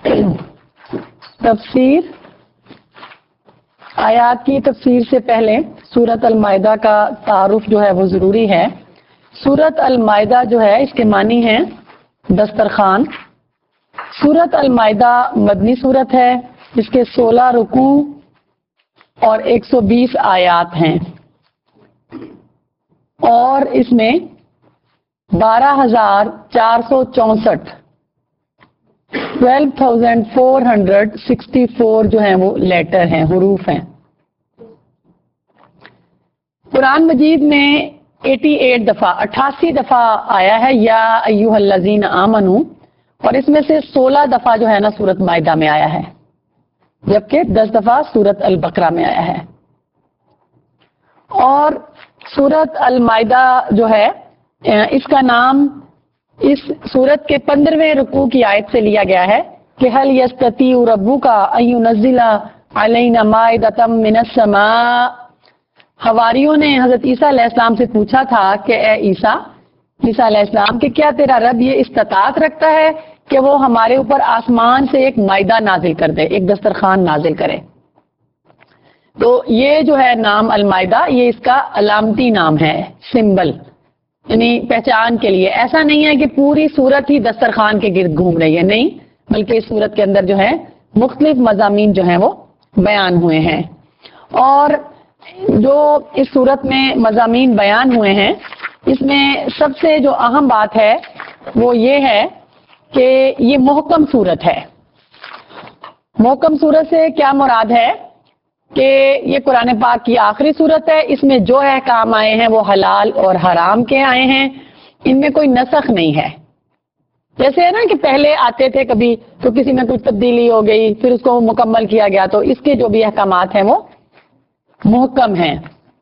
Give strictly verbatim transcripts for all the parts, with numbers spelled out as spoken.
تفسیر آیات کی تفسیر سے پہلے سورۃ المائدہ کا تعارف جو ہے وہ ضروری ہے. سورۃ المائدہ جو ہے اس کے معنی ہیں دسترخوان. سورۃ المائدہ مدنی سورت ہے، اس کے سولہ رکوع اور ایک سو بیس آیات ہیں، اور اس میں بارہ ہزار چار سو چونسٹھ twelve thousand four hundred sixty four جو ہیں وہ لیٹر ہیں، حروف ہیں. قرآن مجید میں اٹھاسی دفعہ اٹھاسی دفعہ آیا ہے یا ایھا الذین آمنو، اور اس میں سے سولہ دفعہ جو ہے نا سورۃ مائدہ میں آیا ہے، جبکہ دس دفعہ سورۃ البقرہ میں آیا ہے. اور سورۃ المائدہ جو ہے اس کا نام اس سورت کے پندرہویں رکوع کی آیت سے لیا گیا ہے کہ حل یستطیع ربک ان ینزل علینا مائدۃ من السماء. حواریوں نے حضرت عیسیٰ علیہ السلام سے پوچھا تھا کہ اے عیسیٰ عیسیٰ علیہ السلام کہ کیا تیرا رب یہ استطاعت رکھتا ہے کہ وہ ہمارے اوپر آسمان سے ایک مائدہ نازل کر دے، ایک دسترخوان نازل کرے. تو یہ جو ہے نام المائدہ یہ اس کا علامتی نام ہے، سمبل، یعنی پہچان کے لیے. ایسا نہیں ہے کہ پوری سورت ہی دسترخوان کے گرد گھوم رہی ہے، نہیں، بلکہ اس سورت کے اندر جو ہے مختلف مضامین جو ہیں وہ بیان ہوئے ہیں. اور جو اس سورت میں مضامین بیان ہوئے ہیں اس میں سب سے جو اہم بات ہے وہ یہ ہے کہ یہ محکم سورت ہے. محکم سورت سے کیا مراد ہے کہ یہ قرآن پاک کی آخری سورت ہے، اس میں جو احکام آئے ہیں وہ حلال اور حرام کے آئے ہیں، ان میں کوئی نسخ نہیں ہے. جیسے ہے نا کہ پہلے آتے تھے کبھی تو کسی میں کچھ تبدیلی ہو گئی پھر اس کو مکمل کیا گیا، تو اس کے جو بھی احکامات ہیں وہ محکم ہیں.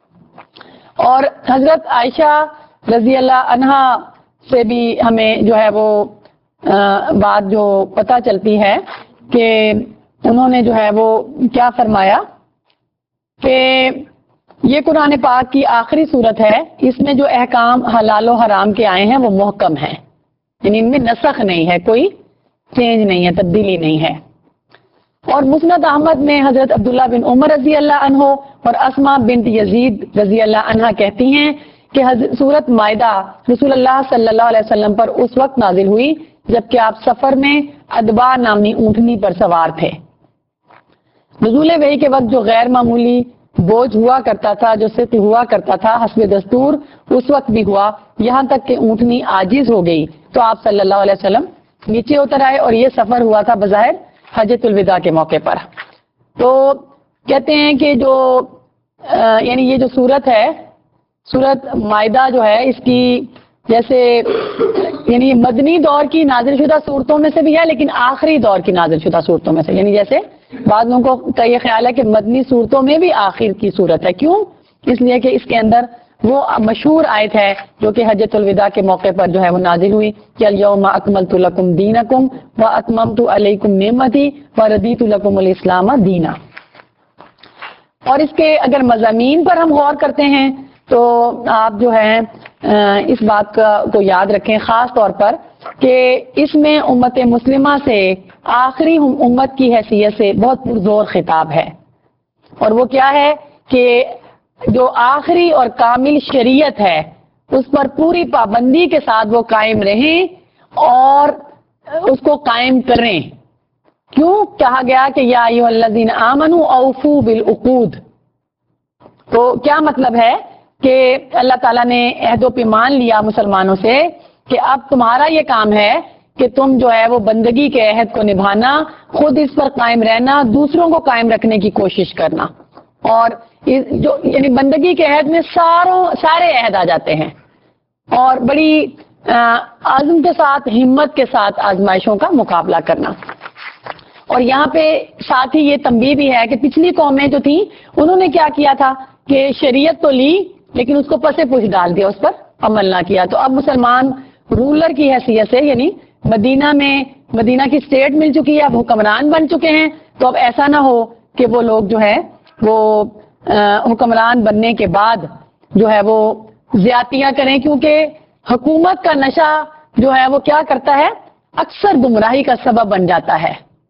اور حضرت عائشہ رضی اللہ عنہا سے بھی ہمیں جو ہے وہ بات جو پتہ چلتی ہے کہ انہوں نے جو ہے وہ کیا فرمایا کہ یہ قرآن پاک کی آخری صورت ہے، اس میں جو احکام حلال و حرام کے آئے ہیں وہ محکم ہیں، یعنی ان میں نسخ نہیں ہے، کوئی چینج نہیں ہے، تبدیلی نہیں ہے. اور مسند احمد میں حضرت عبداللہ بن عمر رضی اللہ عنہ اور اسما بنت یزید رضی اللہ عنہ کہتی ہیں کہ سورت مائدہ رسول اللہ صلی اللہ علیہ وسلم پر اس وقت نازل ہوئی جبکہ آپ سفر میں ادبا نامی اونٹنی پر سوار تھے. نزول وحی کے وقت جو غیر معمولی بوجھ ہوا کرتا تھا، جو ثقل ہوا کرتا تھا حسب دستور، اس وقت بھی ہوا، یہاں تک کہ اونٹنی عاجز ہو گئی تو آپ صلی اللہ علیہ وسلم نیچے اتر آئے، اور یہ سفر ہوا تھا بظاہر حجۃ الوداع کے موقع پر. تو کہتے ہیں کہ جو یعنی یہ جو سورت ہے سورت مائدہ جو ہے اس کی جیسے یعنی مدنی دور کی نازل شدہ صورتوں میں سے بھی ہے، لیکن آخری دور کی نازل شدہ صورتوں میں سے، یعنی جیسے بعض لوگوں کا یہ خیال ہے کہ مدنی صورتوں میں بھی آخر کی صورت ہے. کیوں؟ اس لیے کہ اس کے اندر وہ مشہور آیت ہے جو کہ حجۃ الوداع کے موقع پر جو ہے وہ نازل ہوئی کہ الیوم اکملت لکم دینکم واتممت علیکم نعمتی ورضیت لکم الاسلام دینا. اور اس کے اگر مضامین پر ہم غور کرتے ہیں تو آپ جو ہے اس بات کا کو یاد رکھیں خاص طور پر کہ اس میں امت مسلمہ سے آخری امت کی حیثیت سے بہت پرزور خطاب ہے. اور وہ کیا ہے کہ جو آخری اور کامل شریعت ہے اس پر پوری پابندی کے ساتھ وہ قائم رہیں اور اس کو قائم کریں. کیوں کہا گیا کہ یا ایھا الذین آمنوا اوفوا بالعقود؟ تو کیا مطلب ہے کہ اللہ تعالیٰ نے عہد و پیمان لیا مسلمانوں سے کہ اب تمہارا یہ کام ہے کہ تم جو ہے وہ بندگی کے عہد کو نبھانا، خود اس پر قائم رہنا، دوسروں کو قائم رکھنے کی کوشش کرنا. اور جو یعنی بندگی کے عہد میں ساروں سارے عہد آ جاتے ہیں، اور بڑی عزم کے ساتھ ہمت کے ساتھ آزمائشوں کا مقابلہ کرنا. اور یہاں پہ ساتھ ہی یہ تنبیہ بھی ہے کہ پچھلی قومیں جو تھیں انہوں نے کیا کیا تھا کہ شریعت تو لی لیکن اس کو پسے پوچھ ڈال دیا، اس پر عمل نہ کیا. تو اب مسلمان رولر کی حیثیت سے یعنی مدینہ میں مدینہ کی اسٹیٹ مل چکی ہے، اب حکمران بن چکے ہیں، تو اب ایسا نہ ہو کہ وہ لوگ جو ہے وہ حکمران بننے کے بعد جو ہے وہ زیادتیاں کریں، کیونکہ حکومت کا نشہ جو ہے وہ کیا کرتا ہے، اکثر گمراہی کا سبب بن جاتا ہے.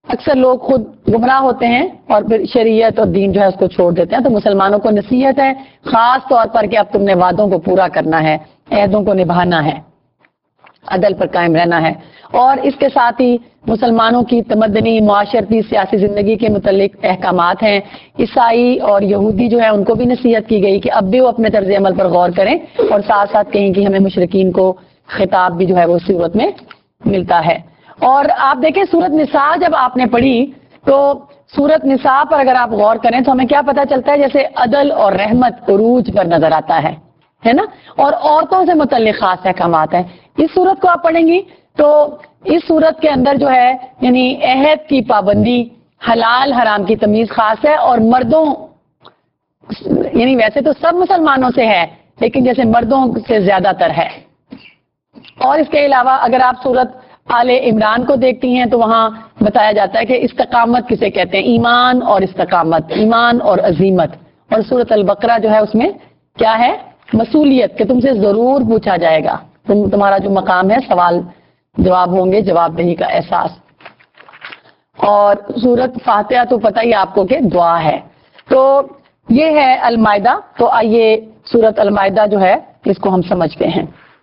अक्सर लोग खुद गुमराह होते हैं और फिर शरीयत और दीन जो है उसको छोड़ देते हैं। तो मुसलमानों को नसीहत है खास तौर पर कि अब तुमने वादों को पूरा करना है, अहदों को निभाना है, अदल पर कायम रहना है। और इसके साथ ही मुसलमानों की तमदनी, मुआशरती, सियासी जिंदगी के मुतल्लिक अहकामात हैं। ईसाई और यहूदी जो है उनको भी नसीहत की गई कि अब भी वो अपने तर्ज अमल पर गौर करें, और साथ साथ कहीं कि हमें मुशरिकीन को खिताब भी जो है वो इस सूरत में मिलता है। और आप देखें सूरत निसा जब आपने पढ़ी तो सूरत निसा पर अगर आप गौर करें तो हमें क्या पता चलता है, जैसे अदल और रहमत उरूज पर नजर आता है, है ना, और औरतों से मुतल्लिक खास अहकामात हैं। इस सूरत को आप पढ़ेंगी तो इस सूरत के अंदर जो है यानी अहद की पाबंदी, हलाल हराम की तमीज खास है, और मर्दों यानी वैसे तो सब मुसलमानों से है लेकिन जैसे मर्दों से ज्यादातर है। और इसके अलावा अगर आप सूरत आले इमरान को देखती हैं तो वहां बताया जाता है कि इस्तकामत किसे कहते हैं, ईमान और इस्तकामत, ईमान और अजीमत। और सूरत अल बकरा जो है उसमें क्या है, मसूलियत, कि तुमसे जरूर पूछा जाएगा, तुम तुम्हारा जो मकाम है सवाल जवाब होंगे, जवाबदेही का एहसास। और सूरत फातिहा तो पता ही आपको कि दुआ है। तो ये है अल माइदा। तो आइए सूरत अल माइदा जो है इसको हम समझते हैं।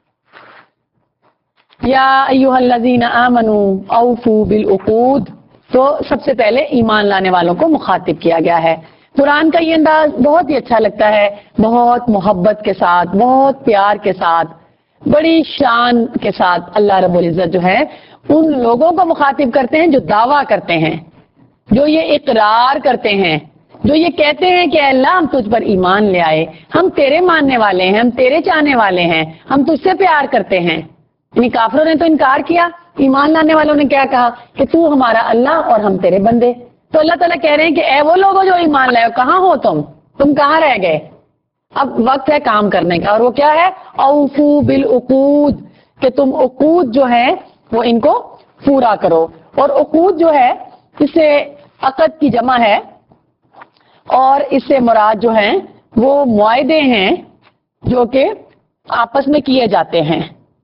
या अय्युहल्लज़ीना आमनू औफू बिल उक़ूद। तो सबसे पहले ईमान लाने वालों को मुखातिब किया गया है। कुरान का ये अंदाज बहुत ही अच्छा लगता है, बहुत मोहब्बत के साथ, बहुत प्यार के साथ, बड़ी शान के साथ अल्लाह रब्बुल इज्जत जो है उन लोगों को मुखातिब करते हैं जो दावा करते हैं, जो ये इकरार करते हैं, जो ये कहते हैं कि अल्लाह हम तुझ पर ईमान ले आए, हम तेरे मानने वाले हैं, हम तेरे चाहने वाले हैं, हम तुझसे प्यार करते हैं। यानी काफिरों ने तो इनकार किया, ईमान लाने वालों ने क्या कहा कि तू हमारा अल्लाह और हम तेरे बंदे। तो अल्लाह ताला कह रहे हैं कि ए वो लोगों जो ईमान लाए, कहाँ हो तुम तुम कहाँ रह गए, अब वक्त है काम करने का। और वो क्या है, औफू बिल उक़ूद, कि तुम उक़ूद जो है वो इनको पूरा करो। और उक़ूद जो है इससे अक़द की जमा है, और इससे मुराद जो है वो मुआहदे हैं जो कि आपस में किए जाते हैं।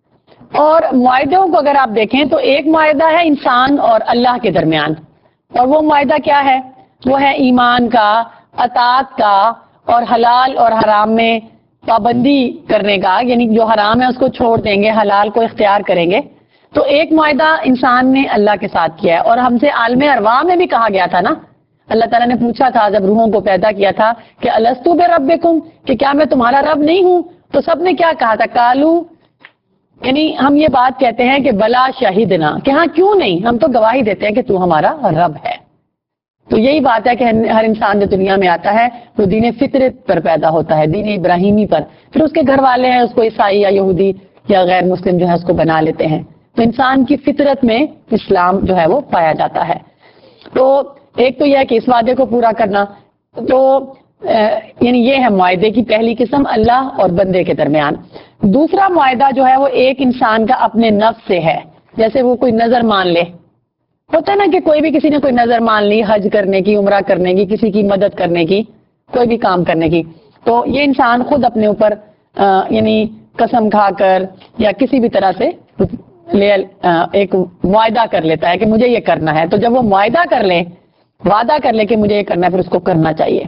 और मुआहदों को अगर आप देखें तो एक मुआहदा है इंसान और अल्लाह के दरमियान, और वो मुआहदा क्या है, वो है ईमान का, अताअत का, और हलाल और हराम में पाबंदी करने का, यानी जो हराम है उसको छोड़ देंगे, हलाल को इख्तियार करेंगे। तो एक मुआहदा इंसान ने अल्लाह के साथ किया है। और हमसे आलमे अरवाह में भी कहा गया था ना, अल्लाह ताला ने पूछा था जब रूहों को पैदा किया था कि अलस्तु बिरब्बिकुम, कि क्या मैं तुम्हारा रब नहीं हूं। तो सबने क्या कहा था, कालू, यानी हम ये बात कहते हैं कि बला शाहिदना, कि हाँ क्यों नहीं, हम तो गवाही देते हैं कि तू हमारा रब है। तो यही बात है कि हर इंसान जो दुनिया में आता है वो दीन फितरत पर पैदा होता है, दीन इब्राहिमी पर। फिर उसके घर वाले हैं उसको ईसाई या यहूदी या गैर मुस्लिम जो है उसको बना लेते हैं। तो इंसान की फितरत में इस्लाम जो है वो पाया जाता है। तो एक तो यह है कि इस वादे को पूरा करना, तो यानी ये है मुआहदे की पहली किस्म, अल्लाह और बंदे के दरमियान। दूसरा मुआहदा जो है वो एक इंसान का अपने नफ्स से है। जैसे वो कोई नजर मान ले, होता है ना कि कोई भी किसी ने कोई नजर मान ली हज करने की, उम्रा करने की, किसी की मदद करने की, कोई भी काम करने की, तो ये इंसान खुद अपने ऊपर यानी कसम खाकर या किसी भी तरह से ले एक मुआहदा कर लेता है कि मुझे ये करना है। तो जब वो मुआहदा कर ले, वादा कर ले कि मुझे ये करना है, फिर उसको करना चाहिए।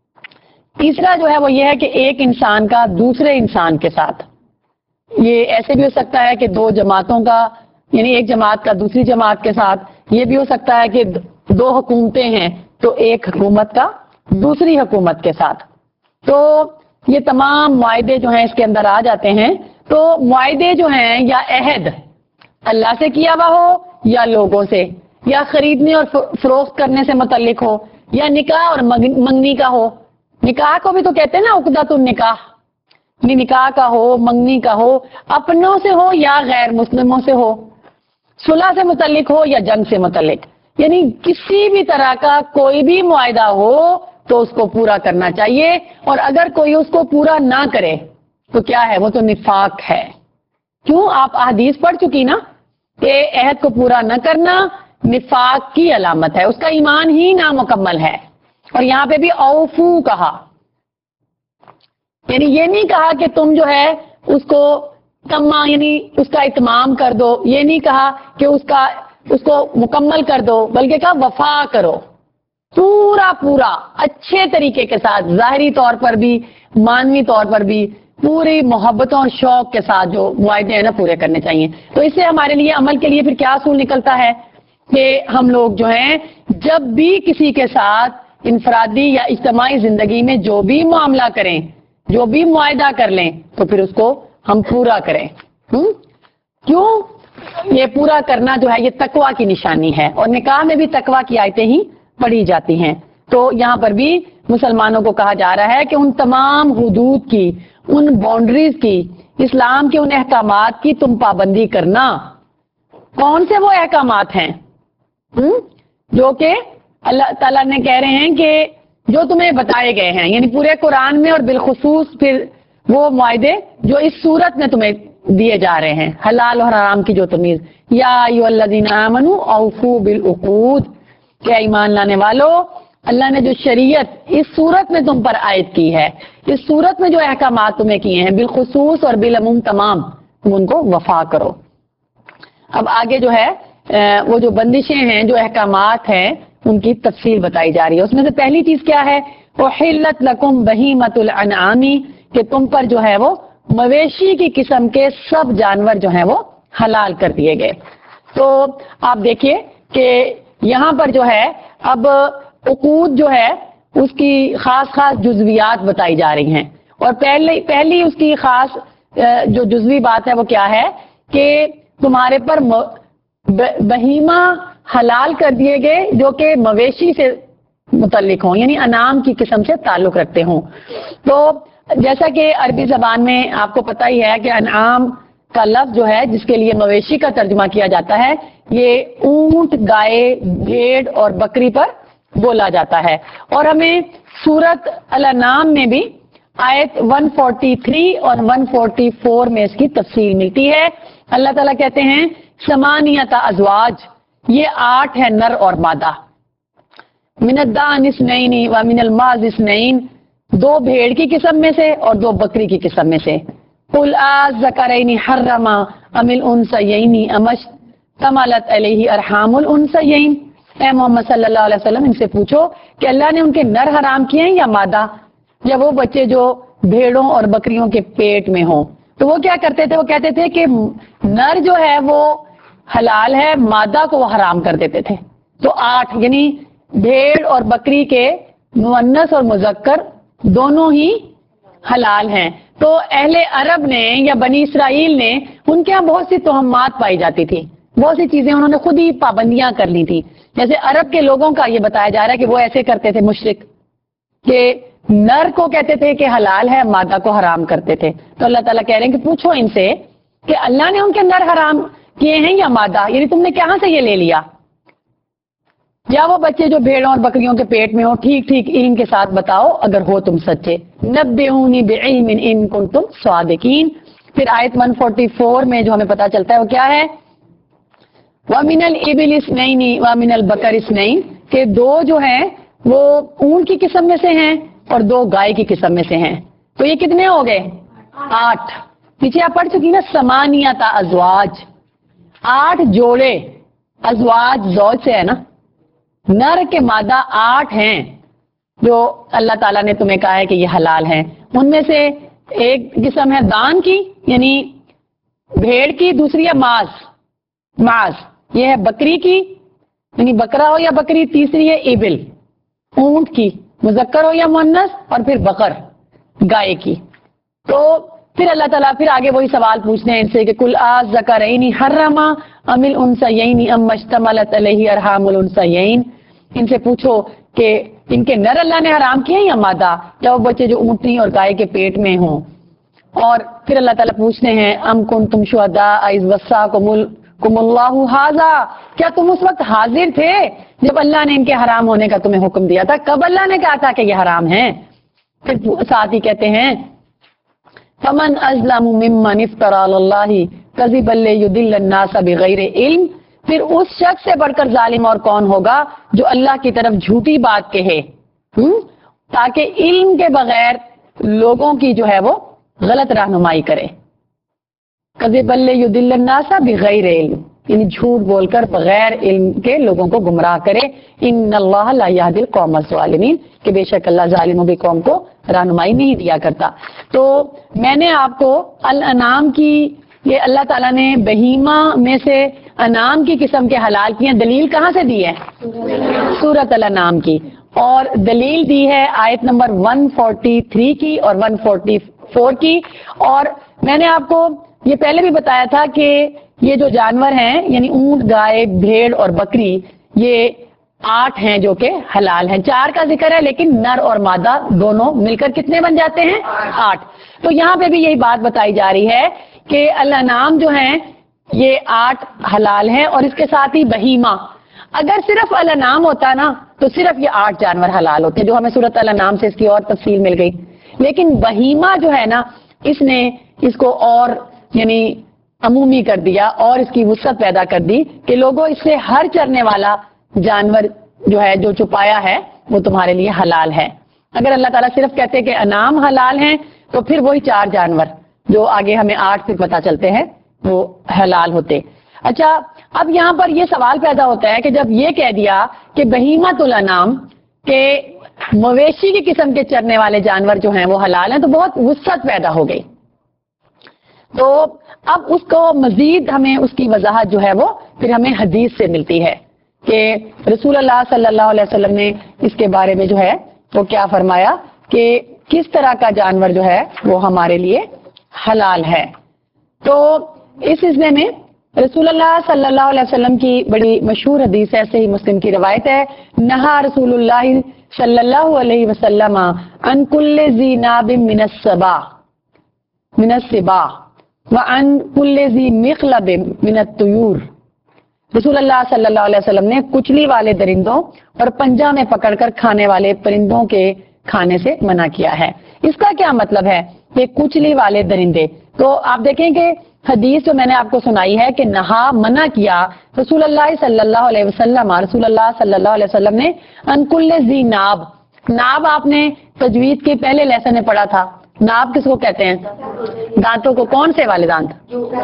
तीसरा जो है वो ये है कि एक इंसान का दूसरे इंसान के साथ, ये ऐसे भी हो सकता है कि दो जमातों का, यानी एक जमात का दूसरी जमात के साथ, ये भी हो सकता है कि दो हुकूमतें हैं तो एक हुकूमत का दूसरी हुकूमत के साथ। तो ये तमाम मुआहदे जो हैं इसके अंदर आ जाते हैं। तो मुआहदे जो हैं या अहद अल्लाह से किया हुआ हो या लोगों से, या खरीदने और फरोख्त करने से मुतल्लिक हो, या निकाह और मंगनी का हो। निकाह को भी तो कहते हैं ना उक़दतुन निकाह, निकाह का हो, मंगनी का हो, अपनों से हो या गैर मुस्लिमों से हो, सुलह से मुतल्लिक हो या जंग से मुतल्लिक, यानी किसी भी तरह का कोई भी मुआहदा हो तो उसको पूरा करना चाहिए। और अगर कोई उसको पूरा ना करे तो क्या है, वो तो निफाक है। क्यों, आप अहदीस पढ़ चुकी ना कि अहद को पूरा न करना निफाक की अलामत है, उसका ईमान ही नामुकम्मल है। और यहाँ पे भी औफू कहा, यानी ये नहीं कहा कि तुम जो है उसको तम्मा यानी उसका इत्माम कर दो, ये नहीं कहा कि उसका اس کو مکمل کر دو، بلکہ کہا وفا کرو، پورا پورا اچھے طریقے کے ساتھ، ظاہری طور پر بھی مانوی طور پر بھی پوری محبتوں اور شوق کے ساتھ جو معاہدے ہیں نا پورے کرنے چاہیے. تو اس سے ہمارے لیے عمل کے لیے پھر کیا اصول نکلتا ہے کہ ہم لوگ جو ہیں جب بھی کسی کے ساتھ انفرادی یا اجتماعی زندگی میں جو بھی معاملہ کریں، جو بھی معاہدہ کر لیں، تو پھر اس کو ہم پورا کریں. ہم؟ کیوں؟ یہ پورا کرنا جو ہے یہ تقویٰ کی نشانی ہے، اور نکاح میں بھی تقویٰ کی آیتیں ہی پڑھی جاتی ہیں. تو یہاں پر بھی مسلمانوں کو کہا جا رہا ہے کہ ان تمام حدود کی، ان باؤنڈریز کی، اسلام کے ان احکامات کی تم پابندی کرنا. کون سے وہ احکامات ہیں جو کہ اللہ تعالیٰ نے کہہ رہے ہیں کہ جو تمہیں بتائے گئے ہیں، یعنی پورے قرآن میں، اور بالخصوص پھر وہ معاہدے جو اس صورت میں تمہیں دیے جا رہے ہیں، حلال اور حرام کی جو تمیز. یا ایھا الذین آمنوا اوفوا بالعقود، کہ ایمان لانے والو، اللہ نے جو شریعت اس صورت میں تم پر عائد کی ہے، اس صورت میں جو احکامات تمہیں کیے ہیں بالخصوص اور بالعموم تمام، تم ان کو وفا کرو. اب آگے جو ہے وہ جو بندشیں ہیں، جو احکامات ہیں، ان کی تفصیل بتائی جا رہی ہے. اس میں سے پہلی چیز کیا ہے؟ احلت لکم بہیمۃ الانعام، کہ تم پر جو ہے وہ مویشی کی قسم کے سب جانور جو ہیں وہ حلال کر دیے گئے. تو آپ دیکھیے کہ یہاں پر جو ہے اب عقود جو ہے اس کی خاص خاص جزویات بتائی جا رہی ہیں. اور پہلی پہلی اس کی خاص جو جزوی بات ہے وہ کیا ہے کہ تمہارے پر بہیمہ حلال کر دیے گئے جو کہ مویشی سے متعلق ہوں، یعنی انعام کی قسم سے تعلق رکھتے ہوں. تو جیسا کہ عربی زبان میں آپ کو پتہ ہی ہے کہ انعام کا لفظ جو ہے جس کے لیے مویشی کا ترجمہ کیا جاتا ہے، یہ اونٹ، گائے، بھیڑ اور بکری پر بولا جاتا ہے. اور ہمیں سورت الانعام میں بھی آیت ایک سو تینتالیس اور ایک سو چوالیس میں اس کی تفصیل ملتی ہے. اللہ تعالیٰ کہتے ہیں ثمانیۃ ازواج، یہ آٹھ ہے نر اور مادہ. من الدان اثنین ومن الماز اثنین، دو بھیڑ کی قسم میں سے اور دو بکری کی قسم میں سے. قل اذکرین حرم ام الانثیین ام اشتملت علیہ ارحام الانثیین، اے محمد صلی اللہ علیہ وسلم ان سے پوچھو کہ اللہ نے ان کے نر حرام کیے ہیں یا مادہ، یا وہ بچے جو بھیڑوں اور بکریوں کے پیٹ میں ہوں. تو وہ کیا کرتے تھے؟ وہ کہتے تھے کہ نر جو ہے وہ حلال ہے، مادہ کو وہ حرام کر دیتے تھے. تو آٹھ یعنی بھیڑ اور بکری کے مؤنث اور مذکر دونوں ہی حلال ہیں. تو اہل عرب نے یا بنی اسرائیل نے، ان کے ہاں بہت سی توہمات پائی جاتی تھی، بہت سی چیزیں انہوں نے خود ہی پابندیاں کر لی تھی. جیسے عرب کے لوگوں کا یہ بتایا جا رہا ہے کہ وہ ایسے کرتے تھے مشرک، کہ نر کو کہتے تھے کہ حلال ہے، مادہ کو حرام کرتے تھے. تو اللہ تعالیٰ کہہ رہے ہیں کہ پوچھو ان سے کہ اللہ نے ان کے نر حرام کیے ہیں یا مادہ، یعنی تم نے کہاں سے یہ لے لیا، یا وہ بچے جو بھیڑوں اور بکریوں کے پیٹ میں ہو، ٹھیک ٹھیک علم کے ساتھ بتاؤ اگر ہو تم سچے. نبئونی بعلم ان کنتم صادقین. پھر آیت ایک سو چوالیس میں جو ہمیں پتا چلتا ہے وہ کیا ہے؟ وَمِنَ الْإِبِلِ اثْنَيْنِ وَمِنَ الْبَقَرِ اثْنَيْنِ، کہ دو جو ہیں وہ اونٹ کی قسم میں سے ہیں اور دو گائے کی قسم میں سے ہیں. تو یہ کتنے ہو گئے؟ آٹھ. پیچھے آپ پڑھ چکی نا ثمانیۃ ازواج، آٹھ جوڑے. ازواج زوج سے ہے نا، نر کے مادہ آٹھ ہیں جو اللہ تعالیٰ نے تمہیں کہا ہے کہ یہ حلال ہیں. ان میں سے ایک قسم ہے دان کی، یعنی بھیڑ کی. دوسری ہے ماز، ماز یہ ہے بکری کی، یعنی بکرا ہو یا بکری. تیسری ہے ابل، اونٹ کی، مذکر ہو یا مؤنث. اور پھر بقر، گائے کی. تو پھر اللہ تعالیٰ پھر آگے وہی سوال پوچھتے ہیں ان سے کہ کل اذکرین حرم ام الانثیین ام اشتملت علیہ ارحام الانثیین. ان سے پوچھو کہ ان کے نر اللہ نے حرام کیے یا مادہ، یا وہ بچے جو اونٹنی اور گائے کے پیٹ میں ہوں. اور پھر اللہ تعالیٰ پوچھتے ہیں ام کنتم شہداء اذ وصاکم اللہ ھذا، کیا تم اس وقت حاضر تھے جب اللہ نے ان کے حرام ہونے کا تمہیں حکم دیا تھا؟ کب اللہ نے کہا تھا کہ یہ حرام ہیں؟ پھر ساتھ ہی کہتے ہیں فمن ازلم ممن افترى علی اللہ کذبا لیضل الناس بغیر علم. پھر اس شخص سے بڑھ کر ظالم اور کون ہوگا جو اللہ کی طرف جھوٹی بات کہے تاکہ علم کے بغیر لوگوں کی جو ہے وہ غلط رہنمائی کرے. کذبا لیضل الناس بغیر علم. यानी झूठ बोलकर बगैर इल्म के लोगों को गुमराह करे। इन्नल्लाह ला यहदिल कौमल ज़ालिमीन, कि बेशक अल्लाह जालिमों की कौम को रहनुमाई नहीं दिया करता। तो मैंने आपको अल अनाम की, ये अल्लाह ताला ने बहीमा में से अनाम की किस्म के हलाल किए। दलील कहाँ से दी है? सूरत अल अनाम की। और दलील दी है आयत नंबर एक सौ तैंतालीस की और एक सौ चौवालीस की। और मैंने आपको ये पहले भी बताया था कि ये जो जानवर हैं यानी ऊंट, गाय, भेड़ और बकरी, ये आठ हैं जो कि हलाल हैं। चार का जिक्र है लेकिन नर और मादा दोनों मिलकर कितने बन जाते हैं? आठ। तो यहाँ पे भी यही बात बताई जा रही है कि अल अनाम जो हैं ये आठ हलाल हैं और इसके साथ ही बहीमा। अगर सिर्फ अल अनाम होता ना तो सिर्फ ये आठ जानवर हलाल होते, जो हमें सूरत अल अनाम से इसकी और तफसील मिल गई। लेकिन बहीमा जो है ना, इसने इसको और यानी अमूमी कर दिया और इसकी वुसअत पैदा कर दी कि लोगों, इससे हर चरने वाला जानवर जो है, जो छुपाया है, वो तुम्हारे लिए हलाल है। अगर अल्लाह ताला सिर्फ कहते कि अनाम हलाल हैं तो फिर वही चार जानवर जो आगे हमें आठ से पता चलते हैं वो हलाल होते। अच्छा, अब यहाँ पर ये सवाल पैदा होता है कि जब ये कह दिया कि बहीमतुल अनाम के मवेशी की किस्म के चरने वाले जानवर जो हैं वो हलाल हैं, तो बहुत वुसअत पैदा हो गई। तो अब उसको मजीद हमें उसकी वजाहत जो है वो फिर हमें हदीस से मिलती है कि रसूल अल्लाह सल्लल्लाहु अलैहि वसल्लम ने इसके बारे में जो है वो क्या फरमाया कि किस तरह का जानवर जो है वो हमारे लिए हलाल है। तो इस सिलसिले में रसूलुल्लाह सल्लल्लाहु अलैहि वसल्लम की बड़ी मशहूर हदीस है, सही मुस्लिम की रवायत है, नहा रसूलुल्लाह सल्लल्लाहु अलैहि वसल्लम अन कुल्ले ज़ी नाबिम मिनस सबा मिनस सिबा व अन कुल्ले ज़ी मिखलबिम मिनत तुयूर। रसूलुल्लाह सल्लल्लाहु अलैहि वसल्लम ने कुचली वाले दरिंदों और पंजा में पकड़कर खाने वाले परिंदों के खाने से मना किया है। इसका क्या मतलब है कि कुचली वाले दरिंदे? तो आप देखें कि हदीस जो मैंने आपको सुनाई है कि नहा मना किया रसूलुल्लाह सल्लल्लाहु अलैहि वसल्लम रसूलुल्लाह सल्लल्लाहु अलैहि वसल्लम ने अनकुल्ले ज़ी नाब। नाब आपने तजवीद के पहले लेसन में पढ़ा था। नाब किसको कहते हैं? दांतों को। कौन से वाले दांत?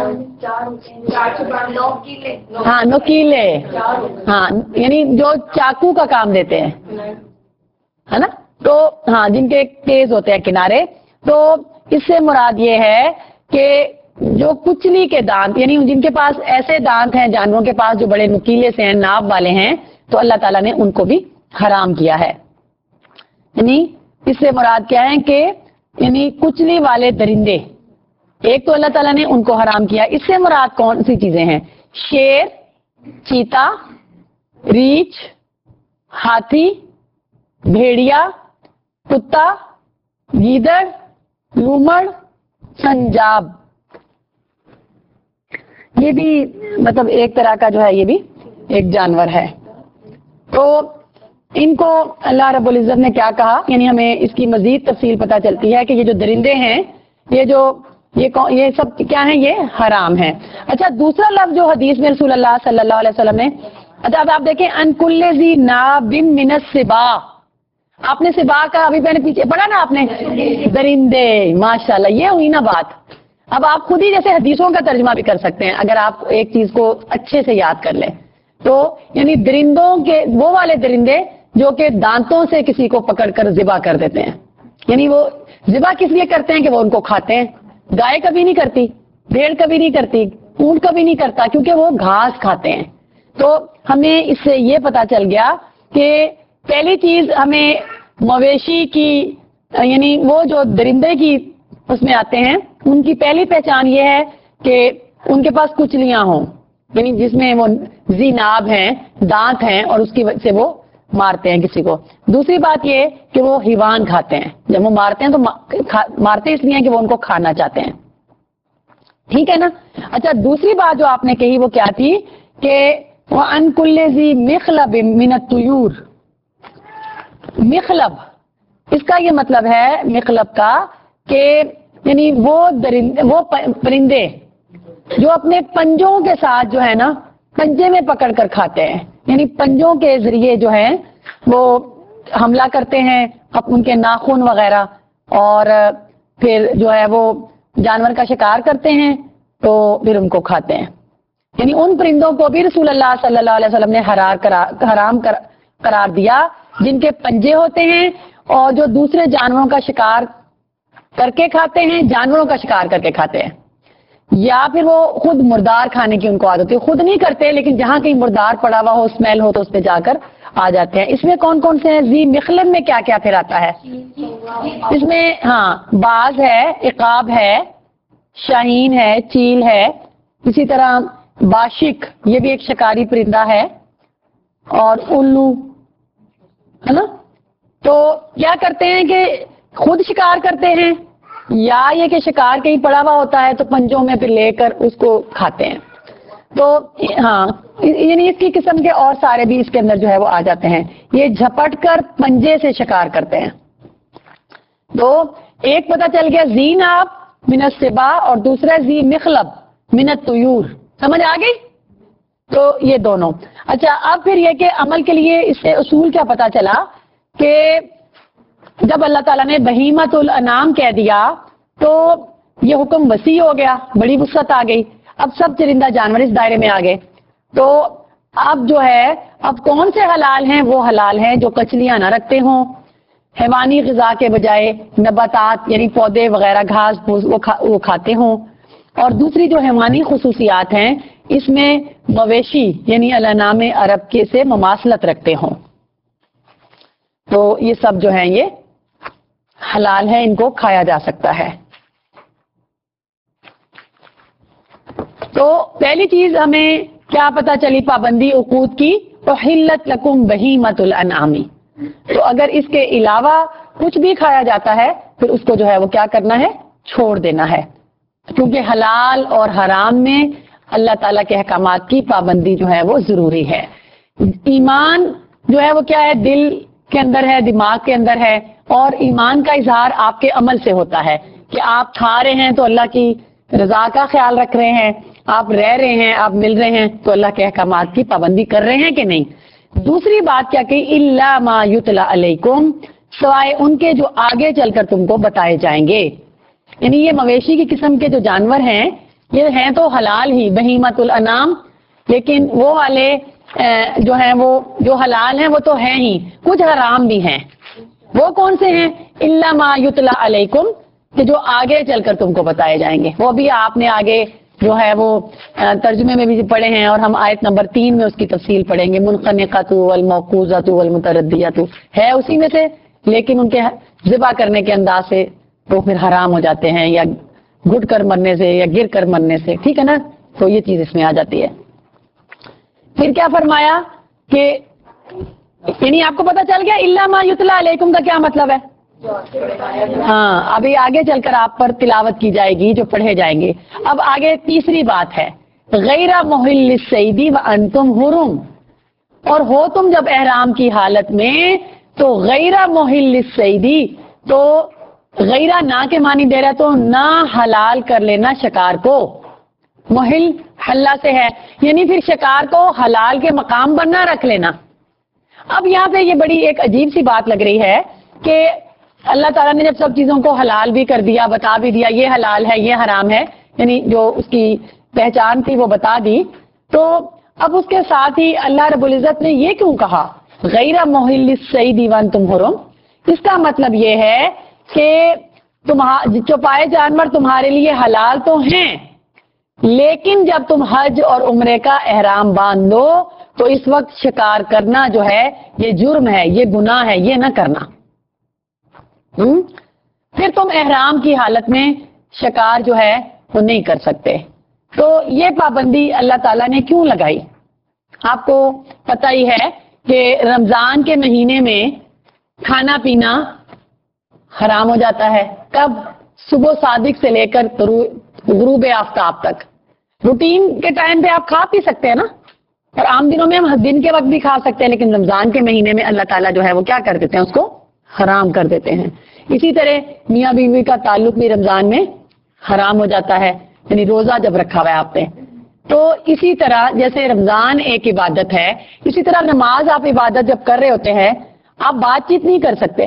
हाँ, नुकीले। हाँ, यानी जो चाकू का काम देते हैं, है ना? तो हाँ, जिनके तेज होते हैं किनारे। तो इससे मुराद ये है कि जो कुचली के दांत, यानी जिनके पास ऐसे दांत हैं जानवरों के पास जो बड़े नुकीले से हैं, नाब वाले हैं, तो अल्लाह ताला ने उनको भी हराम किया है। यानी इससे मुराद क्या है कि यानी कुचली वाले दरिंदे, एक तो अल्लाह ताला ने उनको हराम किया। इससे मुराद कौन सी चीजें हैं? शेर, चीता, रीछ, हाथी, भेड़िया, कुत्ता, गीदड़, लूमड़, संजाब। ये भी मतलब एक तरह का जो है ये भी एक जानवर है। तो इनको अल्लाह रब्बुल इज्जत ने क्या कहा, यानी हमें इसकी मजीद तफसील पता चलती है कि ये जो दरिंदे हैं, ये जो ये ये सब क्या है? ये हराम है। अच्छा, दूसरा लफ्ज जो हदीस में रसूलुल्लाह सल्लल्लाहु अलैहि वसल्लम ने, अच्छा अब आप देखें, अनकुल्ले ज़ी नाबिम मिनस सिबा। आपने सिबा का अभी मैंने पीछे पढ़ा ना आपने, दरिंदे। माशाल्लाह, ये हुई ना बात। अब आप खुद ही जैसे हदीसों का तर्जुमा भी कर सकते हैं अगर आप एक चीज को अच्छे से याद कर लें। तो यानी दरिंदों के वो वाले दरिंदे जो कि दांतों से किसी को पकड़कर ज़िबा कर देते हैं। यानी वो ज़िबा किस लिए करते हैं कि वो उनको खाते हैं। गाय कभी नहीं करती, भेड़ कभी नहीं करती, ऊंट कभी नहीं करता, क्योंकि वो घास खाते हैं। तो हमें इससे ये पता चल गया कि पहली चीज हमें मवेशी की, यानी वो जो दरिंदे की उसमें आते हैं, उनकी पहली पहचान ये है कि उनके पास कुचलियां हों, यानी जिसमें वो ज़ीनाब हैं, दांत हैं और उसकी वजह से वो मारते हैं किसी को। दूसरी बात ये कि वो हिवान खाते हैं। जब वो मारते हैं तो मा, मारते इसलिए हैं कि वो उनको खाना चाहते हैं। ठीक है ना? अच्छा, दूसरी बात जो आपने कही वो क्या थी कि वो अनकुल्ले ज़ी मिखलब मिनत तुयूर। मिखलब, इसका ये मतलब है मिखलब का कि यानी वो दरिंदे, वो परिंदे जो अपने पंजों के साथ जो है ना, पंजे में पकड़ कर खाते हैं, यानी पंजों के जरिए जो है वो हमला करते हैं, अब उनके नाखून वगैरह, और फिर जो है वो जानवर का शिकार करते हैं तो फिर उनको खाते हैं। یعنی ان پرندوں کو بھی رسول اللہ صلی اللہ علیہ وسلم نے حرار حرام قرار دیا جن کے پنجے ہوتے ہیں اور جو دوسرے جانوروں کا شکار کر کے کھاتے ہیں، جانوروں کا شکار کر کے کھاتے ہیں، یا پھر وہ خود مردار کھانے کی ان کو عادت ہے، خود نہیں کرتے لیکن جہاں کہیں مردار پڑا ہوا ہو، اسمیل ہو تو اس پہ جا کر آ جاتے ہیں۔ اس میں کون کون سے ہیں؟ ذی مخلب میں کیا کیا پھر آتا ہے؟ اس میں ہاں باز ہے، عقاب ہے، شاہین ہے، چیل ہے، اسی طرح باشق یہ بھی ایک شکاری پرندہ ہے، اور الو ہے نا۔ تو کیا کرتے ہیں کہ خود شکار کرتے ہیں، یا یہ کہ شکار کہیں پڑا ہوا ہوتا ہے تو پنجوں میں پھر لے کر اس کو کھاتے ہیں۔ تو ہاں یعنی اس کی قسم کے اور سارے بھی اس کے اندر جو ہے وہ آ جاتے ہیں۔ یہ جھپٹ کر پنجے سے شکار کرتے ہیں۔ تو ایک پتہ چل گیا ذی ناب من السباع اور دوسرا ذی مخلب من الطیور، سمجھ آ گئی؟ تو یہ دونوں۔ اچھا اب پھر یہ کہ عمل کے لیے اس سے اصول کیا پتا چلا کہ جب اللہ تعالیٰ نے بہیمۃ الانعام کہہ دیا تو یہ حکم وسیع ہو گیا، بڑی وسعت آ گئی، اب سب چرندہ جانور اس دائرے میں آ گئے۔ تو اب جو ہے اب کون سے حلال ہیں؟ وہ حلال ہیں جو کچلیاں نہ رکھتے ہوں، حیوانی غذا کے بجائے نباتات یعنی پودے وغیرہ گھاس پھوس وہ کھا وہ کھاتے ہوں، اور دوسری جو حیوانی خصوصیات ہیں اس میں مویشی یعنی الانعام عرب کے سے مماثلت رکھتے ہوں۔ تو یہ سب جو ہیں یہ حلال ہے، ان کو کھایا جا سکتا ہے۔ تو پہلی چیز ہمیں کیا پتا چلی پابندی عقود کی؟ احلت لکم بہیمۃ الانعام۔ تو اگر اس کے علاوہ کچھ بھی کھایا جاتا ہے پھر اس کو جو ہے وہ کیا کرنا ہے؟ چھوڑ دینا ہے، کیونکہ حلال اور حرام میں اللہ تعالیٰ کے احکامات کی پابندی جو ہے وہ ضروری ہے۔ ایمان جو ہے وہ کیا ہے؟ دل کے اندر ہے، دماغ کے اندر ہے، اور ایمان کا اظہار آپ کے عمل سے ہوتا ہے کہ آپ کھا رہے ہیں تو اللہ کی رضا کا خیال رکھ رہے ہیں، آپ رہ رہے ہیں، آپ مل رہے ہیں تو اللہ کے احکامات کی پابندی کر رہے ہیں کہ نہیں۔ دوسری بات کیا کہ الا ما یتلی علیکم، سوائے ان کے جو آگے چل کر تم کو بتائے جائیں گے۔ یعنی یہ مویشی کی قسم کے جو جانور ہیں یہ ہیں تو حلال ہی، بہیمۃ الانعام، لیکن وہ والے جو ہیں وہ جو حلال ہیں وہ تو ہیں ہی، کچھ حرام بھی ہیں۔ وہ کون سے ہیں؟ الا ما یتلی علیکم، کہ جو آگے چل کر تم کو بتائے جائیں گے۔ وہ بھی آپ نے آگے جو ہے وہ ترجمے میں بھی پڑھے ہیں، اور ہم آیت نمبر تین میں اس کی تفصیل پڑھیں گے۔ منخنقۃ والموقوذۃ والمتردیۃ ہے اسی میں سے، لیکن ان کے ذبح کرنے کے انداز سے وہ پھر حرام ہو جاتے ہیں، یا گھٹ کر مرنے سے یا گر کر مرنے سے، ٹھیک ہے نا۔ تو یہ چیز اس میں آ جاتی ہے۔ پھر کیا فرمایا کہ یعنی آپ کو پتا چل گیا الا ما یتلی علیکم کا کیا مطلب ہے؟ ہاں ابھی آگے چل کر آپ پر تلاوت کی جائے گی، جو پڑھے جائیں گے۔ اب آگے تیسری بات ہے غیر محل الصید وانتم حرم، اور ہو تم جب احرام کی حالت میں تو غیر محل الصید، تو غیرہ نہ کے معنی دے رہا تو نہ حلال کر لینا شکار کو، محل حلہ سے ہے، یعنی پھر شکار کو حلال کے مقام پر نہ رکھ لینا۔ اب یہاں پہ یہ بڑی ایک عجیب سی بات لگ رہی ہے کہ اللہ تعالیٰ نے جب سب چیزوں کو حلال بھی کر دیا، بتا بھی دیا یہ حلال ہے یہ حرام ہے، یعنی جو اس کی پہچان تھی وہ بتا دی، تو اب اس کے ساتھ ہی اللہ رب العزت نے یہ کیوں کہا غیر محل الصید وانتم حرم؟ اس کا مطلب یہ ہے کہ تمہارے چوپائے جانور تمہارے لیے حلال تو ہیں، لیکن جب تم حج اور عمرے کا احرام باندھ لو تو اس وقت شکار کرنا جو ہے یہ جرم ہے، یہ گناہ ہے، یہ نہ کرنا۔ ہم؟ پھر تم احرام کی حالت میں شکار جو ہے وہ نہیں کر سکتے۔ تو یہ پابندی اللہ تعالیٰ نے کیوں لگائی؟ آپ کو پتہ ہی ہے کہ رمضان کے مہینے میں کھانا پینا حرام ہو جاتا ہے۔ کب؟ صبح صادق سے لے کر غروب آفتاب تک۔ روٹین کے ٹائم پہ آپ کھا پی سکتے ہیں نا، اور عام دنوں میں ہم دن کے وقت بھی کھا سکتے ہیں، لیکن رمضان کے مہینے میں اللہ تعالیٰ جو ہے وہ کیا کر دیتے ہیں؟ اس کو حرام کر دیتے ہیں۔ اسی طرح میاں بیوی کا تعلق بھی رمضان میں حرام ہو جاتا ہے، یعنی روزہ جب رکھا ہوا ہے آپ نے۔ تو اسی طرح جیسے رمضان ایک عبادت ہے، اسی طرح نماز آپ عبادت جب کر رہے ہوتے ہیں آپ بات چیت نہیں کر سکتے۔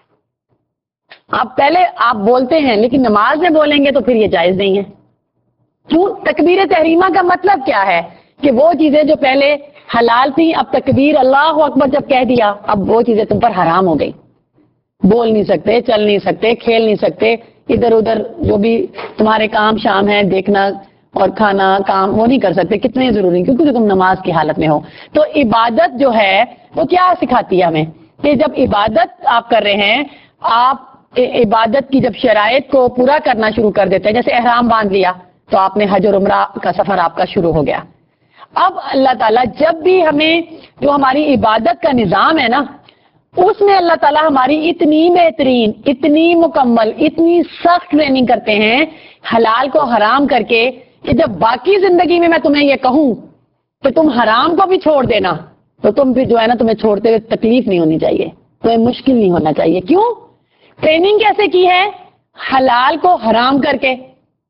آپ پہلے آپ بولتے ہیں لیکن نماز میں بولیں گے تو پھر یہ جائز نہیں ہے۔ کیوں؟ تکبیر تحریمہ کا مطلب کیا ہے کہ وہ چیزیں جو پہلے حلال تھیں اب تکبیر اللہ اکبر جب کہہ دیا اب وہ چیزیں تم پر حرام ہو گئی. بول نہیں سکتے, چل نہیں سکتے, کھیل نہیں سکتے, ادھر ادھر جو بھی تمہارے کام شام ہے دیکھنا اور کھانا کام وہ نہیں کر سکتے. کتنے ضروری کیونکہ تم نماز کی حالت میں ہو. تو عبادت جو ہے وہ کیا سکھاتی ہے ہمیں کہ جب عبادت آپ کر رہے ہیں, آپ عبادت کی جب شرائط کو پورا کرنا شروع کر دیتے ہیں, جیسے احرام باندھ لیا تو آپ نے حج اور عمرہ کا سفر آپ کا شروع ہو گیا. اب اللہ تعالیٰ جب بھی ہمیں جو ہماری عبادت کا نظام ہے نا اس میں اللہ تعالیٰ ہماری اتنی بہترین, اتنی مکمل, اتنی سخت ٹریننگ کرتے ہیں حلال کو حرام کر کے کہ جب باقی زندگی میں میں تمہیں یہ کہوں کہ تم حرام کو بھی چھوڑ دینا تو تم پھر جو ہے نا تمہیں چھوڑتے ہوئے تکلیف نہیں ہونی چاہیے, تمہیں مشکل نہیں ہونا چاہیے. کیوں؟ ٹریننگ کیسے کی ہے؟ حلال کو حرام کر کے.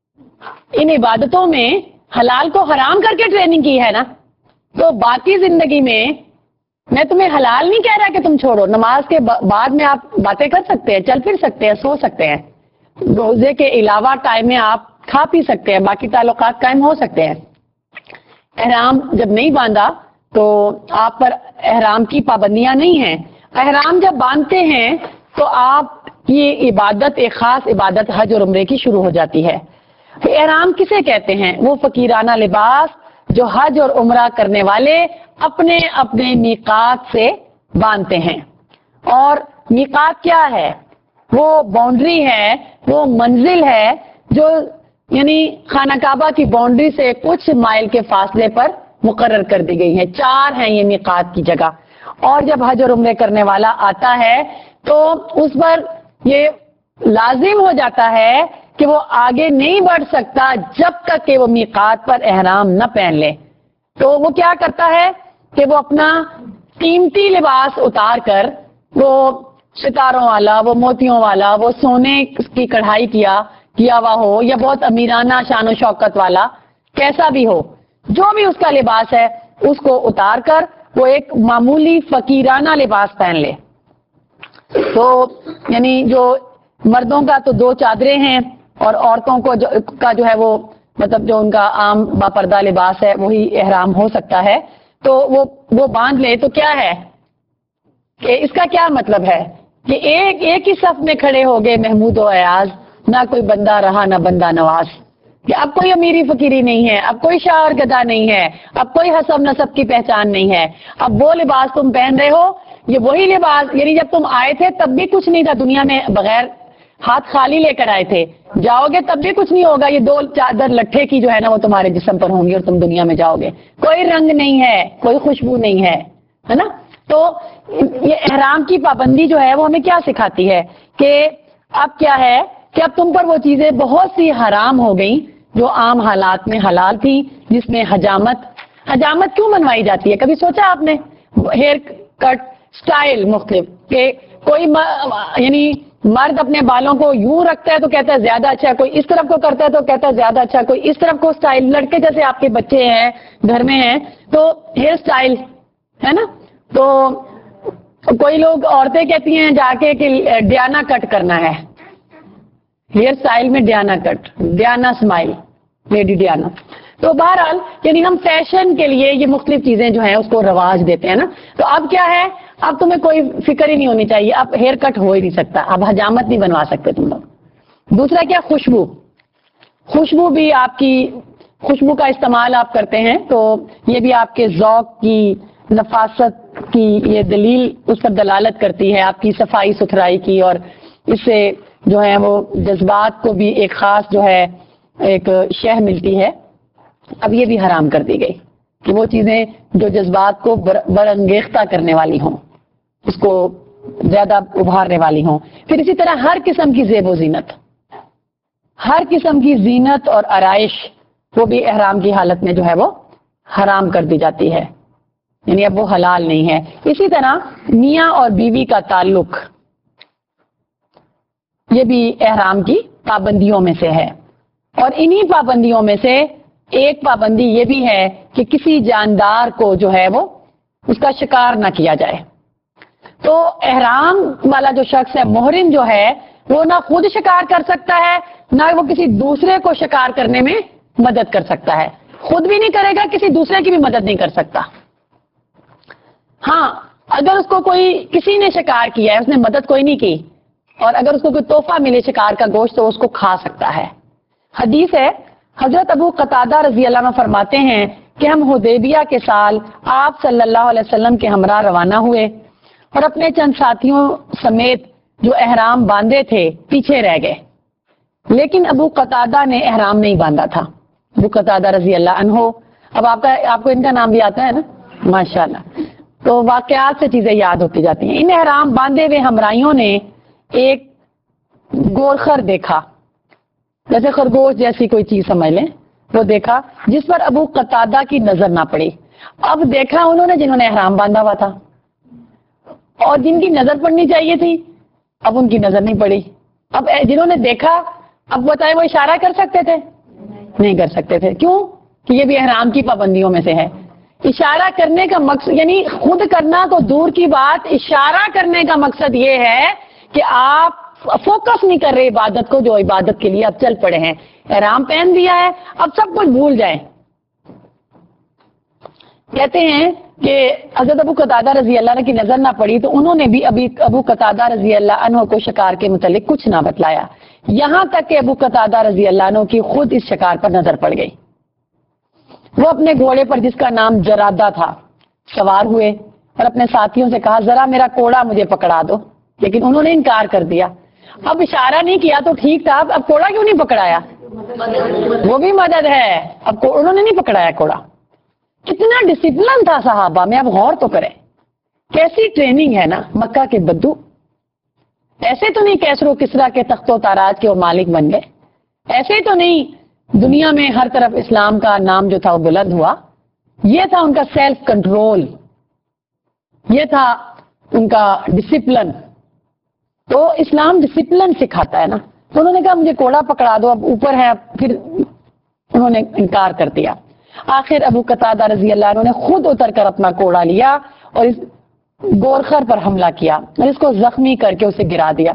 ان عبادتوں میں حلال کو حرام کر کے ٹریننگ کی ہے نا, تو باقی زندگی میں میں تمہیں حلال نہیں کہہ رہا کہ تم چھوڑو. نماز کے بعد میں آپ باتیں کر سکتے ہیں, چل پھر سکتے ہیں, سو سکتے ہیں, روزے کے علاوہ ٹائم میں آپ کھا پی سکتے ہیں, باقی تعلقات قائم ہو سکتے ہیں. احرام جب نہیں باندھا تو آپ پر احرام کی پابندیاں نہیں ہیں. احرام جب باندھتے ہیں تو آپ کی عبادت, ایک خاص عبادت حج اور عمرے کی شروع ہو جاتی ہے. احرام کسے کہتے ہیں؟ وہ فقیرانہ لباس جو حج اور عمرہ کرنے والے اپنے اپنے میقات سے باندھتے ہیں. اور میقات کیا ہے؟ وہ باؤنڈری ہے, وہ منزل ہے جو یعنی خانہ کعبہ کی باؤنڈری سے کچھ مائل کے فاصلے پر مقرر کر دی گئی ہے. چار ہیں یہ میقات کی جگہ. اور جب حج اور عمرے کرنے والا آتا ہے تو اس پر یہ لازم ہو جاتا ہے کہ وہ آگے نہیں بڑھ سکتا جب تک کہ وہ میقات پر احرام نہ پہن لے. تو وہ کیا کرتا ہے کہ وہ اپنا قیمتی لباس اتار کر, وہ ستاروں والا, وہ موتیوں والا, وہ سونے کی کڑھائی کیا کیا ہوا ہو یا بہت امیرانہ شان و شوکت والا, کیسا بھی ہو, جو بھی اس کا لباس ہے اس کو اتار کر وہ ایک معمولی فقیرانہ لباس پہن لے. تو یعنی جو مردوں کا تو دو چادریں ہیں اور عورتوں کو جو کا جو ہے وہ مطلب جو ان کا عام باپردہ لباس ہے وہی احرام ہو سکتا ہے. تو وہ وہ باندھ لے. تو کیا ہے کہ اس کا کیا مطلب ہے کہ ایک ایک ہی صف میں کھڑے ہو گئے محمود و ایاز, نہ کوئی بندہ رہا نہ بندہ نواز, کہ اب کوئی امیری فقیری نہیں ہے, اب کوئی شاعر گدا نہیں ہے, اب کوئی حسب نسب کی پہچان نہیں ہے. اب وہ لباس تم پہن رہے ہو یہ وہی لباس, یعنی جب تم آئے تھے تب بھی کچھ نہیں تھا دنیا میں, بغیر ہاتھ خالی لے کر آئے تھے, جاؤ گے تب بھی کچھ نہیں ہوگا. یہ دو چادر لٹھے کی جو ہے نا وہ تمہارے جسم پر ہوں گی اور تم دنیا میں جاؤ گے. کوئی رنگ نہیں ہے, کوئی خوشبو نہیں ہے, ہے نا. تو یہ احرام کی پابندی جو ہے وہ ہمیں کیا سکھاتی ہے کہ اب کیا ہے کہ اب تم پر وہ چیزیں بہت سی حرام ہو گئیں جو عام حالات میں حلال تھی, جس میں حجامت. حجامت کیوں منوائی جاتی ہے؟ کبھی سوچا آپ نے؟ ہیئر کٹ سٹائل مختلف, کہ کوئی یعنی مرد اپنے بالوں کو یوں رکھتا ہے تو کہتا ہے زیادہ اچھا, کوئی اس طرف کو کرتا ہے تو کہتا ہے زیادہ اچھا, کوئی اس طرف کو سٹائل. لڑکے جیسے آپ کے بچے ہیں گھر میں ہیں تو ہیئر سٹائل ہے نا. تو کوئی لوگ عورتیں کہتی ہیں جا کے کہ ڈیانا کٹ کرنا ہے, ہیئر سٹائل میں Diana cut, Diana smile, lady Diana. تو بہرحال یعنی ہم فیشن کے لیے یہ مختلف چیزیں جو ہیں اس کو رواج دیتے ہیں نا. تو اب کیا ہے, اب تمہیں کوئی فکر ہی نہیں ہونی چاہیے, اب ہیئر کٹ ہو ہی نہیں سکتا, اب حجامت نہیں بنوا سکتے تم لوگ. دوسرا کیا, خوشبو. خوشبو بھی آپ کی, خوشبو کا استعمال آپ کرتے ہیں تو یہ بھی آپ کے ذوق کی, نفاست کی یہ دلیل اس پر دلالت کرتی ہے, آپ کی صفائی ستھرائی کی, اور اس سے جو ہے وہ جذبات کو بھی ایک خاص جو ہے ایک شہ ملتی ہے. اب یہ بھی حرام کر دی گئی کہ وہ چیزیں جو جذبات کو برانگیختہ کرنے والی ہوں, اس کو زیادہ ابھارنے والی ہوں. پھر اسی طرح ہر قسم کی زیب و زینت, ہر قسم کی زینت اور آرائش وہ بھی احرام کی حالت میں جو ہے وہ حرام کر دی جاتی ہے, یعنی اب وہ حلال نہیں ہے. اسی طرح میاں اور بیوی کا تعلق یہ بھی احرام کی پابندیوں میں سے ہے. اور انہی پابندیوں میں سے ایک پابندی یہ بھی ہے کہ کسی جاندار کو جو ہے وہ اس کا شکار نہ کیا جائے. تو احرام والا جو شخص ہے, محرم جو ہے, وہ نہ خود شکار کر سکتا ہے نہ وہ کسی دوسرے کو شکار کرنے میں مدد کر سکتا ہے. خود بھی نہیں کرے گا, کسی دوسرے کی بھی مدد نہیں کر سکتا. ہاں اگر اس کو کوئی کسی نے شکار کیا ہے, اس نے مدد کوئی نہیں کی, اور اگر اس کو کوئی تحفہ ملے شکار کا گوشت تو اس کو کھا سکتا ہے. حدیث ہے, حضرت ابو قتادہ رضی اللہ عنہ فرماتے ہیں کہ ہم حدیبیہ کے سال آپ صلی اللہ علیہ وسلم کے ہمراہ روانہ ہوئے اور اپنے چند ساتھیوں سمیت جو احرام باندھے تھے پیچھے رہ گئے, لیکن ابو قتادہ نے احرام نہیں باندھا تھا. ابو قتادہ رضی اللہ عنہ, اب آپ کا آپ کو ان کا نام بھی آتا ہے نا ماشاءاللہ, تو واقعات سے چیزیں یاد ہوتی جاتی ہیں. ان احرام باندھے ہوئے ہمراہیوں نے ایک گورخر دیکھا, جیسے خرگوش جیسی کوئی چیز سمجھ لیں, وہ دیکھا جس پر ابو قتادہ کی نظر نہ پڑی. اب دیکھا انہوں نے جنہوں نے احرام باندھا ہوا تھا, اور جن کی نظر پڑنی چاہیے تھی اب ان کی نظر نہیں پڑی. اب جنہوں نے دیکھا, اب بتائیں وہ اشارہ کر سکتے تھے؟ نہیں کر سکتے تھے. کیوں؟ کہ یہ بھی احرام کی پابندیوں میں سے ہے. اشارہ کرنے کا مقصد یعنی خود کرنا تو دور کی بات, اشارہ کرنے کا مقصد یہ ہے کہ آپ فوکس نہیں کر رہے عبادت کو, جو عبادت کے لیے اب چل پڑے ہیں. احرام پہن دیا ہے, اب سب کچھ بھول جائیں. کہتے ہیں کہ حضرت ابو قتادہ رضی اللہ عنہ کی نظر نہ پڑی تو انہوں نے بھی ابھی ابو قتادہ رضی اللہ عنہ کو شکار کے متعلق کچھ نہ بتلایا, یہاں تک کہ ابو قتادہ رضی اللہ عنہ کی خود اس شکار پر نظر پڑ گئی. وہ اپنے گھوڑے پر جس کا نام جرادہ تھا سوار ہوئے اور اپنے ساتھیوں سے کہا ذرا میرا کوڑا مجھے پکڑا دو, لیکن انہوں نے انکار کر دیا. اب اشارہ نہیں کیا تو ٹھیک تھا, اب کوڑا کیوں نہیں پکڑایا؟ وہ بھی مدد ہے. اب انہوں نے نہیں پکڑایا کوڑا. کتنا ڈسپلن تھا صحابہ میں, اب غور تو کریں کیسی ٹریننگ ہے نا. مکہ کے بدو ایسے تو نہیں کیسر و کسرا کے تخت و تاراج کے وہ مالک بن گئے, ایسے تو نہیں دنیا میں ہر طرف اسلام کا نام جو تھا وہ بلند ہوا. یہ تھا ان کا سیلف کنٹرول, یہ تھا ان کا ڈسپلن. تو اسلام ڈسپلن سکھاتا ہے نا. تو انہوں نے کہا مجھے کوڑا پکڑا دو, اب اوپر ہے. پھر انہوں نے انکار کر دیا. آخر ابو قتادہ رضی اللہ عنہ نے خود اتر کر اپنا کوڑا لیا اور اس گورخر پر حملہ کیا اور اس کو زخمی کر کے اسے گرا دیا.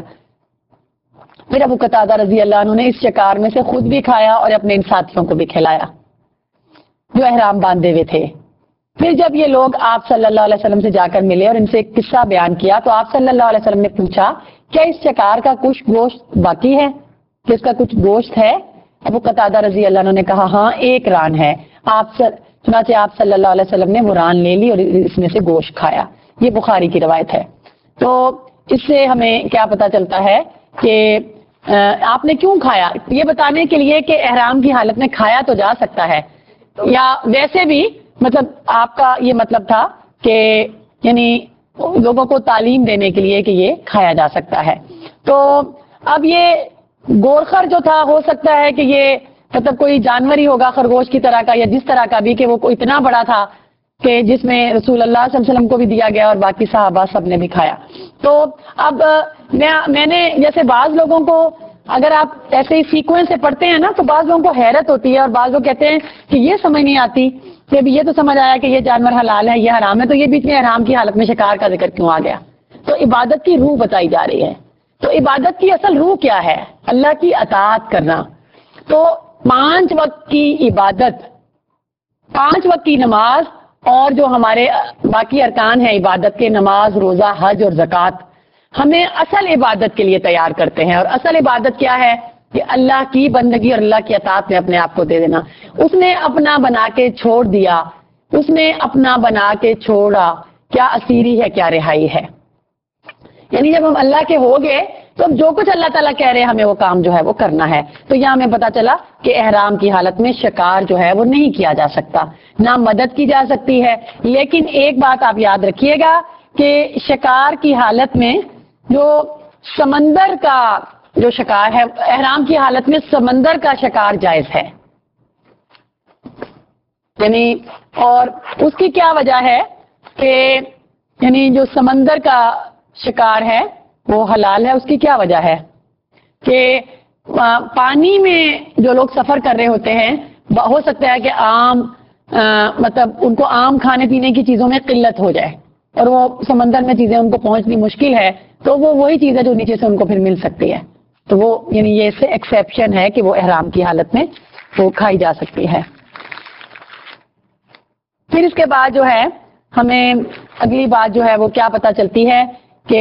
پھر ابو قتادہ رضی اللہ عنہ نے اس شکار میں سے خود بھی کھایا اور اپنے ان ساتھیوں کو بھی کھلایا جو احرام باندھے ہوئے تھے. پھر جب یہ لوگ آپ صلی اللہ علیہ وسلم سے جا کر ملے اور ان سے ایک قصہ بیان کیا تو آپ صلی اللہ علیہ وسلم نے پوچھا کیا اس شکار کا کچھ گوشت باقی ہے, کہ اس کا کچھ گوشت ہے؟ ابو قتادہ رضی اللہ عنہ نے کہا ہاں ایک ران ہے. آپ چنانچہ آپ صلی اللہ علیہ وسلم نے وہ ران لے لی اور اس میں سے گوشت کھایا. یہ بخاری کی روایت ہے. تو اس سے ہمیں کیا پتا چلتا ہے کہ آپ نے کیوں کھایا, یہ بتانے کے لیے کہ احرام کی حالت میں کھایا تو جا سکتا ہے, یا ویسے بھی مطلب آپ کا یہ مطلب تھا کہ یعنی لوگوں کو تعلیم دینے کے لیے کہ یہ کھایا جا سکتا ہے. تو اب یہ گورخر جو تھا ہو سکتا ہے کہ یہ مطلب کوئی جانور ہی ہوگا خرگوش کی طرح کا, یا جس طرح کا بھی کہ وہ اتنا بڑا تھا کہ جس میں رسول اللہ صلی اللہ علیہ وسلم کو بھی دیا گیا اور باقی صحابہ سب نے بھی کھایا. تو اب میں میں نے جیسے بعض لوگوں کو اگر آپ ایسے ہی سیکوینس سے پڑھتے ہیں نا تو بعض لوگوں کو حیرت ہوتی ہے اور بعض لوگ کہتے ہیں کہ یہ سمجھ نہیں آتی کہ یہ تو سمجھ آیا کہ یہ جانور حلال ہے یہ حرام ہے, تو یہ بیچ میں حرام کی حالت میں شکار کا ذکر کیوں آ گیا؟ تو عبادت کی روح بتائی جا رہی ہے. تو عبادت کی اصل روح کیا ہے؟ اللہ کی اطاعت کرنا. تو پانچ وقت کی عبادت, پانچ وقت کی نماز اور جو ہمارے باقی ارکان ہیں عبادت کے, نماز, روزہ, حج اور زکوٰۃ, ہمیں اصل عبادت کے لیے تیار کرتے ہیں. اور اصل عبادت کیا ہے؟ کہ اللہ کی بندگی اور اللہ کی اطاعت میں اپنے آپ کو دے دینا. اس نے اپنا بنا کے چھوڑ دیا, اس نے اپنا بنا کے چھوڑا, کیا اسیری ہے کیا رہائی ہے. یعنی جب ہم اللہ کے ہو گئے تو اب جو کچھ اللہ تعالیٰ کہہ رہے ہیں ہمیں وہ کام جو ہے وہ کرنا ہے. تو یہاں ہمیں پتا چلا کہ احرام کی حالت میں شکار جو ہے وہ نہیں کیا جا سکتا, نہ مدد کی جا سکتی ہے. لیکن ایک بات آپ یاد رکھیے گا کہ شکار کی حالت میں جو سمندر کا جو شکار ہے, احرام کی حالت میں سمندر کا شکار جائز ہے. یعنی اور اس کی کیا وجہ ہے کہ یعنی جو سمندر کا شکار ہے وہ حلال ہے. اس کی کیا وجہ ہے کہ پانی میں جو لوگ سفر کر رہے ہوتے ہیں ہو سکتا ہے کہ عام مطلب ان کو عام کھانے پینے کی چیزوں میں قلت ہو جائے اور وہ سمندر میں چیزیں ان کو پہنچنی مشکل ہے, تو وہ وہی چیز ہے جو نیچے سے ان کو پھر مل سکتی ہے. تو وہ یعنی یہ اس سے ایکسیپشن ہے کہ وہ احرام کی حالت میں وہ کھائی جا سکتی ہے. پھر اس کے بعد جو ہے ہمیں اگلی بات جو ہے وہ کیا پتہ چلتی ہے کہ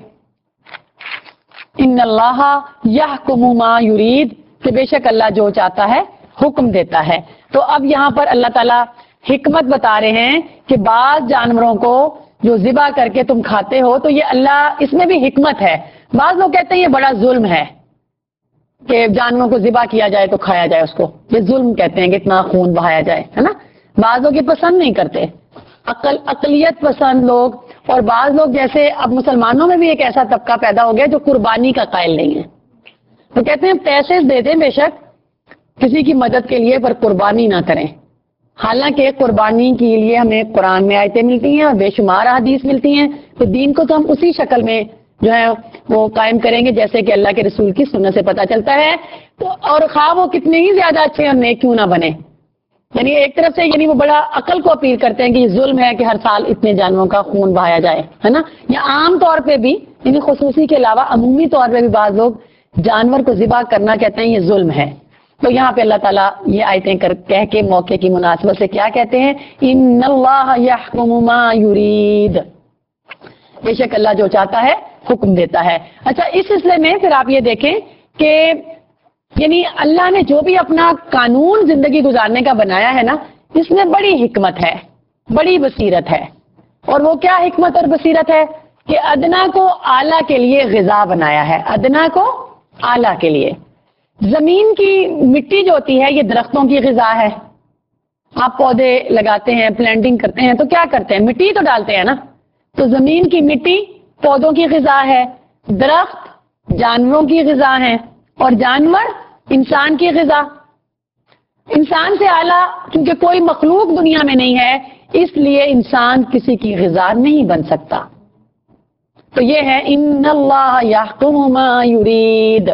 ان اللہ یحکم ما یرید، کہ بے شک اللہ جو چاہتا ہے حکم دیتا ہے. تو اب یہاں پر اللہ تعالیٰ حکمت بتا رہے ہیں کہ بعض جانوروں کو جو ذبح کر کے تم کھاتے ہو تو یہ اللہ، اس میں بھی حکمت ہے. بعض لوگ کہتے ہیں یہ بڑا ظلم ہے کہ جانوروں کو ذبح کیا جائے تو کھایا جائے، اس کو یہ ظلم کہتے ہیں کہ اتنا خون بہایا جائے، ہے نا. بعض لوگ یہ پسند نہیں کرتے، عقل اقلیت پسند لوگ. اور بعض لوگ جیسے اب مسلمانوں میں بھی ایک ایسا طبقہ پیدا ہو گیا جو قربانی کا قائل نہیں ہے. تو کہتے ہیں پیسے دے دیں بے شک کسی کی مدد کے لیے، پر قربانی نہ کریں. حالانکہ قربانی کے لیے ہمیں قرآن میں آیتیں ملتی ہیں اور بے شمار حدیث ملتی ہیں. تو دین کو تو ہم اسی شکل میں جو ہے وہ قائم کریں گے جیسے کہ اللہ کے رسول کی سنت سے پتہ چلتا ہے. تو اور خواہ وہ کتنے ہی زیادہ اچھے اور نیک کیوں نہ بنے. یعنی ایک طرف سے یعنی وہ بڑا عقل کو اپیل کرتے ہیں کہ یہ ظلم ہے کہ ہر سال اتنے جانوروں کا خون بہایا جائے، ہے نا. یا عام طور پہ بھی یعنی خصوصی کے علاوہ عمومی طور پہ بھی بعض لوگ جانور کو ذبح کرنا کہتے ہیں یہ ظلم ہے. تو یہاں پہ اللہ تعالیٰ یہ آیتیں کر کہہ کے موقع کی مناسبت سے کیا کہتے ہیں، ان اللہ یحکم ما یرید، بے شک اللہ جو چاہتا ہے حکم دیتا ہے. اچھا اس سلسلے میں پھر آپ یہ دیکھیں کہ یعنی اللہ نے جو بھی اپنا قانون زندگی گزارنے کا بنایا ہے نا، اس میں بڑی حکمت ہے، بڑی بصیرت ہے. اور وہ کیا حکمت اور بصیرت ہے کہ ادنا کو اعلیٰ کے لیے غذا بنایا ہے، ادنا کو اعلیٰ کے لیے. زمین کی مٹی جو ہوتی ہے یہ درختوں کی غذا ہے. آپ پودے لگاتے ہیں، پلانٹنگ کرتے ہیں تو کیا کرتے ہیں، مٹی تو ڈالتے ہیں نا. تو زمین کی مٹی پودوں کی غذا ہے، درخت جانوروں کی غذا ہے، اور جانور انسان کی غذا. انسان سے اعلیٰ کیونکہ کوئی مخلوق دنیا میں نہیں ہے، اس لیے انسان کسی کی غذا نہیں بن سکتا. تو یہ ہے ان اللہ یحکم ما یرید،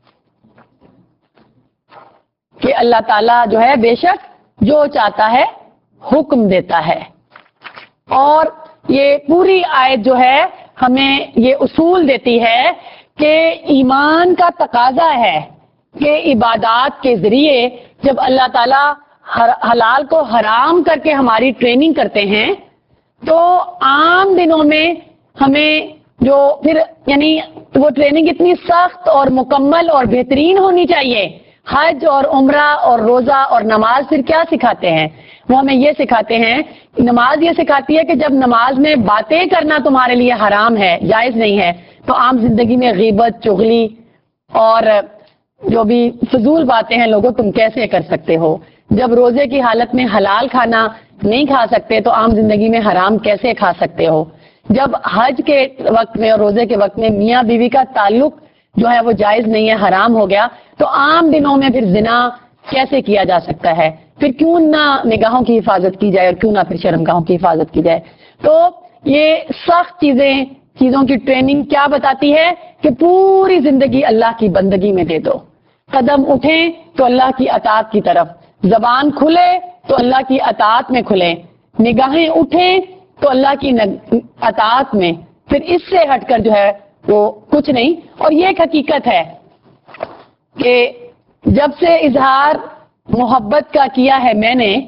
کہ اللہ تعالیٰ جو ہے بے شک جو چاہتا ہے حکم دیتا ہے. اور یہ پوری آیت جو ہے ہمیں یہ اصول دیتی ہے کہ ایمان کا تقاضا ہے کہ عبادات کے ذریعے جب اللہ تعالیٰ حلال کو حرام کر کے ہماری ٹریننگ کرتے ہیں تو عام دنوں میں ہمیں جو پھر یعنی وہ ٹریننگ اتنی سخت اور مکمل اور بہترین ہونی چاہیے. حج اور عمرہ اور روزہ اور نماز پھر کیا سکھاتے ہیں، وہ ہمیں یہ سکھاتے ہیں، نماز یہ سکھاتی ہے کہ جب نماز میں باتیں کرنا تمہارے لیے حرام ہے، جائز نہیں ہے، تو عام زندگی میں غیبت، چغلی اور جو بھی فضول باتیں ہیں لوگوں تم کیسے کر سکتے ہو. جب روزے کی حالت میں حلال کھانا نہیں کھا سکتے تو عام زندگی میں حرام کیسے کھا سکتے ہو. جب حج کے وقت میں اور روزے کے وقت میں میاں بیوی کا تعلق جو ہے وہ جائز نہیں ہے، حرام ہو گیا، تو عام دنوں میں پھر زنا کیسے کیا جا سکتا ہے. پھر کیوں نہ نگاہوں کی حفاظت کی جائے اور کیوں نہ پھر شرمگاہوں کی حفاظت کی جائے. تو یہ سخت چیزیں چیزوں کی ٹریننگ کیا بتاتی ہے کہ پوری زندگی اللہ کی بندگی میں دے دو. قدم اٹھیں تو اللہ کی اطاعت کی طرف، زبان کھلے تو اللہ کی اطاعت میں کھلیں، نگاہیں اٹھیں تو اللہ کی اطاعت میں، پھر اس سے ہٹ کر جو ہے وہ کچھ نہیں. اور یہ ایک حقیقت ہے کہ جب سے اظہار محبت کا کیا ہے میں نے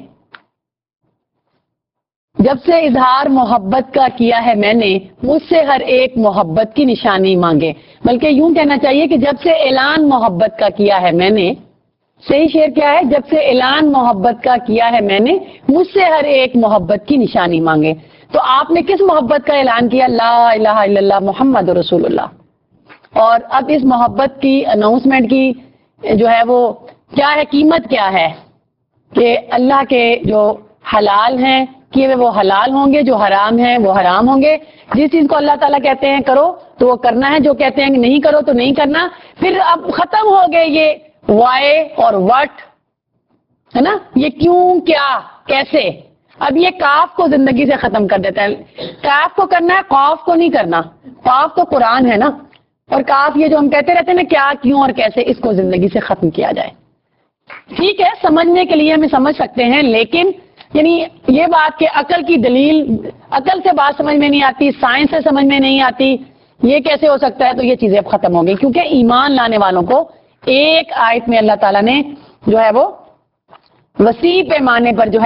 جب سے اظہار محبت کا کیا ہے میں نے مجھ سے ہر ایک محبت کی نشانی مانگے. بلکہ یوں کہنا چاہیے کہ جب سے اعلان محبت کا کیا ہے میں نے، صحیح شعر کیا ہے، جب سے اعلان محبت کا کیا ہے میں نے مجھ سے ہر ایک محبت کی نشانی مانگے. تو آپ نے کس محبت کا اعلان کیا؟ لا الہ الا اللہ محمد رسول اللہ. اور اب اس محبت کی اناؤنسمنٹ کی جو ہے وہ کیا ہے، قیمت کیا ہے کہ اللہ کے جو حلال ہیں کہ وہ حلال ہوں گے، جو حرام ہیں وہ حرام ہوں گے. جس چیز کو اللہ تعالیٰ کہتے ہیں کرو تو وہ کرنا ہے، جو کہتے ہیں کہ نہیں کرو تو نہیں کرنا. پھر اب ختم ہو گئے یہ وائے اور وٹ، ہے نا، یہ کیوں، کیا، کیسے. اب یہ کاف کو زندگی سے ختم کر دیتا ہے. کاف کو کرنا ہے، قاف کو نہیں کرنا. قاف تو قرآن ہے نا، اور کاف یہ جو ہم کہتے رہتے ہیں نا کیا، کیوں اور کیسے، اس کو زندگی سے ختم کیا جائے. ٹھیک ہے، سمجھنے کے لیے ہمیں سمجھ سکتے ہیں، لیکن یعنی یہ بات کہ عقل کی دلیل، عقل سے بات سمجھ میں نہیں آتی، سائنس سے سمجھ میں نہیں آتی، یہ کیسے ہو سکتا ہے، تو یہ چیزیں اب ختم ہو گئی. کیونکہ ایمان لانے والوں کو ایک آیت میں اللہ تعالیٰ نے جو ہے وہ وسیع پیمانے پر جو ہے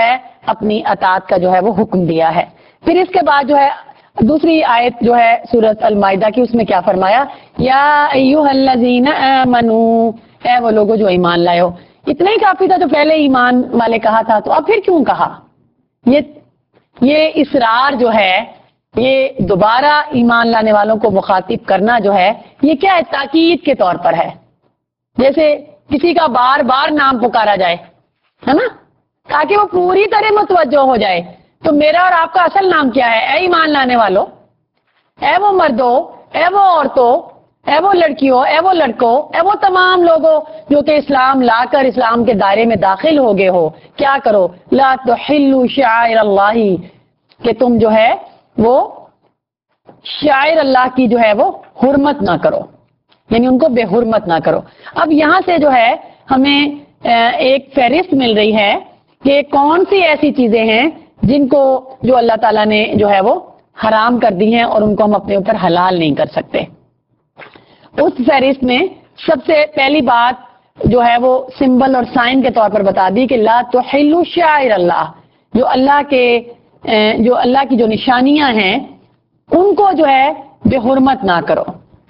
اپنی اطاعت کا جو ہے وہ حکم دیا ہے. پھر اس کے بعد جو ہے دوسری آیت جو ہے سورۃ المائدہ کی، اس میں کیا فرمایا؟ یا ایھا الذین آمنو، اے وہ لوگوں جو ایمان لائے ہو. اتنا ہی کافی تھا جو پہلے ایمان والے کہا تھا، تو اب پھر کیوں کہا؟ یہ یہ اصرار جو ہے، یہ دوبارہ ایمان لانے والوں کو مخاطب کرنا جو ہے، یہ کیا ہے؟ تاکید کے طور پر ہے. جیسے کسی کا بار بار نام پکارا جائے، ہے نا، تاکہ وہ پوری طرح متوجہ ہو جائے. تو میرا اور آپ کا اصل نام کیا ہے؟ اے ایمان لانے والوں، اے وہ مردوں، اے وہ عورتوں، اے وہ لڑکیوں، اے وہ لڑکوں، اے وہ تمام لوگوں جو کہ اسلام لا کر اسلام کے دائرے میں داخل ہو گئے ہو، کیا کرو؟ لا تحلوا شعائر اللہ، کہ تم جو ہے وہ شاعر اللہ کی جو ہے وہ حرمت نہ کرو، یعنی ان کو بے حرمت نہ کرو. اب یہاں سے جو ہے ہمیں ایک فہرست مل رہی ہے کہ کون سی ایسی چیزیں ہیں جن کو جو اللہ تعالیٰ نے جو ہے وہ حرام کر دی ہیں اور ان کو ہم اپنے اوپر حلال نہیں کر سکتے. اس فہرست میں سب سے پہلی بات جو ہے وہ سمبل اور سائن کے طور پر بتا دی کہ لا تحلوا شعائر اللہ، جو اللہ کے جو اللہ کی جو نشانیاں ہیں ان کو جو ہے بے حرمت نہ کرو،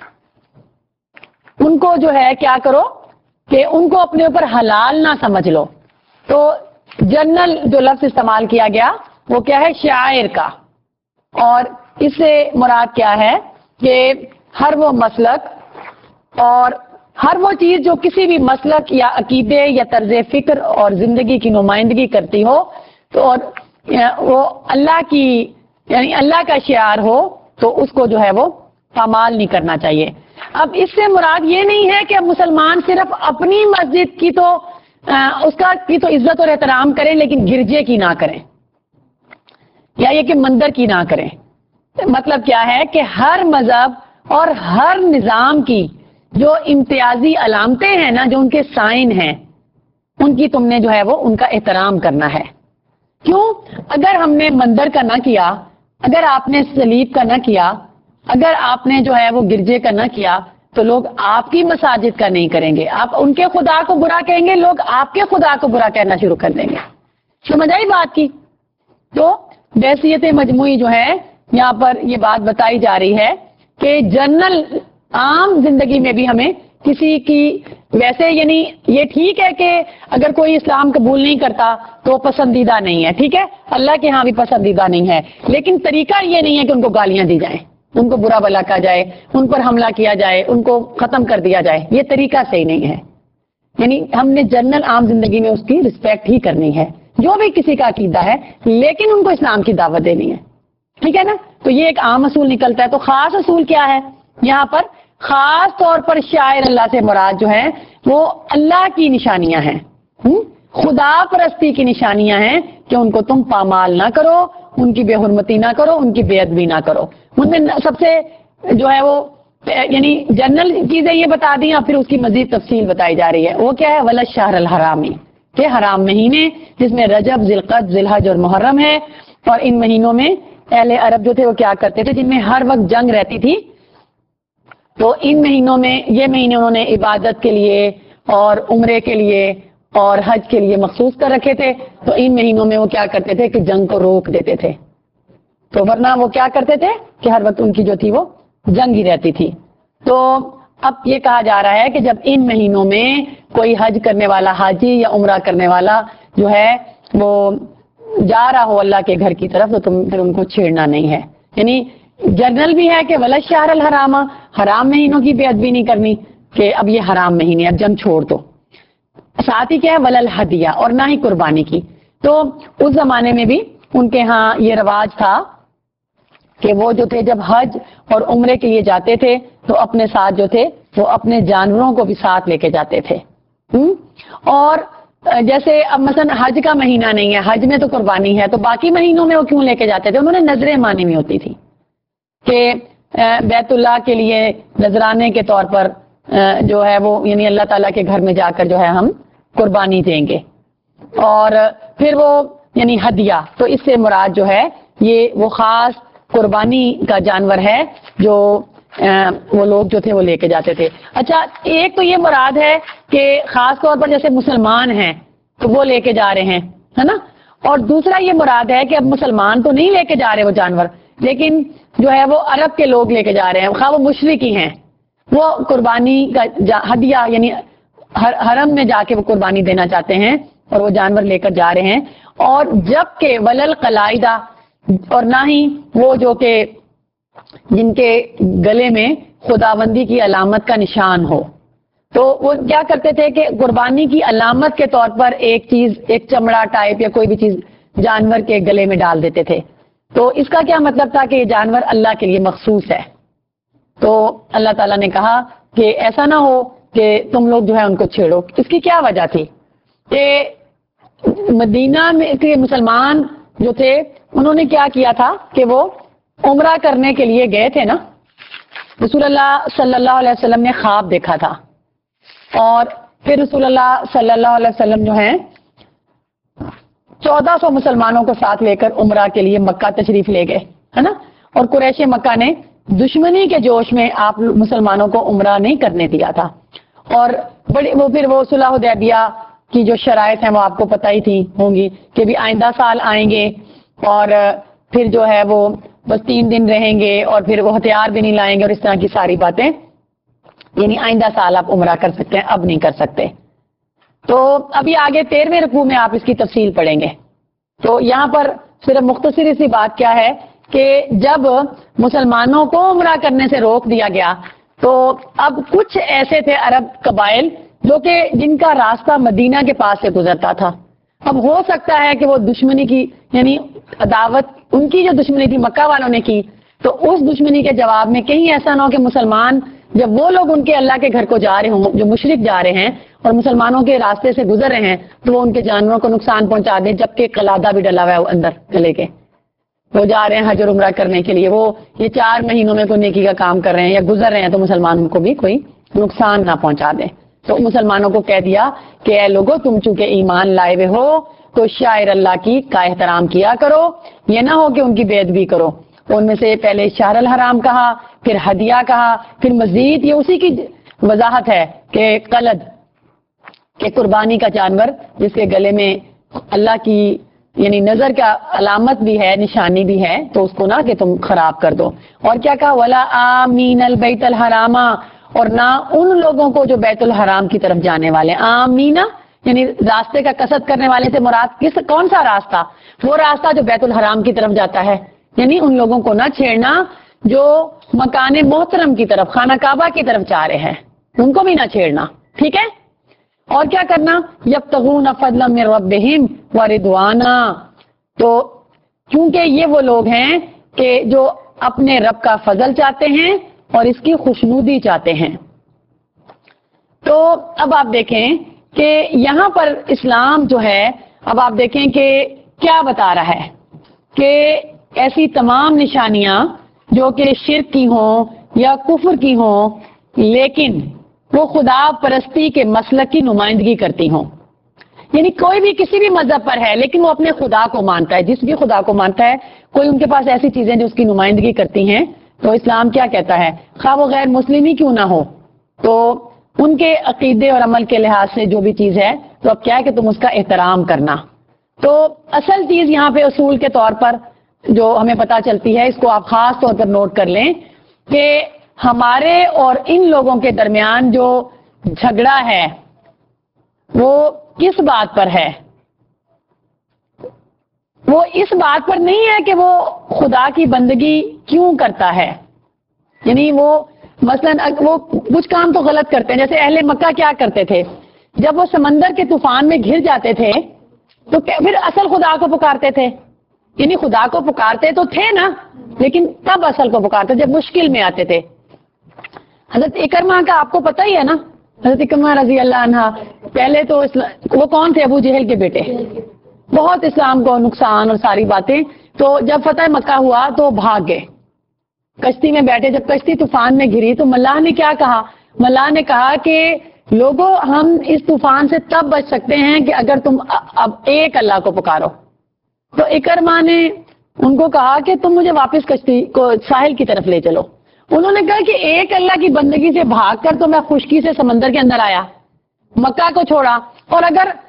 ان کو جو ہے کیا کرو کہ ان کو اپنے اوپر حلال نہ سمجھ لو. تو جنرل جو لفظ استعمال کیا گیا وہ کیا ہے؟ شاعر کا. اور اس سے مراد کیا ہے کہ ہر وہ مسلک اور ہر وہ چیز جو کسی بھی مسلک یا عقیدے یا طرز فکر اور زندگی کی نمائندگی کرتی ہو، تو اور وہ اللہ کی یعنی اللہ کا شعار ہو، تو اس کو جو ہے وہ پامال نہیں کرنا چاہیے. اب اس سے مراد یہ نہیں ہے کہ اب مسلمان صرف اپنی مسجد کی تو اس کا کی تو عزت اور احترام کریں لیکن گرجے کی نہ کریں، یا یہ کہ مندر کی نہ کریں. مطلب کیا ہے کہ ہر مذہب اور ہر نظام کی جو امتیازی علامتیں ہیں نا، جو ان کے سائن ہیں، ان کی تم نے جو ہے وہ ان کا احترام کرنا ہے. کیوں؟ اگر ہم نے مندر کا نہ کیا، اگر آپ نے صلیب کا نہ کیا، اگر آپ نے جو ہے وہ گرجے کا نہ کیا، تو لوگ آپ کی مساجد کا نہیں کریں گے. آپ ان کے خدا کو برا کہیں گے، لوگ آپ کے خدا کو برا کہنا شروع کر دیں گے. سمجھ آئی بات کی؟ تو بحثیت مجموعی جو ہے یہاں پر یہ بات بتائی جا رہی ہے کہ جنرل عام زندگی میں بھی ہمیں کسی کی ویسے یعنی یہ ٹھیک ہے کہ اگر کوئی اسلام قبول نہیں کرتا تو پسندیدہ نہیں ہے، ٹھیک ہے، اللہ کے ہاں بھی پسندیدہ نہیں ہے، لیکن طریقہ یہ نہیں ہے کہ ان کو گالیاں دی جائیں، ان کو برا بھلا کہا جائے، ان پر حملہ کیا جائے، ان کو ختم کر دیا جائے. یہ طریقہ صحیح نہیں ہے. یعنی ہم نے جنرل عام زندگی میں اس کی رسپیکٹ ہی کرنی ہے، جو بھی کسی کا عقیدہ ہے، لیکن ان کو اسلام کی دعوت دینی ہے. ٹھیک ہے نا؟ تو یہ ایک عام اصول نکلتا ہے. تو خاص اصول کیا ہے یہاں پر؟ خاص طور پر شاعر اللہ سے مراد جو ہے وہ اللہ کی نشانیاں ہیں، خدا پرستی کی نشانیاں ہیں کہ ان کو تم پامال نہ کرو، ان کی بے حرمتی نہ کرو، ان کی بے ادبی نہ کرو. ان میں سب سے جو ہے وہ یعنی جنرل چیزیں یہ بتا دی اور پھر اس کی مزید تفصیل بتائی جا رہی ہے. وہ کیا ہے؟ ولا شہر الحرامی، کہ حرام مہینے جس میں رجب، ذوالقعدہ، ذوالحج اور محرم ہے. اور ان مہینوں میں اہل عرب جو تھے وہ کیا کرتے تھے؟ جن میں ہر وقت جنگ رہتی تھی، تو ان مہینوں میں یہ مہینے انہوں نے عبادت کے لیے اور عمرے کے لیے اور حج کے لیے مخصوص کر رکھے تھے. تو ان مہینوں میں وہ کیا کرتے تھے کہ جنگ کو روک دیتے تھے. تو ورنہ وہ کیا کرتے تھے کہ ہر وقت ان کی جو تھی وہ جنگ ہی رہتی تھی. تو اب یہ کہا جا رہا ہے کہ جب ان مہینوں میں کوئی حج کرنے والا حاجی یا عمرہ کرنے والا جو ہے وہ جا رہا ہو اللہ کے گھر کی طرف، تو تم پھر ان کو چھیڑنا نہیں ہے. یعنی جنرل بھی ہے کہ ولا شہر الحرام، حرام مہینوں کی بے ادبی نہیں کرنی کہ اب یہ حرام مہینے اب جنگ چھوڑ دو. ساتھ ہی کیا ہے؟ ولا الہدیہ، اور نہ ہی قربانی کی. تو اس زمانے میں بھی ان کے ہاں یہ رواج تھا کہ وہ جو تھے جب حج اور عمرے کے لیے جاتے تھے تو اپنے ساتھ جو تھے وہ اپنے جانوروں کو بھی ساتھ لے کے جاتے تھے. اور جیسے اب مثلا حج کا مہینہ نہیں ہے، حج میں تو قربانی ہے، تو باقی مہینوں میں وہ کیوں لے کے جاتے تھے؟ انہوں نے نظریں مانی ہوئی ہوتی تھی کہ بیت اللہ کے لیے نذرانے کے طور پر جو ہے وہ یعنی اللہ تعالیٰ کے گھر میں جا کر جو ہے ہم قربانی دیں گے. اور پھر وہ یعنی ہدیہ، تو اس سے مراد جو ہے یہ وہ خاص قربانی کا جانور ہے جو وہ لوگ جو تھے وہ لے کے جاتے تھے. اچھا، ایک تو یہ مراد ہے کہ خاص طور پر جیسے مسلمان ہیں تو وہ لے کے جا رہے ہیں، ہے نا. اور دوسرا یہ مراد ہے کہ اب مسلمان تو نہیں لے کے جا رہے وہ جانور، لیکن جو ہے وہ عرب کے لوگ لے کے جا رہے ہیں، خواہ وہ مشرک ہی ہیں، وہ قربانی کا ہدیہ یعنی حرم میں جا کے وہ قربانی دینا چاہتے ہیں اور وہ جانور لے کر جا رہے ہیں. اور جب کہ ولل قلائدہ، اور نہ ہی وہ جو کہ جن کے گلے میں خداوندی کی علامت کا نشان ہو. تو وہ کیا کرتے تھے کہ قربانی کی علامت کے طور پر ایک چیز، ایک چمڑا ٹائپ یا کوئی بھی چیز جانور کے گلے میں ڈال دیتے تھے. تو اس کا کیا مطلب تھا کہ یہ جانور اللہ کے لیے مخصوص ہے. تو اللہ تعالیٰ نے کہا کہ ایسا نہ ہو کہ تم لوگ جو ہے ان کو چھیڑو. اس کی کیا وجہ تھی کہ مدینہ میں کے مسلمان جو تھے انہوں نے کیا کیا تھا کہ وہ عمرہ کرنے کے لیے گئے تھے نا. رسول اللہ صلی اللہ علیہ وسلم نے خواب دیکھا تھا اور پھر رسول اللہ صلی اللہ علیہ وسلم جو ہیں چودہ سو مسلمانوں کو ساتھ لے کر عمرہ کے لیے مکہ تشریف لے گئے ہے نا. اور قریش مکہ نے دشمنی کے جوش میں آپ مسلمانوں کو عمرہ نہیں کرنے دیا تھا. اور بڑی وہ پھر وہ صلح حدیبیہ کی جو شرائط ہیں وہ آپ کو پتہ ہی تھی ہوں گی کہ بھی آئندہ سال آئیں گے اور پھر جو ہے وہ بس تین دن رہیں گے اور پھر وہ ہتھیار بھی نہیں لائیں گے اور اس طرح کی ساری باتیں، یعنی آئندہ سال آپ عمرہ کر سکتے ہیں، اب نہیں کر سکتے. تو ابھی آگے تیرہویں رکوع میں آپ اس کی تفصیل پڑھیں گے. تو یہاں پر صرف مختصری سی بات کیا ہے کہ جب مسلمانوں کو عمرہ کرنے سے روک دیا گیا تو اب کچھ ایسے تھے عرب قبائل جو کہ جن کا راستہ مدینہ کے پاس سے گزرتا تھا. اب ہو سکتا ہے کہ وہ دشمنی کی یعنی عداوت ان کی جو دشمنی تھی مکہ والوں نے کی، تو اس دشمنی کے جواب میں کہیں ایسا نہ ہو کہ مسلمان جب وہ لوگ ان کے اللہ کے گھر کو جا رہے ہوں جو مشرک جا رہے ہیں اور مسلمانوں کے راستے سے گزر رہے ہیں تو وہ ان کے جانوروں کو نقصان پہنچا دیں، جبکہ قلادہ بھی ڈلا ہوا ہے اندر گلے کے. وہ جا رہے ہیں حج اور عمرہ کرنے کے لیے، وہ یہ چار مہینوں میں کوئی نیکی کا کام کر رہے ہیں یا گزر رہے ہیں تو مسلمانوں کو بھی کوئی نقصان نہ پہنچا دیں. تو مسلمانوں کو کہہ دیا کہ اے لوگو تم چونکہ ایمان لائے ہوئے ہو تو شاعر اللہ کی کا احترام کیا کرو، یہ نہ ہو کہ ان کی بے ادبی کرو. ان میں سے پہلے شہر الحرام کہا، پھر ہدیہ کہا، پھر مزید یہ اسی کی وضاحت ہے کہ قلد کہ قربانی کا جانور جس کے گلے میں اللہ کی یعنی نظر کا علامت بھی ہے، نشانی بھی ہے، تو اس کو نہ کہ تم خراب کر دو. اور کیا کہا ولا آمین البیت الحرام، اور نہ ان لوگوں کو جو بیت الحرام کی طرف جانے والے. آمینا یعنی راستے کا قصد کرنے والے سے مراد کس کون سا راستہ؟ وہ راستہ جو بیت الحرام کی طرف جاتا ہے، یعنی ان لوگوں کو نہ چھیڑنا جو مکان محترم کی طرف خانہ کعبہ کی طرف جا رہے ہیں، ان کو بھی نہ چھیڑنا. ٹھیک ہے. اور کیا کرنا یبتغون فضلا من ربہم ورضوانا، تو کیونکہ یہ وہ لوگ ہیں کہ جو اپنے رب کا فضل چاہتے ہیں اور اس کی خوشنودی چاہتے ہیں. تو اب آپ دیکھیں کہ یہاں پر اسلام جو ہے اب آپ دیکھیں کہ کیا بتا رہا ہے کہ ایسی تمام نشانیاں جو کہ شرک کی ہوں یا کفر کی ہوں لیکن وہ خدا پرستی کے مسلک کی نمائندگی کرتی ہوں. یعنی کوئی بھی کسی بھی مذہب پر ہے لیکن وہ اپنے خدا کو مانتا ہے، جس بھی خدا کو مانتا ہے، کوئی ان کے پاس ایسی چیزیں جو اس کی نمائندگی کرتی ہیں، تو اسلام کیا کہتا ہے خواہ وہ غیر مسلم ہی کیوں نہ ہو تو ان کے عقیدے اور عمل کے لحاظ سے جو بھی چیز ہے تو اب کیا ہے کہ تم اس کا احترام کرنا. تو اصل چیز یہاں پہ اصول کے طور پر جو ہمیں پتہ چلتی ہے، اس کو آپ خاص طور پر نوٹ کر لیں کہ ہمارے اور ان لوگوں کے درمیان جو جھگڑا ہے وہ کس بات پر ہے؟ وہ اس بات پر نہیں ہے کہ وہ خدا کی بندگی کیوں کرتا ہے. یعنی وہ مثلا وہ کچھ کام تو غلط کرتے ہیں، جیسے اہل مکہ کیا کرتے تھے جب وہ سمندر کے طوفان میں گھر جاتے تھے تو پھر اصل خدا کو پکارتے تھے. یعنی خدا کو پکارتے تو تھے نا، لیکن تب اصل کو پکارتے جب مشکل میں آتے تھے. حضرت اکرمہ کا آپ کو پتہ ہی ہے نا، حضرت اکرمہ رضی اللہ عنہ پہلے تو وہ کون تھے؟ ابو جہل کے بیٹے. بہت اسلام کو نقصان اور ساری باتیں. تو جب فتح مکہ ہوا تو بھاگ گئے، کشتی میں بیٹھے. جب کشتی طوفان میں گری تو ملاح نے کیا کہا؟ ملاح نے کہا کہ لوگوں ہم اس طوفان سے تب بچ سکتے ہیں کہ اگر تم اب ایک اللہ کو پکارو. تو اکرمہ نے ان کو کہا کہ تم مجھے واپس کشتی کو ساحل کی طرف لے چلو. انہوں نے کہا کہ ایک اللہ کی بندگی سے بھاگ کر تو میں خشکی سے سمندر کے اندر آیا، مکہ کو چھوڑا، اور اگر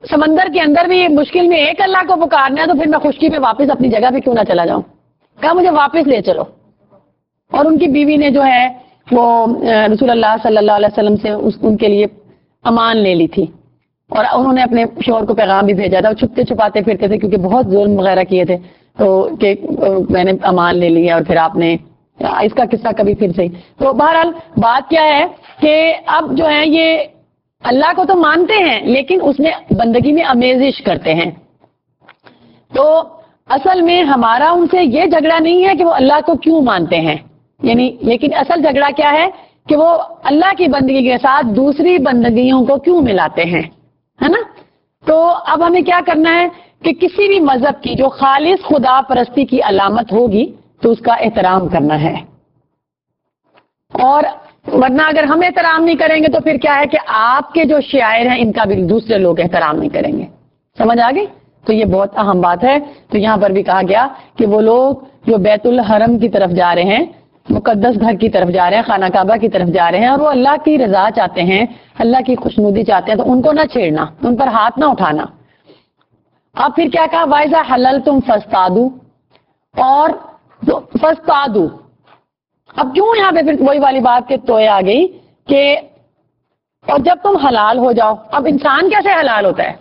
سمندر کے اندر بھی مشکل میں ایک اللہ کو پکارنا ہے تو پھر میں خشکی پہ واپس اپنی جگہ پہ کیوں نہ چلا جاؤں؟ کہا مجھے واپس لے چلو. اور ان کی بیوی نے جو ہے وہ رسول اللہ صلی اللہ علیہ وسلم سے اس ان کے لیے امان لے لی تھی اور انہوں نے اپنے شوہر کو پیغام بھی بھیجا تھا. چھپتے چھپاتے پھرتے تھے کیونکہ بہت ظلم وغیرہ کیے تھے تو کہ میں نے امان لے لی ہے اور پھر آپ نے اس کا قصہ کبھی پھر سے. تو بہرحال بات کیا ہے کہ اب جو ہے یہ اللہ کو تو مانتے ہیں لیکن اس میں بندگی میں آمیزش کرتے ہیں. تو اصل میں ہمارا ان سے یہ جھگڑا نہیں ہے کہ وہ اللہ کو کیوں مانتے ہیں, یعنی لیکن اصل جھگڑا کیا ہے کہ وہ اللہ کی بندگی کے ساتھ دوسری بندگیوں کو کیوں ملاتے ہیں, ہے نا. تو اب ہمیں کیا کرنا ہے کہ کسی بھی مذہب کی جو خالص خدا پرستی کی علامت ہوگی تو اس کا احترام کرنا ہے, اور ورنہ اگر ہم احترام نہیں کریں گے تو پھر کیا ہے کہ آپ کے جو شاعر ہیں ان کا بھی دوسرے لوگ احترام نہیں کریں گے. سمجھ آ گئی؟ تو یہ بہت اہم بات ہے. تو یہاں پر بھی کہا گیا کہ وہ لوگ جو بیت الحرم کی طرف جا رہے ہیں, مقدس گھر کی طرف جا رہے ہیں, خانہ کعبہ کی طرف جا رہے ہیں اور وہ اللہ کی رضا چاہتے ہیں, اللہ کی خوشنودی چاہتے ہیں, تو ان کو نہ چھیڑنا, ان پر ہاتھ نہ اٹھانا. اب پھر کیا کہا, وَإِذَا حَلَّلْتُمْ فَاسْتَادُوا, اور فَاسْتَادُوا. اب کیوں یہاں پہ پھر وہی والی بات کے توئے آ گئی کہ اور جب تم حلال ہو جاؤ. اب انسان کیسے حلال ہوتا ہے؟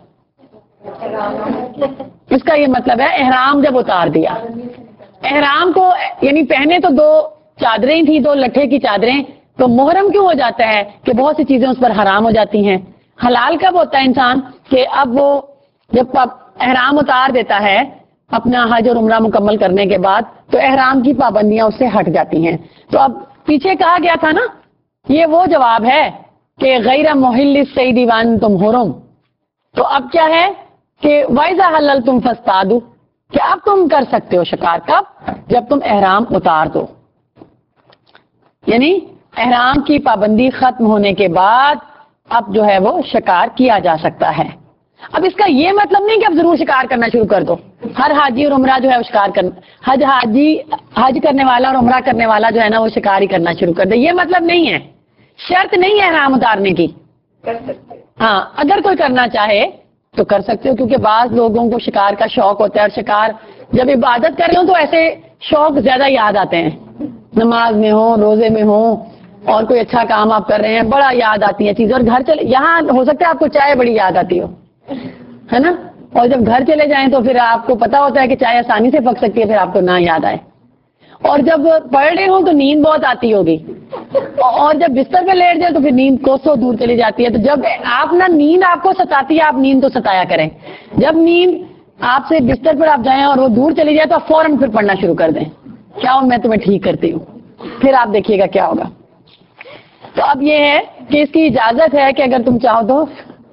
اس کا یہ مطلب ہے احرام جب اتار دیا. احرام کو یعنی پہنے تو دو چادریں تھی, دو لٹھے کی چادریں, تو محرم کیوں ہو جاتا ہے کہ بہت سی چیزیں اس پر حرام ہو جاتی ہیں. حلال کب ہوتا ہے انسان کہ اب وہ جب احرام اتار دیتا ہے اپنا حج اور عمرہ مکمل کرنے کے بعد تو احرام کی پابندیاں اس سے ہٹ جاتی ہیں. تو اب پیچھے کہا گیا تھا نا, یہ وہ جواب ہے کہ غیر محل الصید وانتم حرم. تو اب کیا ہے کہ وَإِذَا حَلَّلْتُمْ فَاسْتَادُوا, کہ اب تم کر سکتے ہو شکار کب, جب تم احرام اتار دو, یعنی احرام کی پابندی ختم ہونے کے بعد اب جو ہے وہ شکار کیا جا سکتا ہے. اب اس کا یہ مطلب نہیں کہ اب ضرور شکار کرنا شروع کر دو. ہر حاجی اور عمرہ جو ہے وہ شکار کرنا, حج حاجی حج کرنے والا اور عمرہ کرنے والا جو ہے نا وہ شکار ہی کرنا شروع کر دے, یہ مطلب نہیں ہے. شرط نہیں ہے احرام اتارنے کی, ہاں اگر کوئی کرنا چاہے تو کر سکتے ہو, کیونکہ بعض لوگوں کو شکار کا شوق ہوتا ہے اور شکار جب عبادت کر رہے ہوں تو ایسے شوق زیادہ یاد آتے ہیں, نماز میں ہوں, روزے میں ہوں, اور کوئی اچھا کام آپ کر رہے ہیں بڑا یاد آتی ہے چیز. اور گھر چلے, یہاں ہو سکتا ہے آپ کو چائے بڑی یاد آتی ہو, ہے نا, اور جب گھر چلے جائیں تو پھر آپ کو پتا ہوتا ہے کہ چائے آسانی سے پک سکتی ہے, پھر آپ کو نہ یاد آئے. اور جب پڑھ رہے ہوں تو نیند بہت آتی ہوگی, اور جب بستر پہ لیٹ جائے تو پھر نیند کوسوں دور چلی جاتی ہے. تو جب آپ نا نیند آپ کو ستاتی ہے, آپ نیند تو ستایا کریں. جب نیند آپ سے بستر پر آپ جائیں اور وہ دور چلی جائے تو آپ فوراً پھر پڑھنا شروع کر دیں, کیا ہوں میں تمہیں ٹھیک کرتی ہوں, پھر آپ دیکھیے گا کیا ہوگا. تو اب یہ ہے کہ اس کی اجازت ہے کہ اگر تم چاہو تو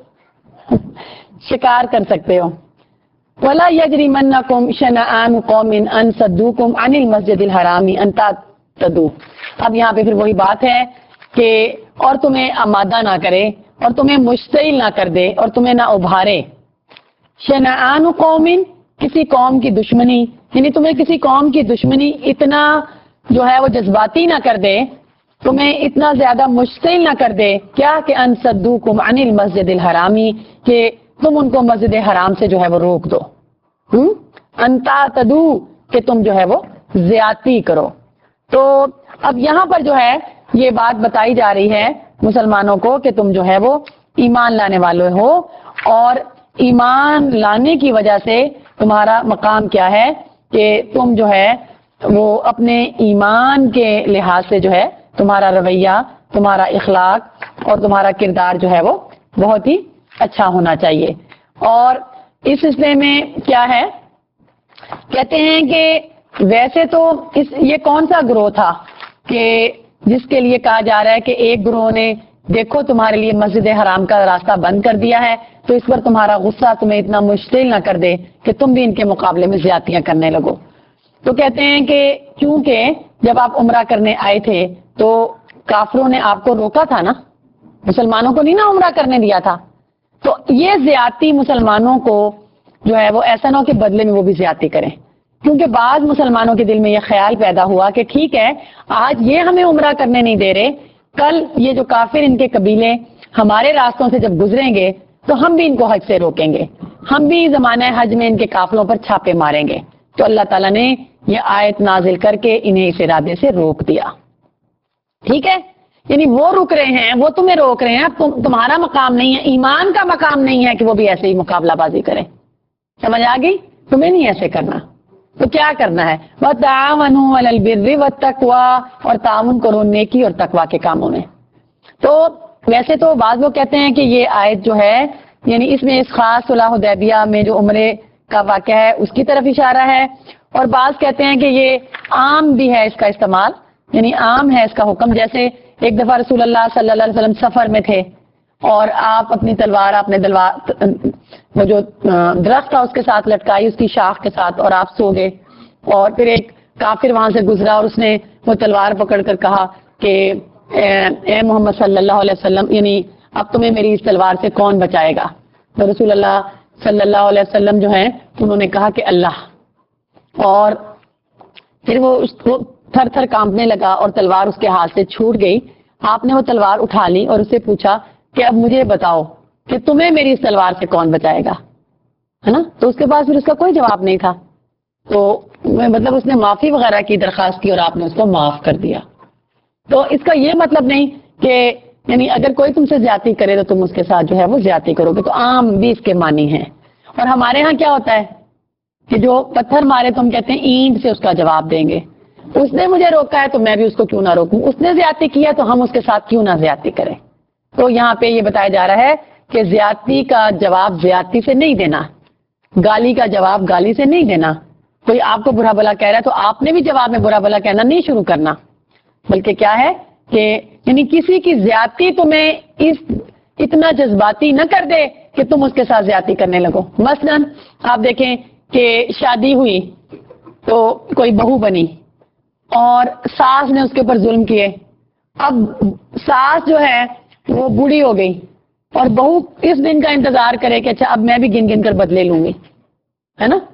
شکار کر سکتے ہو. وَلَا يَجْرِمَنَّكُمْ شَنَآنُ قَوْمٍ أَن صَدُّوكُمْ عَنِ الْمَسْجِدِ الْحَرَامِ أَن تَعْتَدُوا. اب یہاں پہ پھر وہی بات ہے کہ اور تمہیں آمادہ نہ کرے اور تمہیں مشتعل نہ کر دے اور تمہیں نہ ابھارے. شنآن قوم, کسی قوم کی دشمنی, یعنی تمہیں کسی قوم کی دشمنی اتنا جو ہے وہ جذباتی نہ کر دے, تمہیں اتنا زیادہ مشتعل نہ کر دے کیا کہ ان صدوکم عن المسجد الحرامی, کہ تم ان کو مسجد حرام سے جو ہے وہ روک دو. انتا تدو, کہ تم جو ہے وہ زیادتی کرو. تو اب یہاں پر جو ہے یہ بات بتائی جا رہی ہے مسلمانوں کو کہ تم جو ہے وہ ایمان لانے والے ہو, اور ایمان لانے کی وجہ سے تمہارا مقام کیا ہے کہ تم جو ہے وہ اپنے ایمان کے لحاظ سے جو ہے تمہارا رویہ, تمہارا اخلاق اور تمہارا کردار جو ہے وہ بہت ہی اچھا ہونا چاہیے. اور اس سلسلے میں کیا ہے, کہتے ہیں کہ ویسے تو اس یہ کون سا گروہ تھا کہ جس کے لیے کہا جا رہا ہے کہ ایک گروہ نے دیکھو تمہارے لیے مسجد حرام کا راستہ بند کر دیا ہے تو اس پر تمہارا غصہ تمہیں اتنا مشتعل نہ کر دے کہ تم بھی ان کے مقابلے میں زیادتیاں کرنے لگو. تو کہتے ہیں کہ کیونکہ جب آپ عمرہ کرنے آئے تھے تو کافروں نے آپ کو روکا تھا نا, مسلمانوں کو نہیں نا عمرہ کرنے دیا تھا. تو یہ زیادتی مسلمانوں کو جو ہے وہ ایسا نہ ہو کہ بدلے میں وہ بھی زیادتی کریں, کیونکہ بعض مسلمانوں کے دل میں یہ خیال پیدا ہوا کہ ٹھیک ہے آج یہ ہمیں عمرہ کرنے نہیں دے رہے, کل یہ جو کافر ان کے قبیلے ہمارے راستوں سے جب گزریں گے تو ہم بھی ان کو حج سے روکیں گے, ہم بھی زمانہ حج میں ان کے قافلوں پر چھاپے ماریں گے. تو اللہ تعالیٰ نے یہ آیت نازل کر کے انہیں اس ارادے سے روک دیا. ٹھیک ہے, یعنی وہ رک رہے ہیں, وہ تمہیں روک رہے ہیں, تم, تمہارا مقام نہیں ہے, ایمان کا مقام نہیں ہے کہ وہ بھی ایسے ہی مقابلہ بازی کریں. سمجھ آ گئی؟ تمہیں نہیں ایسے کرنا. تو کیا کرنا ہے؟ وَتَعَاوَنُوا عَلَى الْبِرِّ وَالتَّقْوَىٰ, اور تعاون کرو نیکی اور تقوی کے کاموں میں. تو ویسے تو بعض لوگ کہتے ہیں کہ یہ آیت جو ہے یعنی اس میں اس خاص صلح حدیبیہ میں جو عمرے کا واقعہ ہے اس کی طرف اشارہ ہے, اور بعض کہتے ہیں کہ یہ عام بھی ہے اس کا استعمال, یعنی عام ہے اس کا حکم. جیسے ایک دفعہ رسول اللہ صلی اللہ علیہ وسلم سفر میں تھے اور آپ اپنی تلوار اپنے تلوار وہ جو درخت تھا اس کے ساتھ لٹکائی, اس کی شاخ کے ساتھ, اور آپ سو گئے, اور پھر ایک کافر وہاں سے گزرا اور اس نے وہ تلوار پکڑ کر کہا کہ اے محمد صلی اللہ علیہ وسلم, یعنی اب تمہیں میری اس تلوار سے کون بچائے گا؟ تو رسول اللہ صلی اللہ علیہ وسلم جو ہیں انہوں نے کہا کہ اللہ, اور پھر وہ تھر تھر کانپنے لگا اور تلوار اس کے ہاتھ سے چھوٹ گئی. آپ نے وہ تلوار اٹھا لی اور اسے پوچھا کہ اب مجھے بتاؤ کہ تمہیں میری اس تلوار سے کون بچائے گا, ہے نا. تو اس کے پاس پھر اس کا کوئی جواب نہیں تھا, تو مطلب اس نے معافی وغیرہ کی درخواست کی اور آپ نے اس کو معاف کر دیا. تو اس کا یہ مطلب نہیں کہ یعنی اگر کوئی تم سے زیادتی کرے تو تم اس کے ساتھ جو ہے وہ زیادتی کرو گے. تو عام بھی اس کے معنی ہیں. اور ہمارے ہاں کیا ہوتا ہے کہ جو پتھر مارے تو ہم کہتے ہیں اینٹ سے اس کا جواب دیں گے. اس نے مجھے روکا ہے تو میں بھی اس کو کیوں نہ روکوں, اس نے زیادتی کیا تو ہم اس کے ساتھ کیوں نہ زیادتی کریں. تو یہاں پہ یہ بتایا جا رہا ہے کہ زیادتی کا جواب زیادتی سے نہیں دینا, گالی کا جواب گالی سے نہیں دینا. کوئی آپ کو برا بلا کہہ رہا ہے تو آپ نے بھی جواب میں برا بلا کہنا نہیں شروع کرنا, بلکہ کیا ہے کہ یعنی کسی کی زیادتی تمہیں اس اتنا جذباتی نہ کر دے کہ تم اس کے ساتھ زیادتی کرنے لگو. مثلا آپ دیکھیں کہ شادی ہوئی تو کوئی بہو بنی اور ساس نے اس کے اوپر ظلم کیے. اب ساس جو ہے وہ بوڑھی ہو گئی اور بہو اس دن کا انتظار کرے کہ اچھا اب میں بھی گن گن کر بدلے لوں گی, ہے نا.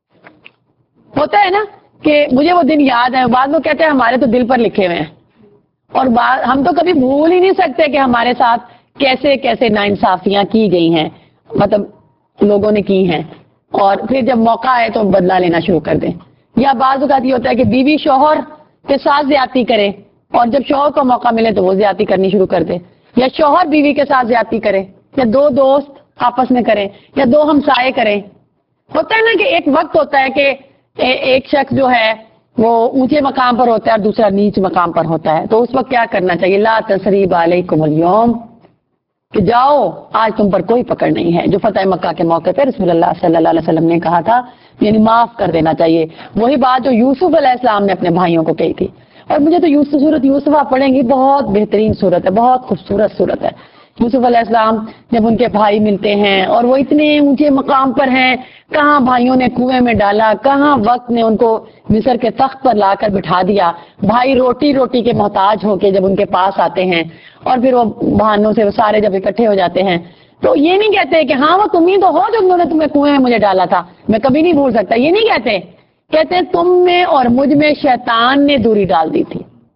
ہوتا ہے نا کہ مجھے وہ دن یاد ہے. بعد میں کہتے ہیں ہمارے تو دل پر لکھے ہوئے ہیں, اور ہم تو کبھی بھول ہی نہیں سکتے کہ ہمارے ساتھ کیسے کیسے ناانصافیاں کی گئی ہیں, مطلب لوگوں نے کی ہیں, اور پھر جب موقع آئے تو بدلہ لینا شروع کر دیں. یا بعض اوقات یہ ہوتا ہے کہ بیوی شوہر کے ساتھ زیادتی کرے اور جب شوہر کو موقع ملے تو وہ زیادتی کرنی شروع کر دے, یا شوہر بیوی کے ساتھ زیادتی کرے, یا دو دوست آپس میں کریں, یا دو ہمسائے کریں. ہوتا ہے نا کہ ایک وقت ہوتا ہے کہ ایک شخص جو ہے وہ اونچے مقام پر ہوتا ہے اور دوسرا نیچ مقام پر ہوتا ہے. تو اس وقت کیا کرنا چاہیے؟ لا تثریب علیکم اليوم, کہ جاؤ آج تم پر کوئی پکڑ نہیں ہے. جو فتح مکہ کے موقع پہ رسول اللہ صلی اللہ علیہ وسلم نے کہا تھا, یعنی معاف کر دینا چاہیے. وہی بات جو یوسف علیہ السلام نے اپنے بھائیوں کو کہی تھی. اور مجھے تو یوسف سورت یوسف آپ پڑھیں گی, بہت بہترین سورت ہے, بہت خوبصورت سورت ہے. یوسف علیہ السلام جب ان کے بھائی ملتے ہیں اور وہ اتنے اونچے مقام پر ہیں, کہاں بھائیوں نے کنویں میں ڈالا, کہاں وقت نے ان کو مصر کے تخت پر لا کر بٹھا دیا. بھائی روٹی روٹی کے محتاج ہو کے جب ان کے پاس آتے ہیں اور پھر وہ بہانوں سے وہ سارے جب اکٹھے ہو جاتے ہیں تو یہ نہیں کہتے کہ ہاں وہ تم ہی تو ہو جو انہوں نے تمہیں کنویں میں مجھے ڈالا تھا, میں کبھی نہیں بھول سکتا. یہ نہیں کہتے, کہتے ہیں تم میں اور مجھ میں شیطان نے دوری ڈال دی تھی.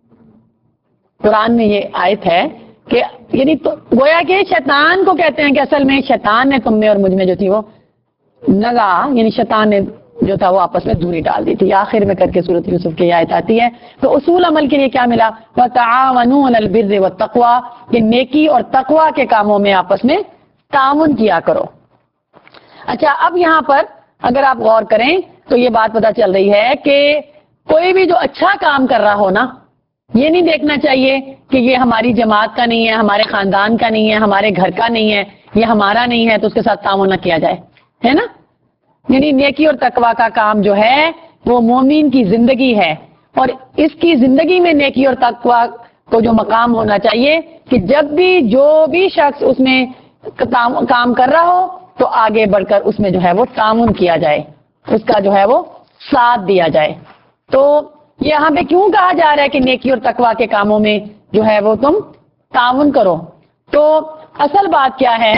قرآن میں یہ آیت ہے کہ یعنی تو گویا کہ شیطان کو کہتے ہیں کہ اصل میں شیطان نے تم میں اور مجھ میں جو تھی وہ لگا, یعنی شیطان نے جو تھا وہ آپس میں دوری ڈال دی تھی. آخر میں کر کے سورۃ یوسف کی آیت آتی ہے. تو اصول عمل کے لیے کیا ملا؟ وَتَعَاوَنُوا عَلَى الْبِرِّ وَالتَّقْوَىٰ, کہ نیکی اور تقوی کے کاموں میں آپس میں تعاون کیا کرو. اچھا, اب یہاں پر اگر آپ غور کریں تو یہ بات پتہ چل رہی ہے کہ کوئی بھی جو اچھا کام کر رہا ہو نا, یہ نہیں دیکھنا چاہیے کہ یہ ہماری جماعت کا نہیں ہے, ہمارے خاندان کا نہیں ہے, ہمارے گھر کا نہیں ہے, یہ ہمارا نہیں ہے تو اس کے ساتھ تعاون نہ کیا جائے, ہے نا. یعنی نیکی اور تقوی کا کام جو ہے وہ مومن کی زندگی ہے, اور اس کی زندگی میں نیکی اور تقوی کو جو مقام ہونا چاہیے کہ جب بھی جو بھی شخص اس میں کام کر رہا ہو تو آگے بڑھ کر اس میں جو ہے وہ تعاون کیا جائے, اس کا جو ہے وہ ساتھ دیا جائے. تو یہاں پہ کیوں کہا جا رہا ہے کہ نیکی اور تقوی کے کاموں میں جو ہے وہ تم تعاون کرو؟ تو اصل بات کیا ہے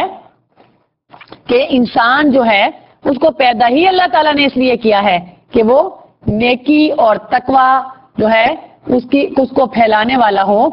کہ انسان جو ہے اس کو پیدا ہی اللہ تعالیٰ نے اس لیے کیا ہے کہ وہ نیکی اور تقوی جو ہے اس کی اس کو پھیلانے والا ہو,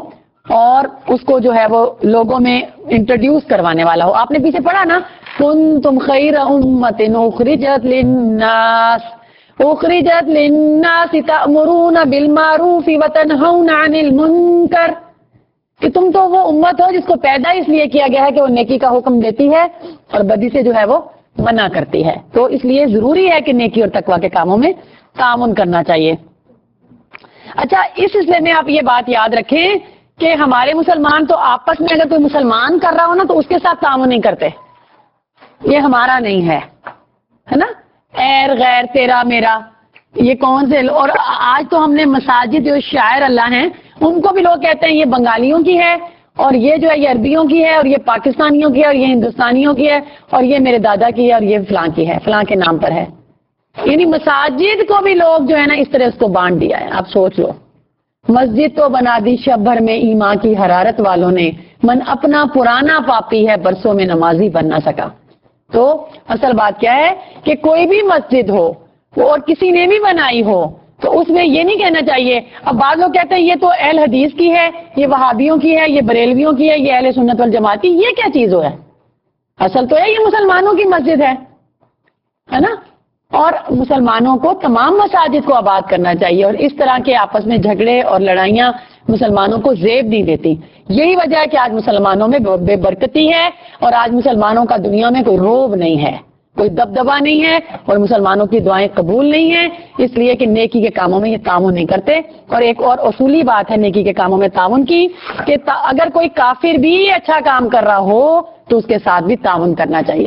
اور اس کو جو ہے وہ لوگوں میں انٹروڈیوس کروانے والا ہو. آپ نے پیچھے پڑھا نا کنتم خیر امۃ اخرجت للناس اخرجت للناس تأمرون بالمعروف وتنہون عن المنکر، کہ تم تو وہ امت ہو جس کو پیدا اس لیے کیا گیا ہے کہ وہ نیکی کا حکم دیتی ہے اور بدی سے جو ہے وہ منع کرتی ہے. تو اس لیے ضروری ہے کہ نیکی اور تقویٰ کے کاموں میں تعاون کرنا چاہیے. اچھا، اس سلسلے میں آپ یہ بات یاد رکھیں کہ ہمارے مسلمان تو آپس میں اگر کوئی مسلمان کر رہا ہو نا تو اس کے ساتھ تعاون نہیں کرتے، یہ ہمارا نہیں ہے، ہے نا، ایر غیر تیرا میرا، یہ کون سے. اور آج تو ہم نے مساجد جو شاعر اللہ ہیں ان کو بھی لوگ کہتے ہیں یہ بنگالیوں کی ہے اور یہ جو ہے یہ عربیوں کی ہے اور یہ پاکستانیوں کی ہے اور یہ ہندوستانیوں کی ہے اور یہ میرے دادا کی ہے اور یہ فلاں کی ہے، فلاں کے نام پر ہے. یعنی مساجد کو بھی لوگ جو ہے نا اس طرح اس کو بانٹ دیا ہے. آپ سوچ لو، مسجد تو بنا دی شب بھر میں ایمان کی حرارت والوں نے، من اپنا پرانا پاپی ہے برسوں میں نمازی بن نہ سکا. تو اصل بات کیا ہے کہ کوئی بھی مسجد ہو اور کسی نے بھی بنائی ہو تو اس میں یہ نہیں کہنا چاہیے. اب بعض لوگ کہتے ہیں یہ تو اہل حدیث کی ہے، یہ وہابیوں کی ہے، یہ بریلویوں کی ہے، یہ اہل سنت والجماعت کی. یہ کیا چیز ہو ہے؟ اصل تو ہے یہ مسلمانوں کی مسجد ہے ہے نا. اور مسلمانوں کو تمام مساجد کو آباد کرنا چاہیے اور اس طرح کے آپس میں جھگڑے اور لڑائیاں مسلمانوں کو زیب نہیں دیتی. یہی وجہ ہے کہ آج مسلمانوں میں بے برکتی ہے اور آج مسلمانوں کا دنیا میں کوئی روب نہیں ہے، کوئی دبدبا نہیں ہے اور مسلمانوں کی دعائیں قبول نہیں ہیں، اس لیے کہ نیکی کے کاموں میں یہ تعاون نہیں کرتے. اور ایک اور اصولی بات ہے نیکی کے کاموں میں تعاون کی کہ اگر کوئی کافر بھی اچھا کام کر رہا ہو تو اس کے ساتھ بھی تعاون کرنا چاہیے.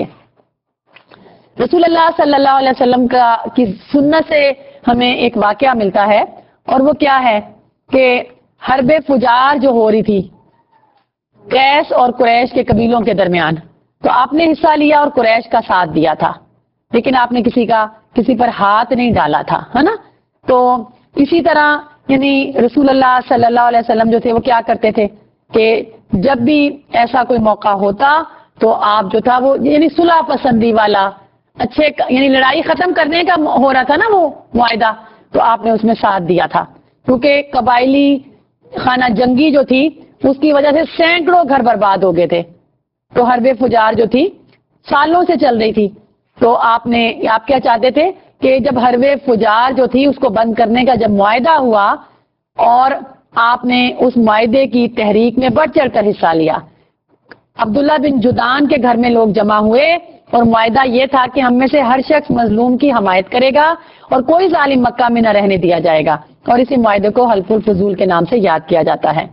رسول اللہ صلی اللہ علیہ وسلم کا کی سنت سے ہمیں ایک واقعہ ملتا ہے اور وہ کیا ہے کہ حرب فجار جو ہو رہی تھی قیس اور قریش کے قبیلوں کے درمیان، تو آپ نے حصہ لیا اور قریش کا ساتھ دیا تھا، لیکن آپ نے کسی کا کسی پر ہاتھ نہیں ڈالا تھا، ہے نا. تو اسی طرح یعنی رسول اللہ صلی اللہ علیہ وسلم جو تھے وہ کیا کرتے تھے کہ جب بھی ایسا کوئی موقع ہوتا تو آپ جو تھا وہ یعنی صلح پسندی والا اچھے یعنی لڑائی ختم کرنے کا ہو رہا تھا نا وہ معاہدہ، تو آپ نے اس میں ساتھ دیا تھا. کیونکہ قبائلی خانہ جنگی جو تھی اس کی وجہ سے سینکڑوں گھر برباد ہو گئے تھے. تو حرب فجار جو تھی سالوں سے چل رہی تھی، تو آپ نے آپ کیا چاہتے تھے کہ جب حرب فجار جو تھی اس کو بند کرنے کا جب معاہدہ ہوا اور آپ نے اس معاہدے کی تحریک میں بڑھ چڑھ کر حصہ لیا. عبداللہ بن جدان کے گھر میں لوگ جمع ہوئے اور معاہدہ یہ تھا کہ ہم میں سے ہر شخص مظلوم کی حمایت کرے گا اور کوئی ظالم مکہ میں نہ رہنے دیا جائے گا، اور اسی معاہدے کو حلف الفضول کے نام سے یاد کیا جاتا ہے.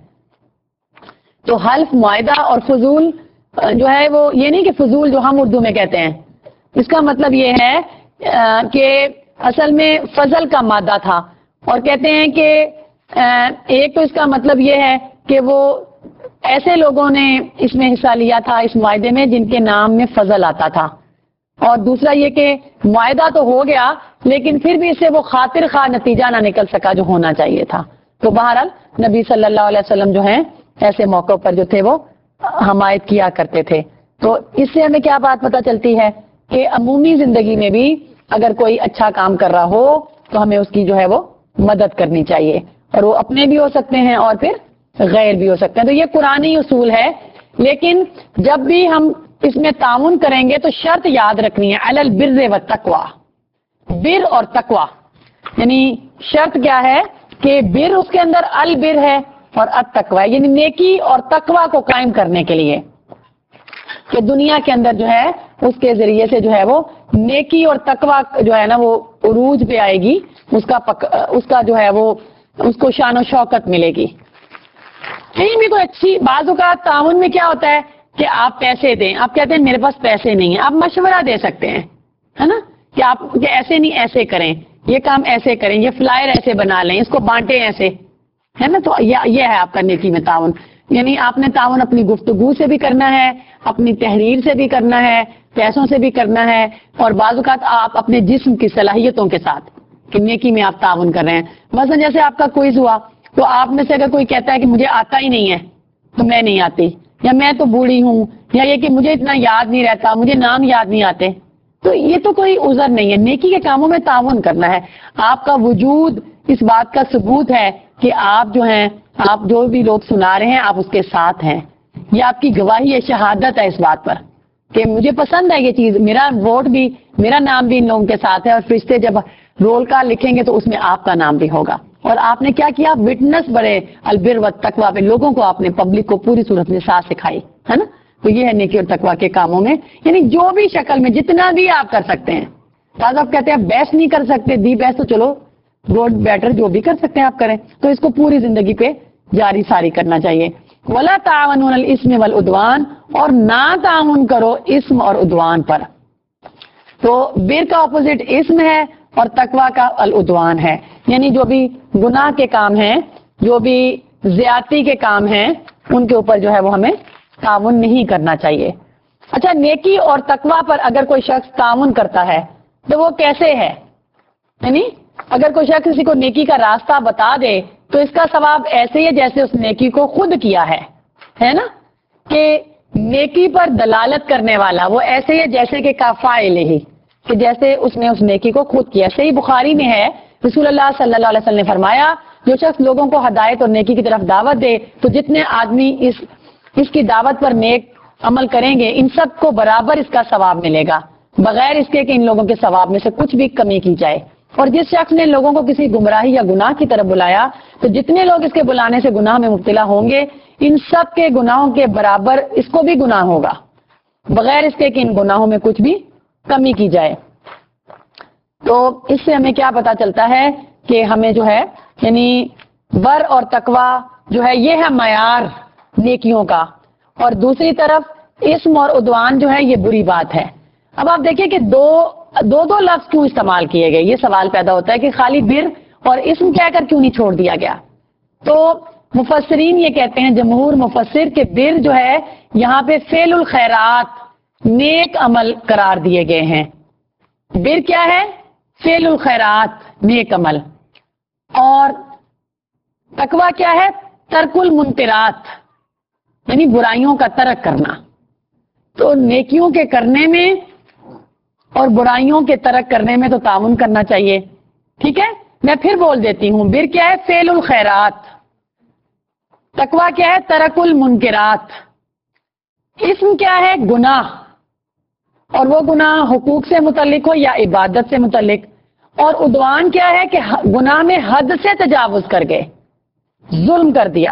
تو حلف، معاہدہ اور فضول جو ہے وہ یہ نہیں کہ فضول جو ہم اردو میں کہتے ہیں، اس کا مطلب یہ ہے کہ اصل میں فضل کا مادہ تھا. اور کہتے ہیں کہ ایک تو اس کا مطلب یہ ہے کہ وہ ایسے لوگوں نے اس میں حصہ لیا تھا اس معاہدے میں جن کے نام میں فضل آتا تھا، اور دوسرا یہ کہ معاہدہ تو ہو گیا لیکن پھر بھی اس سے وہ خاطر خواہ نتیجہ نہ نکل سکا جو ہونا چاہیے تھا. تو بہرحال نبی صلی اللہ علیہ وسلم جو ہیں ایسے موقعوں پر جو تھے وہ حمایت کیا کرتے تھے. تو اس سے ہمیں کیا بات پتہ چلتی ہے کہ عمومی زندگی میں بھی اگر کوئی اچھا کام کر رہا ہو تو ہمیں اس کی جو ہے وہ مدد کرنی چاہیے، اور وہ اپنے بھی ہو سکتے ہیں اور پھر غیر بھی ہو سکتے ہیں. تو یہ قرآنی اصول ہے، لیکن جب بھی ہم اس میں تعاون کریں گے تو شرط یاد رکھنی ہے، علی البر والتقوی، بر اور تقوی. یعنی شرط کیا ہے کہ بر اس کے اندر البر ہے اور التقوی یعنی نیکی اور تقوی کو قائم کرنے کے لیے، کہ دنیا کے اندر جو ہے اس کے ذریعے سے جو ہے وہ نیکی اور تقوی جو ہے نا وہ عروج پہ آئے گی، اس کا پک... اس کا جو ہے وہ اس کو شان و شوکت ملے گی. کہیں بھی کوئی اچھی بعض اوقات تعاون میں کیا ہوتا ہے کہ آپ پیسے دیں، آپ کہتے ہیں میرے پاس پیسے نہیں ہیں، آپ مشورہ دے سکتے ہیں، ہے نا، کہ آپ کہ ایسے نہیں ایسے کریں، یہ کام ایسے کریں، یہ فلائر ایسے بنا لیں، اس کو بانٹیں ایسے، ہے نا. تو یہ ہے آپ کا نیکی میں تعاون. یعنی آپ نے تعاون اپنی گفتگو سے بھی کرنا ہے، اپنی تحریر سے بھی کرنا ہے، پیسوں سے بھی کرنا ہے، اور بعض اوقات آپ اپنے جسم کی صلاحیتوں کے ساتھ کہ نیکی میں آپ تعاون کر رہے ہیں. مثلا جیسے آپ کا کوئز ہوا تو آپ میں سے اگر کوئی کہتا ہے کہ مجھے آتا ہی نہیں ہے تو میں نہیں آتی، یا میں تو بوڑھی ہوں، یا یہ کہ مجھے اتنا یاد نہیں رہتا، مجھے نام یاد نہیں آتے، تو یہ تو کوئی عذر نہیں ہے. نیکی کے کاموں میں تعاون کرنا ہے. آپ کا وجود اس بات کا ثبوت ہے کہ آپ جو ہیں آپ جو بھی لوگ سنا رہے ہیں آپ اس کے ساتھ ہیں. یہ آپ کی گواہی ہے, شہادت ہے اس بات پر کہ مجھے پسند ہے یہ چیز, میرا ووٹ بھی, میرا نام بھی ان لوگوں کے ساتھ ہے, اور فرشتے جب رول کال لکھیں گے تو اس میں آپ کا نام بھی ہوگا. اور آپ نے کیا کیا, وٹنس بڑے البر و تقویٰ پہ, لوگوں کو آپ نے پبلک کو پوری صورت میں ساتھ سکھائی ہے نا. تو یہ ہے نیکی اور تقویٰ کے کاموں میں, یعنی جو بھی شکل میں جتنا بھی آپ کر سکتے ہیں. بعض آپ کہتے ہیں بیس نہیں کر سکتے, دی بیس تو چلو گڈ بیٹر جو بھی کر سکتے ہیں آپ کریں, تو اس کو پوری زندگی پہ جاری ساری کرنا چاہیے. وَلَا تَعَوَنُوا عَلَى الْإِثْمِ وَالْعُدْوَانِ, اور نہ تعاون کرو اسم اور عدوان پر. تو بر کا اپوزٹ اسم ہے اور تقویٰ کا العدوان ہے, یعنی جو بھی گناہ کے کام ہیں, جو بھی زیادتی کے کام ہیں, ان کے اوپر جو ہے وہ ہمیں تعاون نہیں کرنا چاہیے. اچھا, نیکی اور تقویٰ پر اگر کوئی شخص تعاون کرتا ہے تو وہ کیسے ہے, یعنی اگر کوئی شخص کسی کو نیکی کا راستہ بتا دے تو اس کا ثواب ایسے ہی ہے جیسے اس نیکی کو خود کیا ہے, ہے نا, کہ نیکی پر دلالت کرنے والا وہ ایسے ہی ہے جیسے کہ کافائل ہی, کہ جیسے اس نے اس نیکی کو خود کیا. صحیح بخاری میں ہے, رسول اللہ صلی اللہ علیہ وسلم نے فرمایا جو شخص لوگوں کو ہدایت اور نیکی کی طرف دعوت دے تو جتنے آدمی اس اس کی دعوت پر نیک عمل کریں گے ان سب کو برابر اس کا ثواب ملے گا, بغیر اس کے کہ ان لوگوں کے ثواب میں سے کچھ بھی کمی کی جائے. اور جس شخص نے لوگوں کو کسی گمراہی یا گناہ کی طرف بلایا تو جتنے لوگ اس کے بلانے سے گناہ میں مبتلا ہوں گے ان سب کے گناہوں کے برابر اس کو بھی گناہ ہوگا, بغیر اس کے کہ ان گناہوں میں کچھ بھی کمی کی جائے. تو اس سے ہمیں کیا پتا چلتا ہے کہ ہمیں جو ہے یعنی بر اور تقویٰ جو ہے یہ ہے معیار نیکیوں کا, اور دوسری طرف اسم اور عدوان جو ہے یہ بری بات ہے. اب آپ دیکھیں کہ دو دو دو لفظ کیوں استعمال کیے گئے, یہ سوال پیدا ہوتا ہے کہ خالی بر اور اسم کہہ کر کیوں نہیں چھوڑ دیا گیا. تو مفسرین یہ کہتے ہیں, جمہور مفسر, کہ بر جو ہے یہاں پہ فعل الخیرات, نیک عمل قرار دیے گئے ہیں. بر کیا ہے, فعل الخیرات, نیک عمل. اور تقویٰ کیا ہے, ترک المنکرات, یعنی برائیوں کا ترک کرنا. تو نیکیوں کے کرنے میں اور برائیوں کے ترک کرنے میں تو تعاون کرنا چاہیے. ٹھیک ہے, میں پھر بول دیتی ہوں, بر کیا ہے, فعل الخیرات. تقویٰ کیا ہے, ترک المنکرات. اسم کیا ہے, گناہ, اور وہ گناہ حقوق سے متعلق ہو یا عبادت سے متعلق. اور عدوان کیا ہے کہ گناہ میں حد سے تجاوز کر گئے, ظلم کر دیا.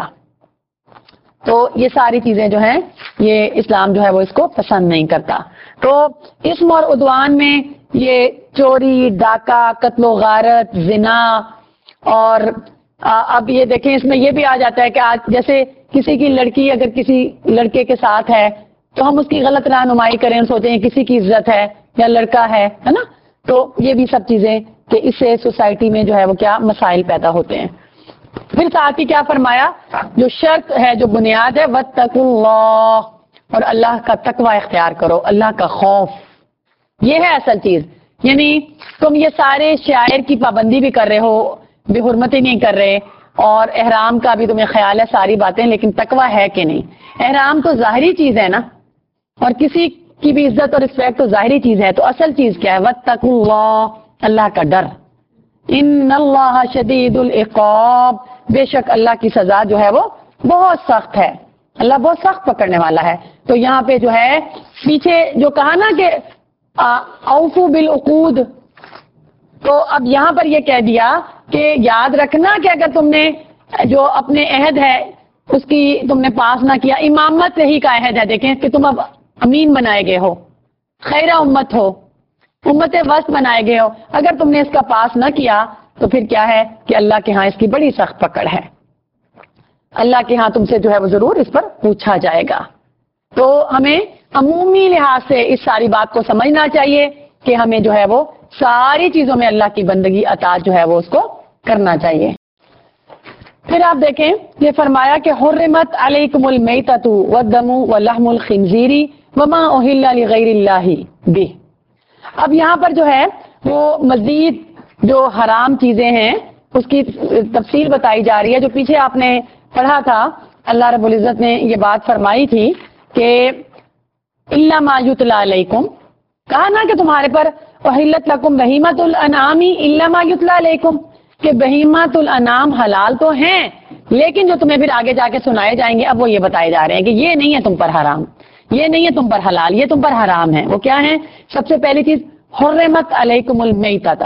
تو یہ ساری چیزیں جو ہیں یہ اسلام جو ہے وہ اس کو پسند نہیں کرتا. تو اسم اور عدوان میں یہ چوری, ڈاکہ, قتل و غارت, زنا, اور اب یہ دیکھیں اس میں یہ بھی آ جاتا ہے کہ آج جیسے کسی کی لڑکی اگر کسی لڑکے کے ساتھ ہے تو ہم اس کی غلط رہنمائی کریں, سوچیں ہیں کسی کی عزت ہے یا لڑکا ہے ہے نا. تو یہ بھی سب چیزیں کہ اس سے سوسائٹی میں جو ہے وہ کیا مسائل پیدا ہوتے ہیں. پھر ساتھ ہی کیا فرمایا, جو شرط ہے, جو بنیاد ہے, واتقوا اللہ, اور اللہ کا تقوی اختیار کرو, اللہ کا خوف. یہ ہے اصل چیز. یعنی تم یہ سارے شعائر کی پابندی بھی کر رہے ہو, بے حرمتی نہیں کر رہے, اور احرام کا بھی تمہیں خیال ہے, ساری باتیں, لیکن تقوی ہے کہ نہیں. احرام تو ظاہری چیز ہے نا, اور کسی کی بھی عزت اور رسپیکٹ تو ظاہری چیز ہے. تو اصل چیز کیا ہے, واتقوا اللہ, اللہ کا ڈر. ان اللہ شدید العقاب, بے شک اللہ کی سزا جو ہے وہ بہت سخت ہے, اللہ بہت سخت پکڑنے والا ہے. تو یہاں پہ جو ہے پیچھے جو کہا نا کہ اوفو بالعقود, تو اب یہاں پر یہ کہہ دیا کہ یاد رکھنا کہ اگر تم نے جو اپنے عہد ہے اس کی تم نے پاس نہ کیا, امامت ہی کا عہد ہے, دیکھیں کہ تم اب امین بنائے گئے ہو, خیرہ امت ہو, امت وسط بنائے گئے ہو, اگر تم نے اس کا پاس نہ کیا تو پھر کیا ہے کہ اللہ کے ہاں اس کی بڑی سخت پکڑ ہے. اللہ کے ہاں تم سے جو ہے وہ ضرور اس پر پوچھا جائے گا. تو ہمیں عمومی لحاظ سے اس ساری بات کو سمجھنا چاہیے کہ ہمیں جو ہے وہ ساری چیزوں میں اللہ کی بندگی اطاعت جو ہے وہ اس کو کرنا چاہیے. پھر آپ دیکھیں یہ فرمایا کہ حرمت علیکم المیتۃ والدم ولحم الخنزیر وما اہل لغیر اللہ بہ. اب یہاں پر جو ہے وہ مزید جو حرام چیزیں ہیں اس کی تفصیل بتائی جا رہی ہے. جو پیچھے آپ نے پڑھا تھا, اللہ رب العزت نے یہ بات فرمائی تھی کہ الا ما یتلی علیکم, کہا نا کہ تمہارے پر احلت لکم بہیمۃ الانعام الا ما یتلی علیکم, کہ بہیمات الانام حلال تو ہیں، لیکن جو تمہیں پھر آگے جا کے سنائے جائیں گے اب وہ یہ بتائے جا رہے ہیں کہ یہ نہیں ہے تم پر حرام، یہ نہیں ہے تم پر حلال، یہ تم پر حرام ہے۔ وہ کیا ہے؟ سب سے پہلی چیز حرمت علیکم المیتۃ،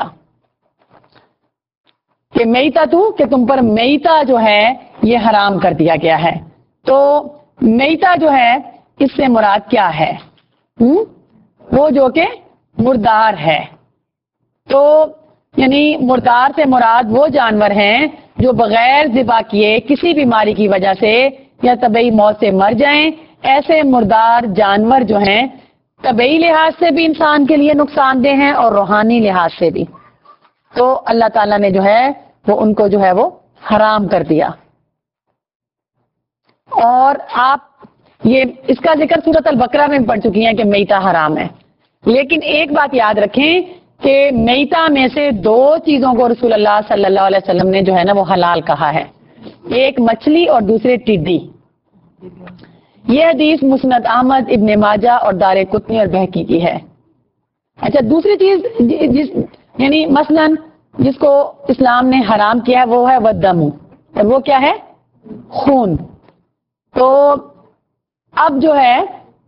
کہ میتا تو کہ تم پر میتا جو ہے یہ حرام کر دیا گیا ہے۔ تو میتا جو ہے اس سے مراد کیا ہے؟ ہم؟ وہ جو کہ مردار ہے۔ تو یعنی مردار سے مراد وہ جانور ہیں جو بغیر ذبح کیے کسی بیماری کی وجہ سے یا طبعی موت سے مر جائیں۔ ایسے مردار جانور جو ہیں طبعی لحاظ سے بھی انسان کے لیے نقصان دہ ہیں اور روحانی لحاظ سے بھی، تو اللہ تعالیٰ نے جو ہے وہ ان کو جو ہے وہ حرام کر دیا۔ اور آپ یہ اس کا ذکر سورۃ البقرہ میں پڑھ چکی ہیں کہ میتا حرام ہے، لیکن ایک بات یاد رکھیں کہ میتا میں سے دو چیزوں کو رسول اللہ صلی اللہ علیہ وسلم نے جو ہے نا وہ حلال کہا ہے، ایک مچھلی اور دوسرے ٹڈی۔ یہ حدیث مسند احمد، ابن ماجہ اور دار قطنی اور بہقی کی ہے۔ اچھا دوسری چیز جس یعنی مثلاً جس کو اسلام نے حرام کیا ہے وہ ہے والدم، اور وہ کیا ہے؟ خون۔ تو اب جو ہے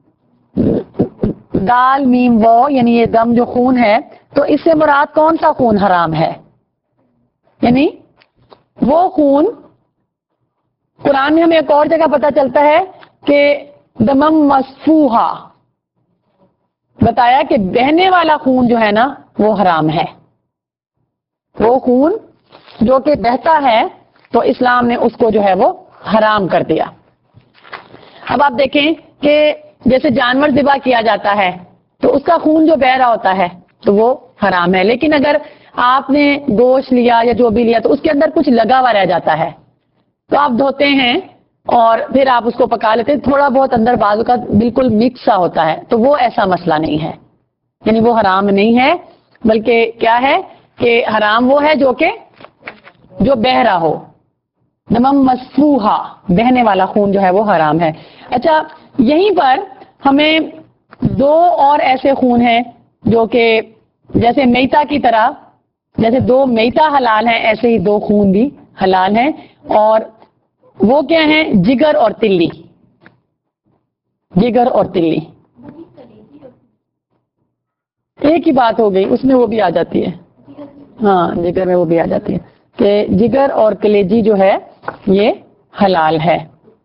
دال میم وہ یعنی یہ دم جو خون ہے، تو اس سے مراد کون سا خون حرام ہے؟ یعنی وہ خون قرآن میں ہمیں ایک اور جگہ پتہ چلتا ہے کہ دمم مسفوحا، بتایا کہ بہنے والا خون جو ہے نا وہ حرام ہے، وہ خون جو کہ بہتا ہے تو اسلام نے اس کو جو ہے وہ حرام کر دیا۔ اب آپ دیکھیں کہ جیسے جانور ذبح کیا جاتا ہے تو اس کا خون جو بہ رہا ہوتا ہے تو وہ حرام ہے، لیکن اگر آپ نے گوشت لیا یا جو بھی لیا تو اس کے اندر کچھ لگا ہوا رہ جاتا ہے تو آپ دھوتے ہیں اور پھر آپ اس کو پکا لیتے ہیں، تھوڑا بہت اندر بازو کا بالکل مکس سا ہوتا ہے تو وہ ایسا مسئلہ نہیں ہے، یعنی وہ حرام نہیں ہے، بلکہ کیا ہے کہ حرام وہ ہے جو کہ جو بہ رہا ہو، دمم مسفوحا، بہنے والا خون جو ہے وہ حرام ہے۔ اچھا یہیں پر ہمیں دو اور ایسے خون ہیں جو کہ جیسے میتا کی طرح، جیسے دو میتا حلال ہیں ایسے ہی دو خون بھی حلال ہیں، اور وہ کیا ہیں؟ جگر اور تلی، جگر اور تلی ایک ہی بات ہو گئی، اس میں وہ بھی آ جاتی ہے، ہاں جگر میں وہ بھی آ جاتی ہے کہ جگر اور کلیجی جو ہے یہ حلال ہے۔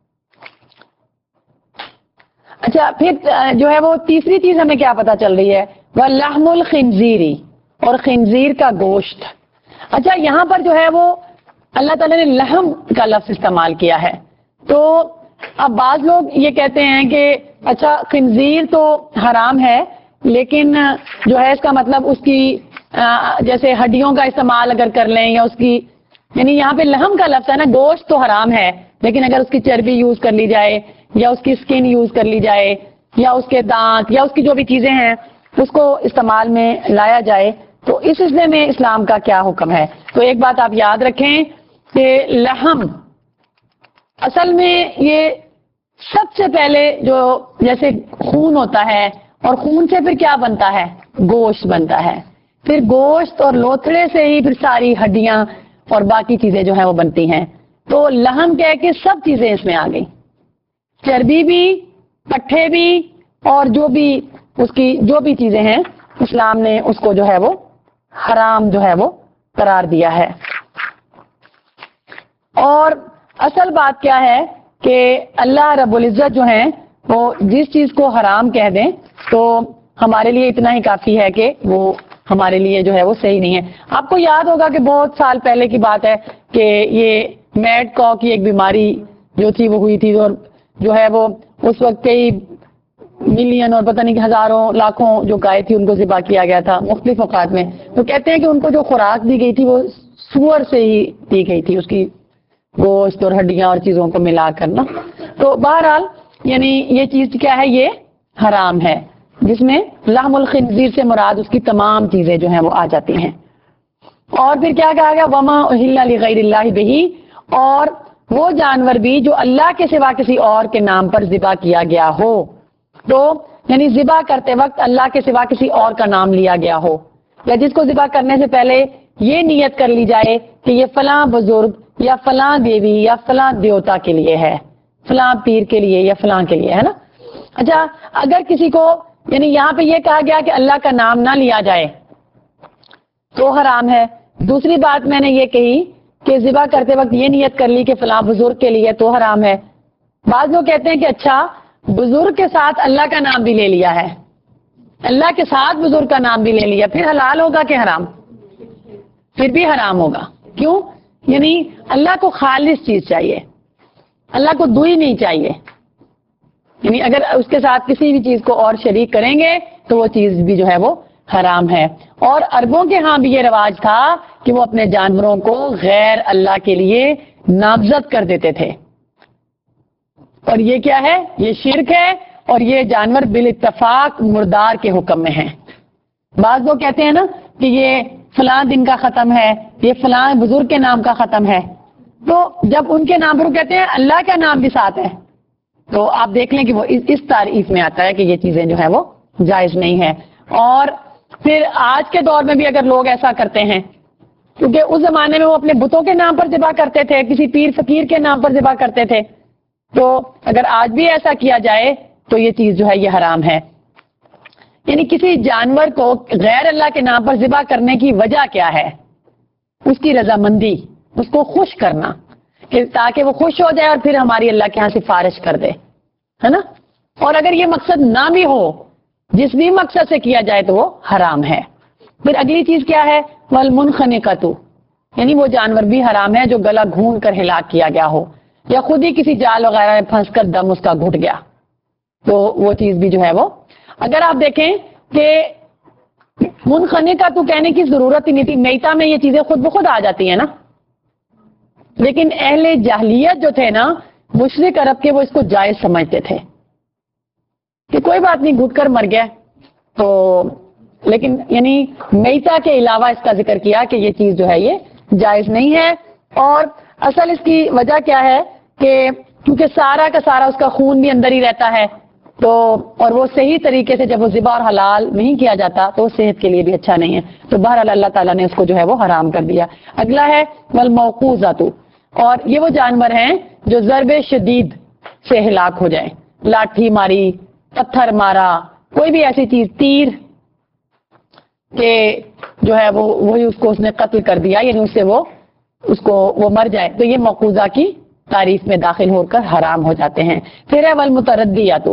اچھا پھر جو ہے وہ تیسری چیز ہمیں کیا پتا چل رہی ہے؟ وہ لحم الخنزیری، اور خنزیر کا گوشت۔ اچھا یہاں پر جو ہے وہ اللہ تعالیٰ نے لحم کا لفظ استعمال کیا ہے، تو اب بعض لوگ یہ کہتے ہیں کہ اچھا خنزیر تو حرام ہے لیکن جو ہے اس کا مطلب اس کی جیسے ہڈیوں کا استعمال اگر کر لیں یا اس کی یعنی یہاں پہ لحم کا لفظ ہے نا، گوشت تو حرام ہے لیکن اگر اس کی چربی یوز کر لی جائے یا اس کی سکن یوز کر لی جائے یا اس کے دانت یا اس کی جو بھی چیزیں ہیں اس کو استعمال میں لایا جائے تو اس سلسلے میں اسلام کا کیا حکم ہے؟ تو ایک بات آپ یاد رکھیں کہ لحم اصل میں یہ سب سے پہلے جو جیسے خون ہوتا ہے اور خون سے پھر کیا بنتا ہے؟ گوشت بنتا ہے، پھر گوشت اور لوتھڑے سے ہی پھر ساری ہڈیاں اور باقی چیزیں جو ہیں وہ بنتی ہیں، تو لحم کہہ کے سب چیزیں اس میں آ گئی، چربی بھی، پٹھے بھی، اور جو بھی اس کی جو بھی چیزیں ہیں اسلام نے اس کو جو ہے وہ حرام جو ہے وہ قرار دیا ہے۔ اور اصل بات کیا ہے کہ اللہ رب العزت جو ہیں وہ جس چیز کو حرام کہہ دیں تو ہمارے لیے اتنا ہی کافی ہے کہ وہ ہمارے لیے جو ہے وہ صحیح نہیں ہے۔ آپ کو یاد ہوگا کہ بہت سال پہلے کی بات ہے کہ یہ میڈ کاک کی ایک بیماری جو تھی وہ ہوئی تھی، اور جو ہے وہ اس وقت کئی ملین اور پتہ نہیں ہزاروں لاکھوں جو گائے تھی ان کو ذبح کیا گیا تھا مختلف اوقات میں، تو کہتے ہیں کہ ان کو جو خوراک دی گئی تھی وہ سور سے ہی دی گئی تھی، اس کی گوشت اور ہڈیاں اور چیزوں کو ملا کر نا۔ تو بہرحال یعنی یہ چیز کیا ہے؟ یہ حرام ہے، جس میں لحم الخنزیر سے مراد اس کی تمام چیزیں جو ہیں وہ آ جاتی ہیں۔ اور پھر کیا کہا گیا؟ وما اہل لغیر اللہ بہ، اور وہ جانور بھی جو اللہ کے سوا کسی اور کے نام پر ذبح کیا گیا ہو، تو یعنی ذبح کرتے وقت اللہ کے سوا کسی اور کا نام لیا گیا ہو، یا جس کو ذبح کرنے سے پہلے یہ نیت کر لی جائے کہ یہ فلاں بزرگ یا فلاں دیوی یا فلاں دیوتا کے لیے ہے، فلاں پیر کے لیے یا فلاں کے لیے، ہے نا۔ اچھا، اگر کسی کو یعنی یہاں پہ یہ کہا گیا کہ اللہ کا نام نہ لیا جائے تو حرام ہے۔ دوسری بات میں نے یہ کہی کہ ذبح کرتے وقت یہ نیت کر لی کہ فلاں بزرگ کے لیے تو حرام ہے۔ بعض لوگ کہتے ہیں کہ اچھا بزرگ کے ساتھ اللہ کا نام بھی لے لیا ہے، اللہ کے ساتھ بزرگ کا نام بھی لے لیا، پھر حلال ہوگا کہ حرام؟ پھر بھی حرام ہوگا۔ کیوں؟ یعنی اللہ کو خالص چیز چاہیے، اللہ کو دوئی نہیں چاہیے، یعنی اگر اس کے ساتھ کسی بھی چیز کو اور شریک کریں گے تو وہ چیز بھی جو ہے وہ حرام ہے۔ اور عربوں کے ہاں بھی یہ رواج تھا کہ وہ اپنے جانوروں کو غیر اللہ کے لیے نامزد کر دیتے تھے، اور یہ کیا ہے؟ یہ شرک ہے، اور یہ جانور بالاتفاق مردار کے حکم میں ہیں۔ بعض لوگ کہتے ہیں نا کہ یہ فلاں دن کا ختم ہے، یہ فلاں بزرگ کے نام کا ختم ہے، تو جب ان کے نام پر وہ کہتے ہیں اللہ کا نام بھی ساتھ ہے، تو آپ دیکھ لیں کہ وہ اس تعریف میں آتا ہے کہ یہ چیزیں جو ہے وہ جائز نہیں ہے۔ اور پھر آج کے دور میں بھی اگر لوگ ایسا کرتے ہیں، کیونکہ اس زمانے میں وہ اپنے بتوں کے نام پر ذبح کرتے تھے، کسی پیر فقیر کے نام پر ذبح کرتے تھے، تو اگر آج بھی ایسا کیا جائے تو یہ چیز جو ہے یہ حرام ہے۔ یعنی کسی جانور کو غیر اللہ کے نام پر ذبح کرنے کی وجہ کیا ہے؟ اس کی رضامندی، اس کو خوش کرنا، کہ تاکہ وہ خوش ہو جائے اور پھر ہماری اللہ کے ہاں سفارش کر دے، ہے نا۔ اور اگر یہ مقصد نہ بھی ہو، جس بھی مقصد سے کیا جائے تو وہ حرام ہے۔ پھر اگلی چیز کیا ہے؟ والمنخنقۃ، یعنی وہ جانور بھی حرام ہے جو گلا گھونٹ کر ہلاک کیا گیا ہو، یا خود ہی کسی جال وغیرہ میں پھنس کر دم اس کا گھٹ گیا، تو وہ چیز بھی جو ہے وہ۔ اگر آپ دیکھیں کہ منخنقۃ کہنے کی ضرورت ہی نہیں تھی، میتا میں یہ چیزیں خود بخود آ جاتی ہیں نا، لیکن اہل جاہلیت جو تھے نا، مشرک عرب کے، وہ اس کو جائز سمجھتے تھے کہ کوئی بات نہیں، گھٹ کر مر گیا تو، لیکن یعنی میتا کے علاوہ اس کا ذکر کیا کہ یہ چیز جو ہے یہ جائز نہیں ہے۔ اور اصل اس کی وجہ کیا ہے کہ کیونکہ سارا کا سارا اس کا خون بھی اندر ہی رہتا ہے، تو اور وہ صحیح طریقے سے جب وہ ذبح اور حلال نہیں کیا جاتا تو وہ صحت کے لیے بھی اچھا نہیں ہے، تو بہرحال اللہ تعالیٰ نے اس کو جو ہے وہ حرام کر دیا۔ اگلا ہے والموقوذۃ، اور یہ وہ جانور ہیں جو ضرب شدید سے ہلاک ہو جائیں، لاٹھی ماری، پتھر مارا، کوئی بھی ایسی چیز، تیر کہ جو ہے وہ وہی اس کو اس نے قتل کر دیا، یعنی اس سے وہ اس کو وہ مر جائے، تو یہ موقوذہ کی تعریف میں داخل ہو کر حرام ہو جاتے ہیں۔ پھر ہے والمتردیۃ،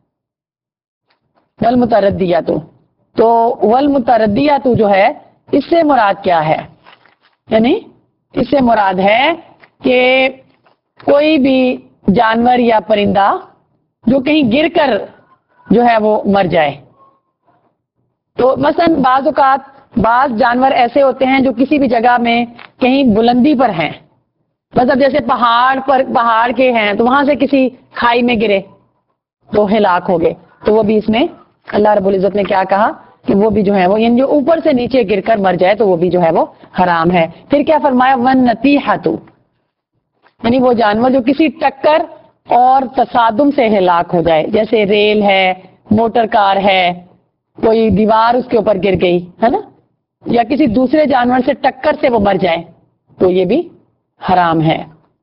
والمتردیۃ تو والمتردیۃ جو ہے اس سے مراد کیا ہے؟ یعنی اس سے مراد ہے کہ کوئی بھی جانور یا پرندہ جو کہیں گر کر جو ہے وہ مر جائے، تو مثلا بعض اوقات بعض جانور ایسے ہوتے ہیں جو کسی بھی جگہ میں کہیں بلندی پر ہیں، مطلب جیسے پہاڑ پر، پہاڑ کے ہیں تو وہاں سے کسی کھائی میں گرے تو ہلاک ہو گئے، تو وہ بھی اس میں اللہ رب العزت نے کیا کہا کہ وہ بھی جو ہے وہ یعنی جو اوپر سے نیچے گر کر مر جائے تو وہ بھی جو ہے وہ حرام ہے۔ پھر کیا فرمایا؟ والنطیحۃ، یعنی وہ جانور جو کسی ٹکر اور تصادم سے ہلاک ہو جائے، جیسے ریل ہے، موٹر کار ہے، کوئی دیوار اس کے اوپر گر گئی ہے نا، یا کسی دوسرے جانور سے ٹکر سے وہ مر جائے تو یہ بھی حرام ہے۔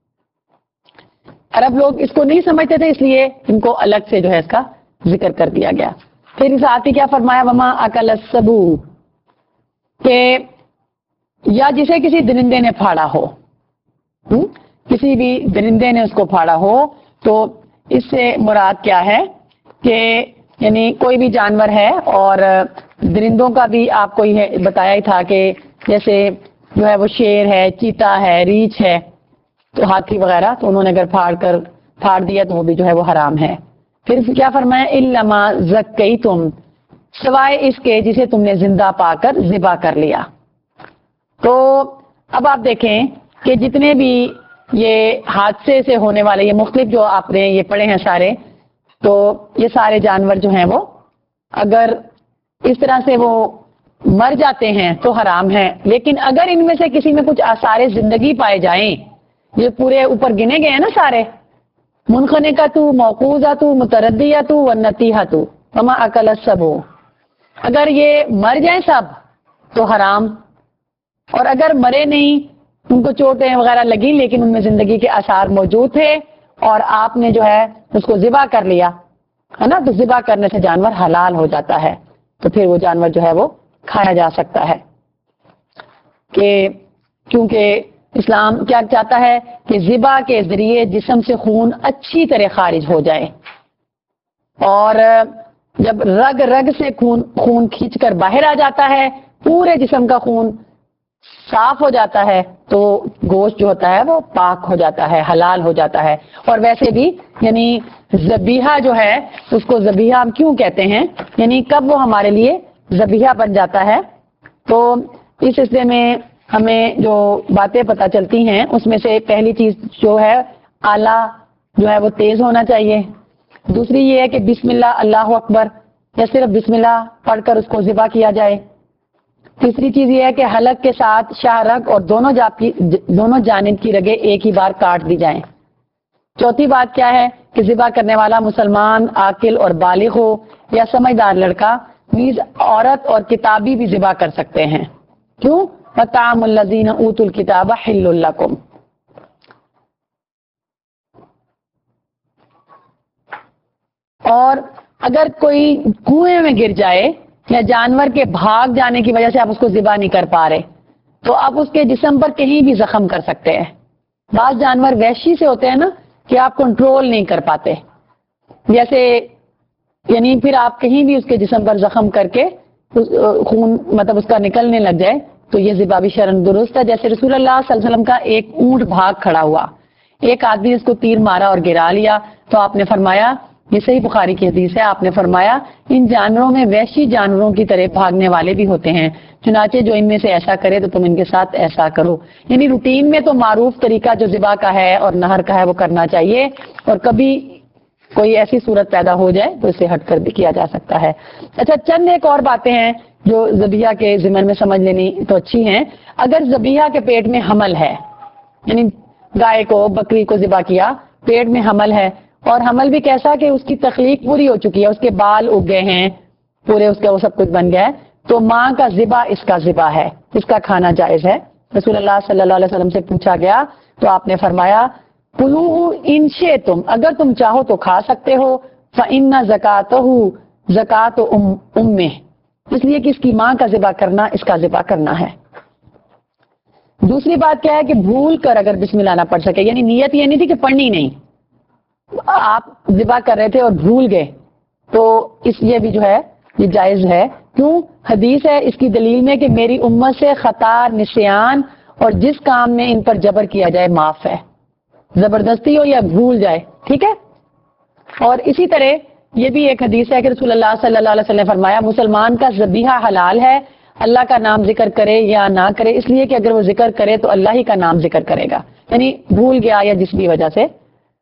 عرب لوگ اس کو نہیں سمجھتے تھے، اس لیے ان کو الگ سے جو ہے اس کا ذکر کر دیا گیا۔ پھر اس آتی کیا فرمایا؟ وما اکل السبع، کہ یا جسے کسی درندے نے پھاڑا ہو، کسی بھی درندے نے اس کو پھاڑا ہو، تو اس سے مراد کیا ہے کہ یعنی کوئی بھی جانور ہے، اور درندوں کا بھی آپ کو یہ بتایا ہی تھا کہ جیسے جو ہے وہ شیر ہے، چیتا ہے، ریچھ ہے، تو ہاتھی وغیرہ، تو انہوں نے اگر پھاڑ کر پھاڑ دیا تو وہ بھی جو ہے وہ حرام ہے۔ پھر کیا فرمایا؟ الا ما زکیتم، سوائے اس کے جسے تم نے زندہ پا کر ذبح کر لیا۔ تو اب آپ دیکھیں کہ جتنے بھی یہ حادثے سے ہونے والے یہ مختلف جو آپ نے یہ پڑھے ہیں سارے، تو یہ سارے جانور جو ہیں وہ اگر اس طرح سے وہ مر جاتے ہیں تو حرام ہیں، لیکن اگر ان میں سے کسی میں کچھ آثار زندگی پائے جائیں، یہ پورے اوپر گنے گئے ہیں نا سارے، منخنقۃ، موقوذۃ، متردیۃ، والنطیحۃ، وما اکل السبع، اگر یہ مر جائیں سب تو حرام، اور اگر مرے نہیں، ان کو چوٹیں وغیرہ لگی لیکن ان میں زندگی کے آثار موجود تھے اور آپ نے جو ہے اس کو ذبح کر لیا ہے نا، تو ذبح کرنے سے جانور حلال ہو جاتا ہے، تو پھر وہ جانور جو ہے وہ کھایا جا سکتا ہے. کہ کیونکہ اسلام کیا چاہتا ہے کہ ذبح کے ذریعے جسم سے خون اچھی طرح خارج ہو جائے، اور جب رگ رگ سے خون خون کھینچ کر باہر آ جاتا ہے، پورے جسم کا خون صاف ہو جاتا ہے، تو گوشت جو ہوتا ہے وہ پاک ہو جاتا ہے، حلال ہو جاتا ہے. اور ویسے بھی یعنی ذبیحہ جو ہے اس کو ذبیحہ ہم کیوں کہتے ہیں، یعنی کب وہ ہمارے لیے ذبیحہ بن جاتا ہے. تو اس سلسلے میں ہمیں جو باتیں پتہ چلتی ہیں اس میں سے پہلی چیز جو ہے آلہ جو ہے وہ تیز ہونا چاہیے. دوسری یہ ہے کہ بسم اللہ اللہ اکبر یا صرف بسم اللہ پڑھ کر اس کو ذبح کیا جائے. تیسری چیز یہ ہے کہ حلق کے ساتھ شاہ رگ اور دونوں دونوں جانب کی رگیں ایک ہی بار کاٹ دی جائیں. چوتھی بات کیا ہے کہ ذبح کرنے والا مسلمان عاقل اور بالغ ہو یا سمجھدار لڑکا، نیز عورت اور کتابی بھی ذبح کر سکتے ہیں. کیوں؟ وَطَعَامُ الَّذِينَ أُوتُوا الْكِتَابَ حِلٌّ لَكُمْ. اور اگر کوئی کنویں میں گر جائے یا جانور کے بھاگ جانے کی وجہ سے آپ اس کو ذبح نہیں کر پا رہے، تو آپ اس کے جسم پر کہیں بھی زخم کر سکتے ہیں. بعض جانور وحشی سے ہوتے ہیں نا کہ آپ کنٹرول نہیں کر پاتے، جیسے یعنی پھر آپ کہیں بھی اس کے جسم پر زخم کر کے خون مطلب اس کا نکلنے لگ جائے تو یہ ذبح بھی شرعاً درست ہے. جیسے رسول اللہ صلی اللہ علیہ وسلم کا ایک اونٹ بھاگ کھڑا ہوا، ایک آدمی اس کو تیر مارا اور گرا لیا، تو آپ نے فرمایا، یہ صحیح بخاری کی حدیث ہے، آپ نے فرمایا ان جانوروں میں وحشی جانوروں کی طرح بھاگنے والے بھی ہوتے ہیں، چنانچہ جو ان میں سے ایسا کرے تو تم ان کے ساتھ ایسا کرو. یعنی روٹین میں تو معروف طریقہ جو ذبح کا ہے اور نہر کا ہے وہ کرنا چاہیے، اور کبھی کوئی ایسی صورت پیدا ہو جائے تو اسے ہٹ کر بھی کیا جا سکتا ہے. اچھا، چند ایک اور باتیں ہیں جو ذبیحہ کے ضمن میں سمجھ لینی تو اچھی ہیں. اگر ذبیحہ کے پیٹ میں حمل ہے، یعنی گائے کو بکری کو ذبح کیا، پیٹ میں حمل ہے، اور حمل بھی کیسا کہ اس کی تخلیق پوری ہو چکی ہے، اس کے بال اگ گئے ہیں پورے، اس کا وہ سب کچھ بن گیا ہے، تو ماں کا ذبح اس کا ذبح ہے، اس کا کھانا جائز ہے. رسول اللہ صلی اللہ علیہ وسلم سے پوچھا گیا تو آپ نے فرمایا کلوہ ان شئتم، اگر تم چاہو تو کھا سکتے ہو، فإن زکاتہ زکات ام امہ، اس لیے کہ اس کی ماں کا ذبح کرنا اس کا ذبح کرنا ہے. دوسری بات کیا ہے کہ بھول کر اگر بسم اللہ نہ پڑھ سکے، یعنی نیت یہ نہیں تھی کہ پڑھنی نہیں، آپ ذبح کر رہے تھے اور بھول گئے، تو اس یہ بھی جو ہے یہ جائز ہے. کیوں؟ حدیث ہے اس کی دلیل میں کہ میری امت سے خطا، نسیان اور جس کام میں ان پر جبر کیا جائے معاف ہے، زبردستی ہو یا بھول جائے، ٹھیک ہے. اور اسی طرح یہ بھی ایک حدیث ہے کہ رسول اللہ صلی اللہ علیہ وسلم نے فرمایا مسلمان کا ذبیحہ حلال ہے، اللہ کا نام ذکر کرے یا نہ کرے، اس لیے کہ اگر وہ ذکر کرے تو اللہ ہی کا نام ذکر کرے گا، یعنی بھول گیا یا جس بھی وجہ سے.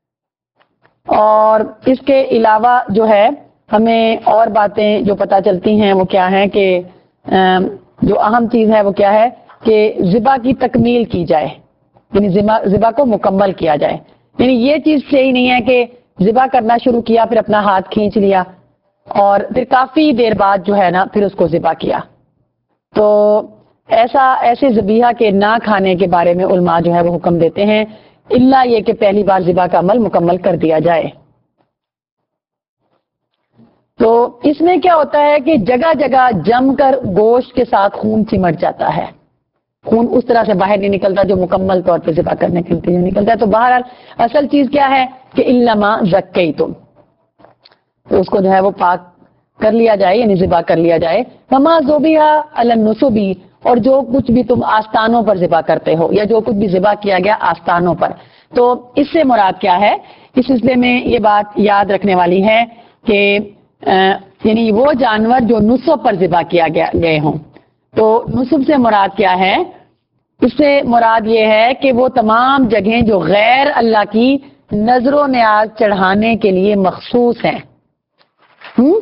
اور اس کے علاوہ جو ہے ہمیں اور باتیں جو پتہ چلتی ہیں وہ کیا ہیں کہ جو اہم چیز ہے وہ کیا ہے کہ ذبح کی تکمیل کی جائے، یعنی ذبح کو مکمل کیا جائے. یعنی یہ چیز صحیح نہیں ہے کہ ذبح کرنا شروع کیا پھر اپنا ہاتھ کھینچ لیا اور پھر کافی دیر بعد جو ہے نا پھر اس کو ذبح کیا. تو ایسا ایسے ذبیحہ کے نہ کھانے کے بارے میں علماء جو ہے وہ حکم دیتے ہیں، الا یہ کہ پہلی بار ذبح کا عمل مکمل کر دیا جائے. تو اس میں کیا ہوتا ہے کہ جگہ جگہ جم کر گوشت کے ساتھ خون چمٹ جاتا ہے، خون اس طرح سے باہر نہیں نکلتا جو مکمل طور پہ ذبح کرنے کے نتیجے نکلتا ہے. تو بہرحال اصل چیز کیا ہے کہ انما زکیتم، تو اس کو جو ہے وہ پاک کر لیا جائے، یعنی ذبح کر لیا جائے. وما ذبیح علی النصب، اور جو کچھ بھی تم آستانوں پر ذبح کرتے ہو یا جو کچھ بھی ذبح کیا گیا آستانوں پر. تو اس سے مراد کیا ہے؟ اس سلسلے میں یہ بات یاد رکھنے والی ہے کہ یعنی وہ جانور جو نصب پر ذبح کیا گیا گئے ہوں. تو نصب سے مراد کیا ہے؟ اس سے مراد یہ ہے کہ وہ تمام جگہیں جو غیر اللہ کی نظر و نیاز چڑھانے کے لیے مخصوص ہیں. ہم؟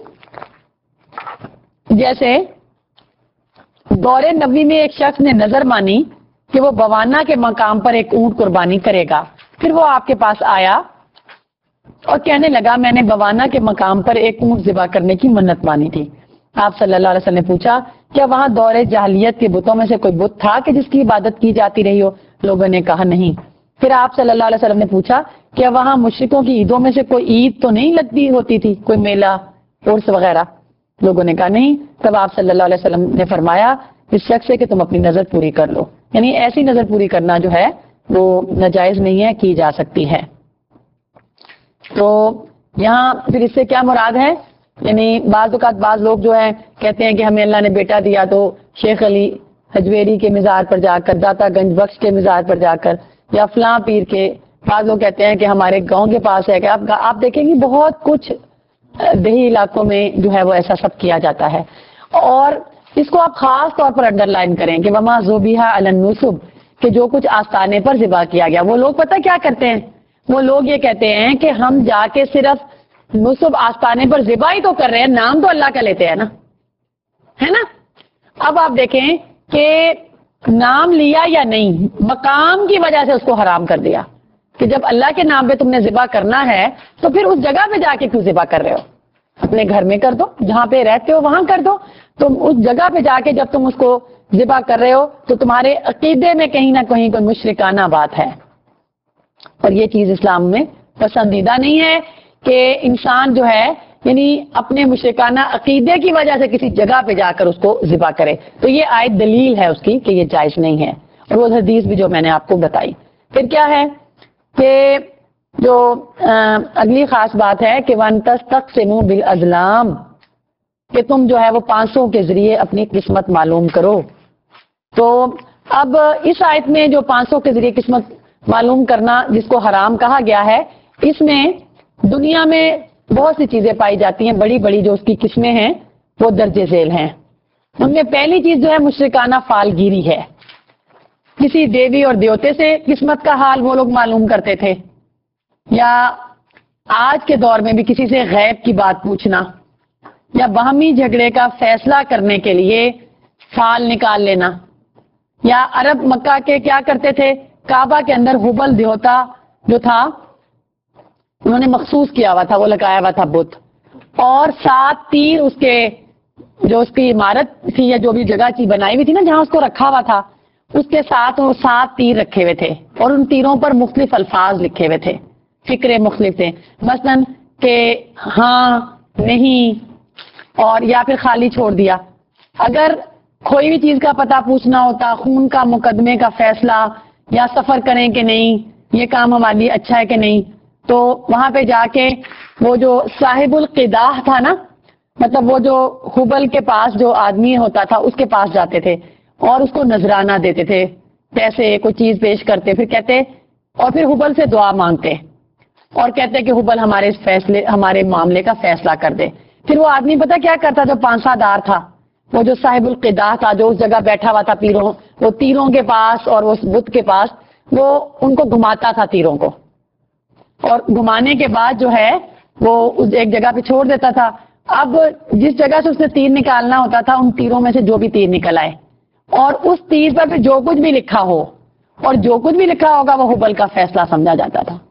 جیسے دور نبوی میں ایک شخص نے نظر مانی کہ وہ بوانا کے مقام پر ایک اونٹ قربانی کرے گا. پھر وہ آپ کے پاس آیا اور کہنے لگا میں نے بوانا کے مقام پر ایک اونٹ ذبح کرنے کی منت مانی تھی. آپ صلی اللہ علیہ وسلم نے پوچھا کیا وہاں دور جاہلیت کے بتوں میں سے کوئی بت تھا کہ جس کی عبادت کی جاتی رہی ہو؟ لوگوں نے کہا نہیں۔ پھر آپ صلی اللہ علیہ وسلم نے پوچھا کیا وہاں مشرکوں کی عیدوں میں سے کوئی عید تو نہیں لگتی ہوتی تھی، کوئی میلہ عرس وغیرہ؟ لوگوں نے کہا نہیں۔ تب آپ صلی اللہ علیہ وسلم نے فرمایا اس شخص سے کہ تم اپنی نظر پوری کر لو، یعنی ایسی نظر پوری کرنا جو ہے وہ ناجائز نہیں ہے، کی جا سکتی ہے۔ تو یہاں پھر اس سے کیا مراد ہے؟ یعنی بعض اوقات بعض لوگ جو ہیں کہتے ہیں کہ ہمیں اللہ نے بیٹا دیا تو شیخ علی حجویری کے مزار پر جا کر، داتا گنج بخش کے مزار پر جا کر، یا فلاں پیر کے، بعض لوگ کہتے ہیں کہ ہمارے گاؤں کے پاس ہے کہ آپ آپ دیکھیں گے بہت کچھ دیہی علاقوں میں جو ہے وہ ایسا سب کیا جاتا ہے۔ اور اس کو آپ خاص طور پر انڈر لائن کریں کہ وما ذبیحہ علی النصب، کہ جو کچھ آستانے پر ذبح کیا گیا۔ وہ لوگ پتہ کیا کرتے ہیں؟ وہ لوگ یہ کہتے ہیں کہ ہم جا کے صرف نصب آستانے پر ذبح ہی تو کر رہے ہیں، نام تو اللہ کا لیتے ہیں نا، ہے نا۔ اب آپ دیکھیں کہ نام لیا یا نہیں، مقام کی وجہ سے اس کو حرام کر دیا کہ جب اللہ کے نام پہ تم نے ذبح کرنا ہے تو پھر اس جگہ پہ جا کے کیوں ذبح کر رہے ہو؟ اپنے گھر میں کر دو، جہاں پہ رہتے ہو وہاں کر دو۔ تم اس جگہ پہ جا کے جب تم اس کو ذبح کر رہے ہو تو تمہارے عقیدے میں کہیں نہ کہیں کوئی مشرکانہ بات ہے، اور یہ چیز اسلام میں پسندیدہ نہیں ہے کہ انسان جو ہے یعنی اپنے مشرکانہ عقیدے کی وجہ سے کسی جگہ پہ جا کر اس کو ذبح کرے۔ تو یہ آیت دلیل ہے اس کی کہ یہ جائز نہیں ہے، اور وہ حدیث بھی جو میں نے آپ کو بتائی۔ پھر کیا ہے کہ جو اگلی خاص بات ہے کہ وَأَن تَسْتَقْسِمُوا بِالْأَزْلَامِ، کہ تم جو ہے وہ پانسوں کے ذریعے اپنی قسمت معلوم کرو۔ تو اب اس آیت میں جو پانسوں کے ذریعے قسمت معلوم کرنا جس کو حرام کہا گیا ہے، اس میں دنیا میں بہت سی چیزیں پائی جاتی ہیں، بڑی بڑی جو اس کی قسمیں ہیں وہ درج ذیل ہیں۔ ان میں پہلی چیز جو ہے مشرکانہ فالگیری ہے، کسی دیوی اور دیوتے سے قسمت کا حال وہ لوگ معلوم کرتے تھے، یا آج کے دور میں بھی کسی سے غیب کی بات پوچھنا، یا باہمی جھگڑے کا فیصلہ کرنے کے لیے فال نکال لینا، یا عرب مکہ کے کیا کرتے تھے، کعبہ کے اندر ہبل دیوتا جو تھا انہوں نے مخصوص کیا ہوا تھا، وہ لگایا ہوا تھا بت، اور سات تیر اس کے جو اس کی عمارت تھی یا جو بھی جگہ چیز بنائی ہوئی تھی نا جہاں اس کو رکھا ہوا تھا، اس کے ساتھ وہ سات تیر رکھے ہوئے تھے، اور ان تیروں پر مختلف الفاظ لکھے ہوئے تھے، فکرے مختلف تھے، مثلاً کہ ہاں، نہیں، اور یا پھر خالی چھوڑ دیا۔ اگر کوئی بھی چیز کا پتہ پوچھنا ہوتا، خون کا مقدمے کا فیصلہ، یا سفر کریں کہ نہیں، یہ کام ہمارے لیے اچھا ہے کہ نہیں، تو وہاں پہ جا کے وہ جو صاحب القداح تھا نا، مطلب وہ جو ہبل کے پاس جو آدمی ہوتا تھا اس کے پاس جاتے تھے اور اس کو نذرانہ دیتے تھے، پیسے کوئی چیز پیش کرتے، پھر کہتے اور پھر ہبل سے دعا مانگتے اور کہتے کہ ہبل ہمارے اس فیصلے ہمارے معاملے کا فیصلہ کر دے۔ پھر وہ آدمی پتہ کیا کرتا، جو پانسا دار تھا، وہ جو صاحب القداح تھا جو اس جگہ بیٹھا ہوا تھا تیروں وہ تیروں کے پاس اور اس بت کے پاس، وہ ان کو گھماتا تھا تیروں کو، اور گھمانے کے بعد جو ہے وہ اس ایک جگہ پہ چھوڑ دیتا تھا۔ اب جس جگہ سے اس نے تیر نکالنا ہوتا تھا ان تیروں میں سے جو بھی تیر نکل آئے، اور اس تیر پر پھر جو کچھ بھی لکھا ہو اور جو کچھ بھی لکھا ہوگا وہ ہبل کا فیصلہ سمجھا جاتا تھا۔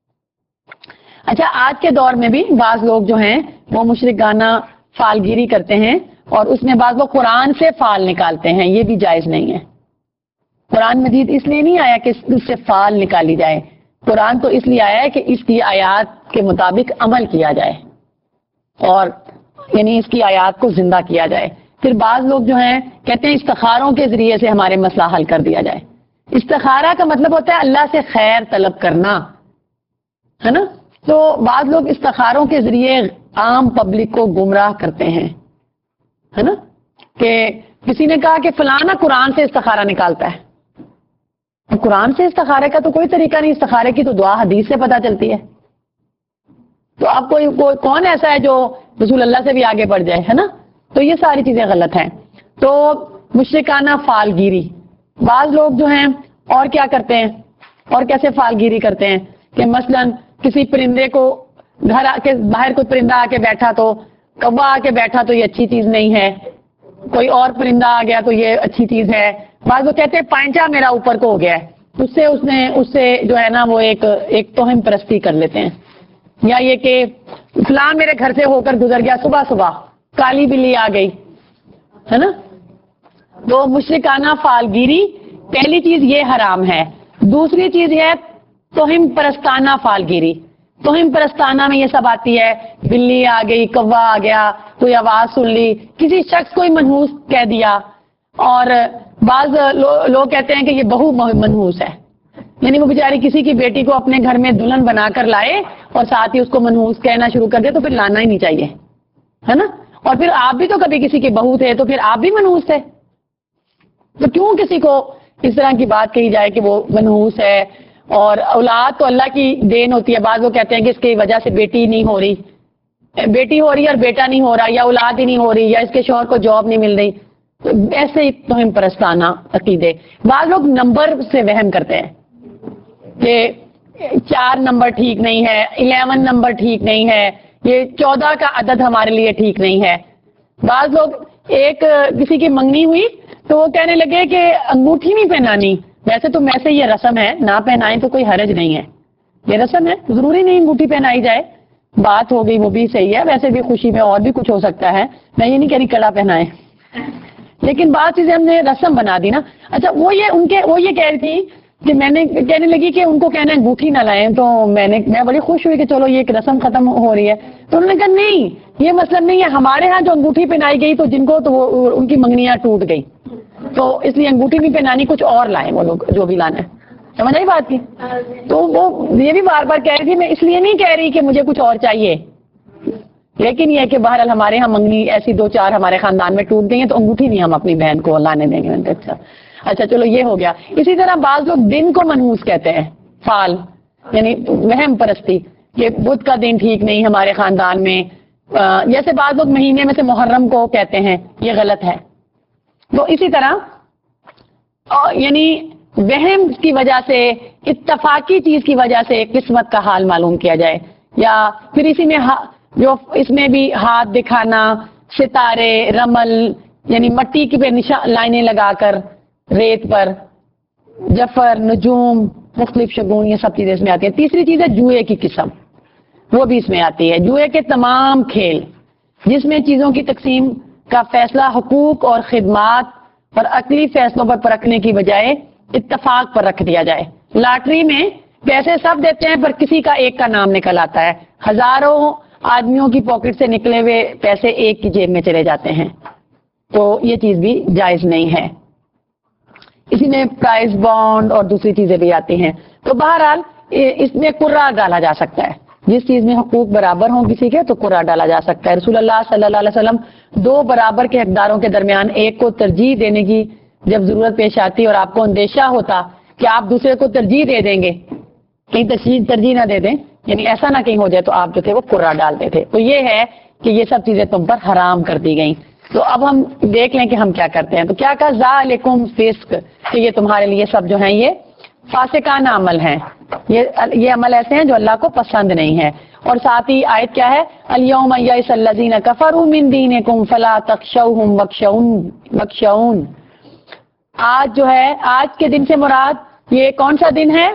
اچھا، آج کے دور میں بھی بعض لوگ جو ہیں وہ مشرکانہ فالگیری کرتے ہیں، اور اس میں بعض لوگ قرآن سے فال نکالتے ہیں، یہ بھی جائز نہیں ہے۔ قرآن مجید اس لیے نہیں آیا کہ اس سے فال نکالی جائے، قرآن تو اس لیے آیا ہے کہ اس کی آیات کے مطابق عمل کیا جائے، اور یعنی اس کی آیات کو زندہ کیا جائے۔ پھر بعض لوگ جو ہیں کہتے ہیں استخاروں کے ذریعے سے ہمارے مسئلہ حل کر دیا جائے۔ استخارہ کا مطلب ہوتا ہے اللہ سے خیر طلب کرنا، ہے نا۔ تو بعض لوگ استخاروں کے ذریعے عام پبلک کو گمراہ کرتے ہیں، ہے نا، کہ کسی نے کہا کہ فلانا قرآن سے استخارہ نکالتا ہے۔ قرآن سے استخارے کا تو کوئی طریقہ نہیں، استخارے کی تو دعا حدیث سے پتہ چلتی ہے۔ تو اب کوئی کوئی کون ایسا ہے جو رسول اللہ سے بھی آگے بڑھ جائے، ہے نا۔ تو یہ ساری چیزیں غلط ہیں۔ تو مشرکانہ فالگیری، بعض لوگ جو ہیں اور کیا کرتے ہیں، اور کیسے فالگیری کرتے ہیں کہ مثلاً کسی پرندے کو گھر آ کے باہر کوئی پرندہ آ کے بیٹھا تو کوا آ کے بیٹھا تو یہ اچھی چیز نہیں ہے، کوئی اور پرندہ آ گیا تو یہ اچھی چیز ہے۔ بعض وہ کہتے ہیں پائنچا میرا اوپر کو ہو گیا ہے، اس سے اس نے اس سے جو ہے نا وہ ایک ایک توہم پرستی کر لیتے ہیں، یا یہ کہ فلاں میرے گھر سے ہو کر گزر گیا، صبح صبح کالی بلی آ گئی، ہے نا، تو مشرکانہ فالگیری پہلی چیز یہ حرام ہے. دوسری چیز ہے توہم پرستانہ فالگیری. توہم پرستانہ میں یہ سب آتی ہے, بلی آ گئی, کوا آ گیا, کوئی آواز سن لی, کسی شخص کو منحوس کہہ دیا, اور بعض لوگ کہتے ہیں کہ یہ بہو منحوس ہے, یعنی وہ بیچاری کسی کی بیٹی کو اپنے گھر میں دلہن بنا کر لائے اور ساتھ ہی اس کو منحوس کہنا شروع کر دے, تو پھر لانا ہی نہیں چاہیے, ہے نا. اور پھر آپ بھی تو کبھی کسی کے بہو تھے, تو پھر آپ بھی منحوس تھے, تو کیوں کسی کو اس طرح کی بات کہی جائے کہ وہ منحوس ہے. اور اولاد تو اللہ کی دین ہوتی ہے. بعض وہ کہتے ہیں کہ اس کی وجہ سے بیٹی نہیں ہو رہی, بیٹی ہو رہی ہے اور بیٹا نہیں ہو رہا, یا اولاد ہی نہیں ہو رہی, یا اس کے شوہر کو جاب نہیں مل رہی. تو ایسے ہی توہم پرستانہ عقیدے. بعض لوگ نمبر سے وہم کرتے ہیں کہ چار نمبر ٹھیک نہیں ہے, الیون نمبر ٹھیک نہیں ہے, یہ چودہ کا عدد ہمارے لیے ٹھیک نہیں ہے. بعض لوگ, ایک کسی کی منگنی ہوئی تو وہ کہنے لگے کہ انگوٹھی نہیں پہنانی. ویسے تو ویسے یہ رسم ہے, نہ پہنائیں تو کوئی حرج نہیں ہے, یہ رسم ہے, ضروری نہیں انگوٹھی پہنائی جائے. بات ہو گئی وہ بھی صحیح ہے, ویسے بھی خوشی میں اور بھی کچھ ہو سکتا ہے, میں یہ نہیں کہہ رہی کڑا پہنائے, لیکن بات چیزیں ہم نے رسم بنا دی نا. اچھا وہ یہ ان کے وہ یہ کہہ رہی تھی کہ میں نے کہنے لگی کہ ان کو کہنا ہے انگوٹھی نہ لائیں, تو میں نے میں بڑی خوش ہوئی کہ چلو یہ ایک رسم ختم ہو رہی ہے. تو انہوں نے کہا نہیں, یہ مطلب نہیں ہے, ہمارے ہاں جو انگوٹھی پہنائی گئی تو جن کو تو وہ ان کی منگنیاں ٹوٹ گئی, تو اس لیے انگوٹھی نہیں پہنانی, کچھ اور لائیں وہ لوگ جو بھی لانا ہے. سمجھ آئی بات کی؟ تو وہ یہ بھی بار بار کہہ رہی تھی, میں اس لیے نہیں کہہ رہی کہ مجھے کچھ اور چاہیے, لیکن یہ کہ بہرحال ہمارے ہاں منگنی ایسی دو چار ہمارے خاندان میں ٹوٹ گئی ہیں, تو انگوٹھی نہیں ہم اپنی بہن کو لانے دیں گے. اچھا اچھا چلو یہ ہو گیا. اسی طرح بعض لوگ دن کو منحوس کہتے ہیں, فال یعنی وہم پرستی, کہ بدھ کا دن ٹھیک نہیں ہمارے خاندان میں. جیسے بعض لوگ مہینے میں سے محرم کو کہتے ہیں, یہ غلط ہے. تو اسی طرح یعنی وہم کی وجہ سے, اتفاقی چیز کی وجہ سے قسمت کا حال معلوم کیا جائے, یا پھر اسی میں جو اس میں بھی ہاتھ دکھانا, ستارے, رمل یعنی مٹی کی پہ نشان لائنیں لگا کر ریت پر, جفر, نجوم, مختلف شگون, یہ سب چیزیں اس میں آتی ہیں. تیسری چیز ہے جوئے کی قسم, وہ بھی اس میں آتی ہے. جوئے کے تمام کھیل جس میں چیزوں کی تقسیم کا فیصلہ حقوق اور خدمات اور عقلی فیصلوں پر پرکھنے کی بجائے اتفاق پر رکھ دیا جائے. لاٹری میں پیسے سب دیتے ہیں پر کسی کا ایک کا نام نکل آتا ہے, ہزاروں آدمیوں کی پاکٹ سے نکلے ہوئے پیسے ایک کی جیب میں چلے جاتے ہیں, تو یہ چیز بھی جائز نہیں ہے. اسی میں پرائز بانڈ اور دوسری چیزیں بھی آتی ہیں. تو بہرحال اس میں قرہ ڈالا جا سکتا ہے, جس چیز میں حقوق برابر ہوں کسی کے تو قرہ ڈالا جا سکتا ہے. رسول اللہ صلی اللہ علیہ وسلم دو برابر کے حقداروں کے درمیان ایک کو ترجیح دینے کی جب ضرورت پیش آتی اور آپ کو اندیشہ ہوتا کہ آپ دوسرے کو ترجیح دے دیں گے, کہیں ترجیح ترجیح نہ دے دیں, یعنی ایسا نہ کہیں ہو جائے, تو آپ جو تھے وہ قرہ ڈالتے تھے. تو یہ ہے کہ یہ سب چیزیں تم پر حرام کر دی گئیں. تو اب ہم دیکھ لیں کہ ہم کیا کرتے ہیں. تو کیا کہا ذالکم فسق, کہ یہ تمہارے لیے سب جو ہیں یہ فاسقانہ عمل ہیں, یہ یہ عمل ایسے ہیں جو اللہ کو پسند نہیں ہے. اور ساتھ ہی آیت کیا ہے, الیوم یئس الذین کفروا من دینکم فلا تخشوہم واخشون. آج جو ہے, آج کے دن سے مراد یہ کون سا دن ہے؟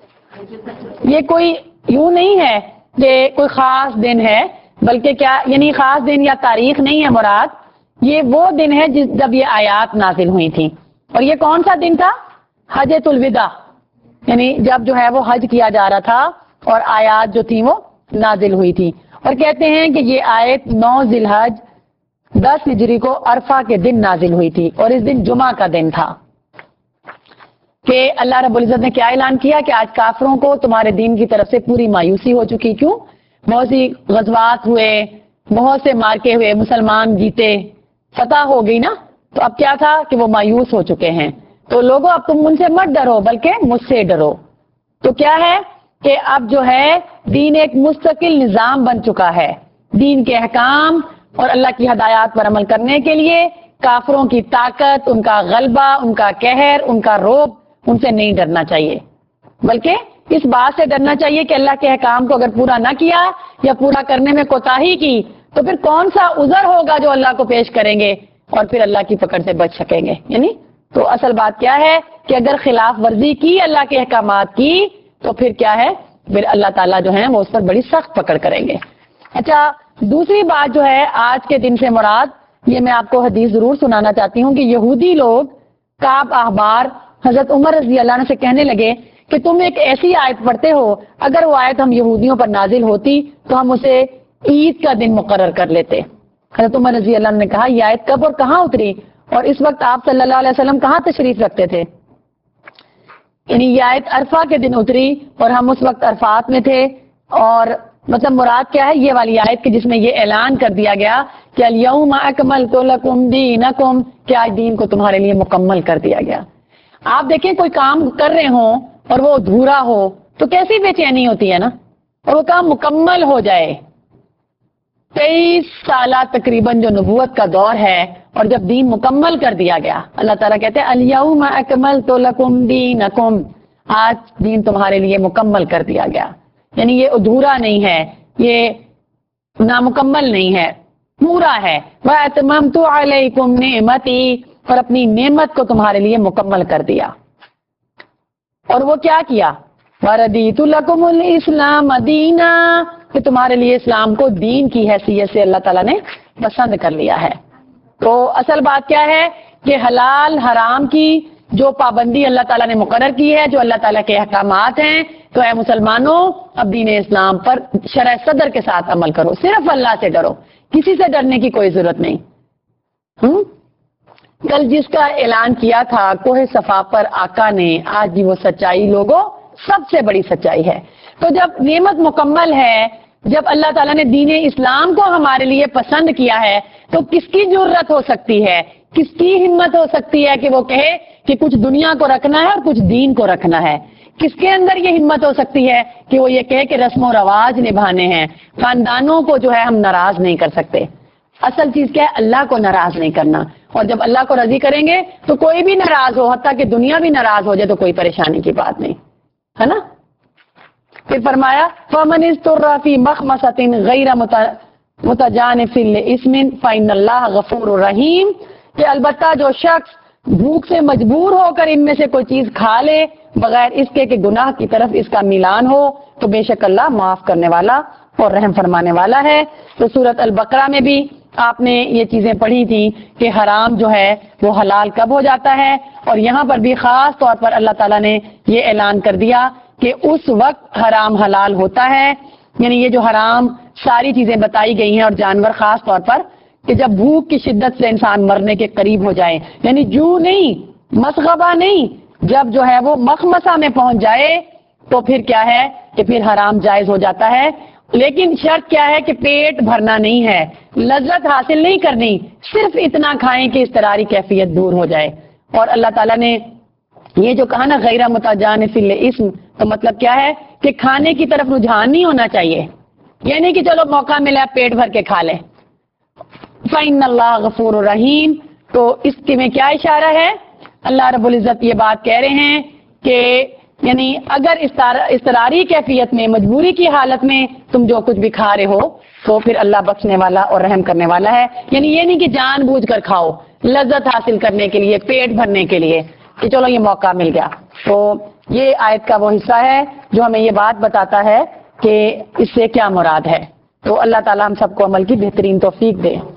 یہ کوئی یوں نہیں ہے کہ کوئی خاص دن ہے, بلکہ کیا یعنی خاص دن یا تاریخ نہیں ہے مراد, یہ وہ دن ہے جس جب یہ آیات نازل ہوئی تھیں. اور یہ کون سا دن تھا؟ حجۃ الوداع, یعنی جب جو ہے وہ حج کیا جا رہا تھا اور آیات جو تھی وہ نازل ہوئی تھی. اور کہتے ہیں کہ یہ آیت نو ذی الحج دس ہجری کو عرفہ کے دن نازل ہوئی تھی, اور اس دن جمعہ کا دن تھا. کہ اللہ رب العزت نے کیا اعلان کیا کہ آج کافروں کو تمہارے دین کی طرف سے پوری مایوسی ہو چکی. کیوں؟ بہت سی غزوات ہوئے, بہت سے مارکے ہوئے, مسلمان جیتے, فتح ہو گئی نا, تو اب کیا تھا کہ وہ مایوس ہو چکے ہیں. تو لوگوں اب تم ان سے مت ڈرو بلکہ مجھ سے ڈرو. تو کیا ہے کہ اب جو ہے دین ایک مستقل نظام بن چکا ہے. دین کے احکام اور اللہ کی ہدایات پر عمل کرنے کے لیے کافروں کی طاقت, ان کا غلبہ, ان کا قہر, ان کا روب, ان سے نہیں ڈرنا چاہیے, بلکہ اس بات سے ڈرنا چاہیے کہ اللہ کے احکام کو اگر پورا نہ کیا یا پورا کرنے میں کوتاہی کی تو پھر کون سا عذر ہوگا جو اللہ کو پیش کریں گے اور پھر اللہ کی پکڑ سے بچ سکیں گے. یعنی تو اصل بات کیا ہے کہ اگر خلاف ورزی کی اللہ کے احکامات کی تو پھر کیا ہے, پھر اللہ تعالیٰ جو ہے وہ اس پر بڑی سخت پکڑ کریں گے. اچھا, دوسری بات جو ہے آج کے دن سے مراد یہ میں آپ کو حدیث ضرور سنانا چاہتی ہوں کہ یہودی لوگ کعب احبار حضرت عمر رضی اللہ عنہ سے کہنے لگے کہ تم ایک ایسی آیت پڑھتے ہو، اگر وہ آیت ہم یہودیوں پر نازل ہوتی تو ہم اسے عید کا دن مقرر کر لیتے۔ حضرت عمر رضی اللہ عنہ نے کہا یہ آیت کب اور کہاں اتری، اور اس وقت آپ صلی اللہ علیہ وسلم کہاں تشریف رکھتے تھے؟ یعنی یہ آیت عرفہ کے دن اتری اور ہم اس وقت عرفات میں تھے، اور مطلب مراد کیا ہے یہ والی آیت کہ جس میں یہ اعلان کر دیا گیا کہ الیوم اکملت لکم دینکم، کہ آج دین کو تمہارے لیے مکمل کر دیا گیا۔ آپ دیکھیں کوئی کام کر رہے ہوں اور وہ ادھورا ہو تو کیسی بے چینی ہوتی ہے نا، اور وہ کام مکمل ہو جائے۔ تیئیس سالہ تقریباً جو نبوت کا دور ہے اور جب دین مکمل کر دیا گیا، اللہ تعالیٰ کہتے ہیں الیوم اکملت لکم دینکم، آج دین تمہارے لیے مکمل کر دیا گیا۔ یعنی یہ ادھورا نہیں ہے، یہ نامکمل نہیں ہے، پورا ہے۔ وَأَتْمَمْتُ عَلَيْكُمْ نِعْمَتِي، اور اپنی نعمت کو تمہارے لیے مکمل کر دیا۔ اور وہ کیا کیا؟ وَرَدِيتُ لَكُمُ الْإِسْلَامَ دِينًا، کہ تمہارے لیے اسلام کو دین کی حیثیت سے اللہ تعالیٰ نے پسند کر لیا ہے۔ تو اصل بات کیا ہے کہ حلال حرام کی جو پابندی اللہ تعالیٰ نے مقرر کی ہے، جو اللہ تعالیٰ کے احکامات ہیں، تو اے مسلمانوں اب دین اسلام پر شرع صدر کے ساتھ عمل کرو، صرف اللہ سے ڈرو، کسی سے ڈرنے کی کوئی ضرورت نہیں۔ ہم کل جس کا اعلان کیا تھا کوہ صفا پر آقا نے، آج بھی وہ سچائی لوگوں سب سے بڑی سچائی ہے۔ تو جب نعمت مکمل ہے، جب اللہ تعالیٰ نے دین اسلام کو ہمارے لیے پسند کیا ہے، تو کس کی ضرورت ہو سکتی ہے، کس کی ہمت ہو سکتی ہے کہ وہ کہے کہ کچھ دنیا کو رکھنا ہے اور کچھ دین کو رکھنا ہے؟ کس کے اندر یہ ہمت ہو سکتی ہے کہ وہ یہ کہے کہ رسم و رواج نبھانے ہیں، خاندانوں کو جو ہے ہم ناراض نہیں کر سکتے؟ اصل چیز کیا ہے؟ اللہ کو ناراض نہیں کرنا، اور جب اللہ کو راضی کریں گے تو کوئی بھی ناراض ہو، حتیٰ کہ دنیا بھی ناراض ہو جائے تو کوئی پریشانی کی بات نہیں ہے نا۔ پھر فرمایا فَمَنِ اسْتُرَّ فِي مَخْمَصَةٍ غَيْرَ مُتَجَانِفٍ لِإِثْمٍ فَإِنَّ اللَّهَ غَفُورٌ رَحِيمٌ، کہ البتہ جو شخص بھوک سے مجبور ہو کر ان میں سے کوئی چیز کھا لے بغیر اس کے کہ گناہ کی طرف اس کا میلان ہو، تو بے شک اللہ معاف کرنے والا اور رحم فرمانے والا ہے۔ تو سورۃ البقرہ میں بھی آپ نے یہ چیزیں پڑھی تھی کہ حرام جو ہے وہ حلال کب ہو جاتا ہے، اور یہاں پر بھی خاص طور پر اللہ تعالیٰ نے یہ اعلان کر دیا کہ اس وقت حرام حلال ہوتا ہے۔ یعنی یہ جو حرام ساری چیزیں بتائی گئی ہیں اور جانور خاص طور پر، کہ جب بھوک کی شدت سے انسان مرنے کے قریب ہو جائے، یعنی جو نہیں مسغبہ نہیں، جب جو ہے وہ مخمصہ میں پہنچ جائے تو پھر کیا ہے کہ پھر حرام جائز ہو جاتا ہے۔ لیکن شرط کیا ہے کہ پیٹ بھرنا نہیں ہے، لذت حاصل نہیں کرنی، صرف اتنا کھائیں کہ اضطراری کیفیت دور ہو جائے۔ اور اللہ تعالیٰ نے یہ جو کہا نا غیر متجانف للاسم، تو مطلب کیا ہے کہ کھانے کی طرف رجحان نہیں ہونا چاہیے، یہ نہیں کہ چلو موقع ملا پیٹ بھر کے کھا لیں۔ فَإِنَّ اللَّهَ غَفُورٌ رَحِيمٌ، تو اس کے میں کیا اشارہ ہے؟ اللہ رب العزت یہ بات کہہ رہے ہیں کہ یعنی اگر اضطراری کیفیت میں، مجبوری کی حالت میں تم جو کچھ بھی کھا رہے ہو تو پھر اللہ بخشنے والا اور رحم کرنے والا ہے۔ یعنی یہ نہیں کہ جان بوجھ کر کھاؤ لذت حاصل کرنے کے لیے، پیٹ بھرنے کے لیے کہ چلو یہ موقع مل گیا۔ تو یہ آیت کا وہ حصہ ہے جو ہمیں یہ بات بتاتا ہے کہ اس سے کیا مراد ہے۔ تو اللہ تعالیٰ ہم سب کو عمل کی بہترین توفیق دے۔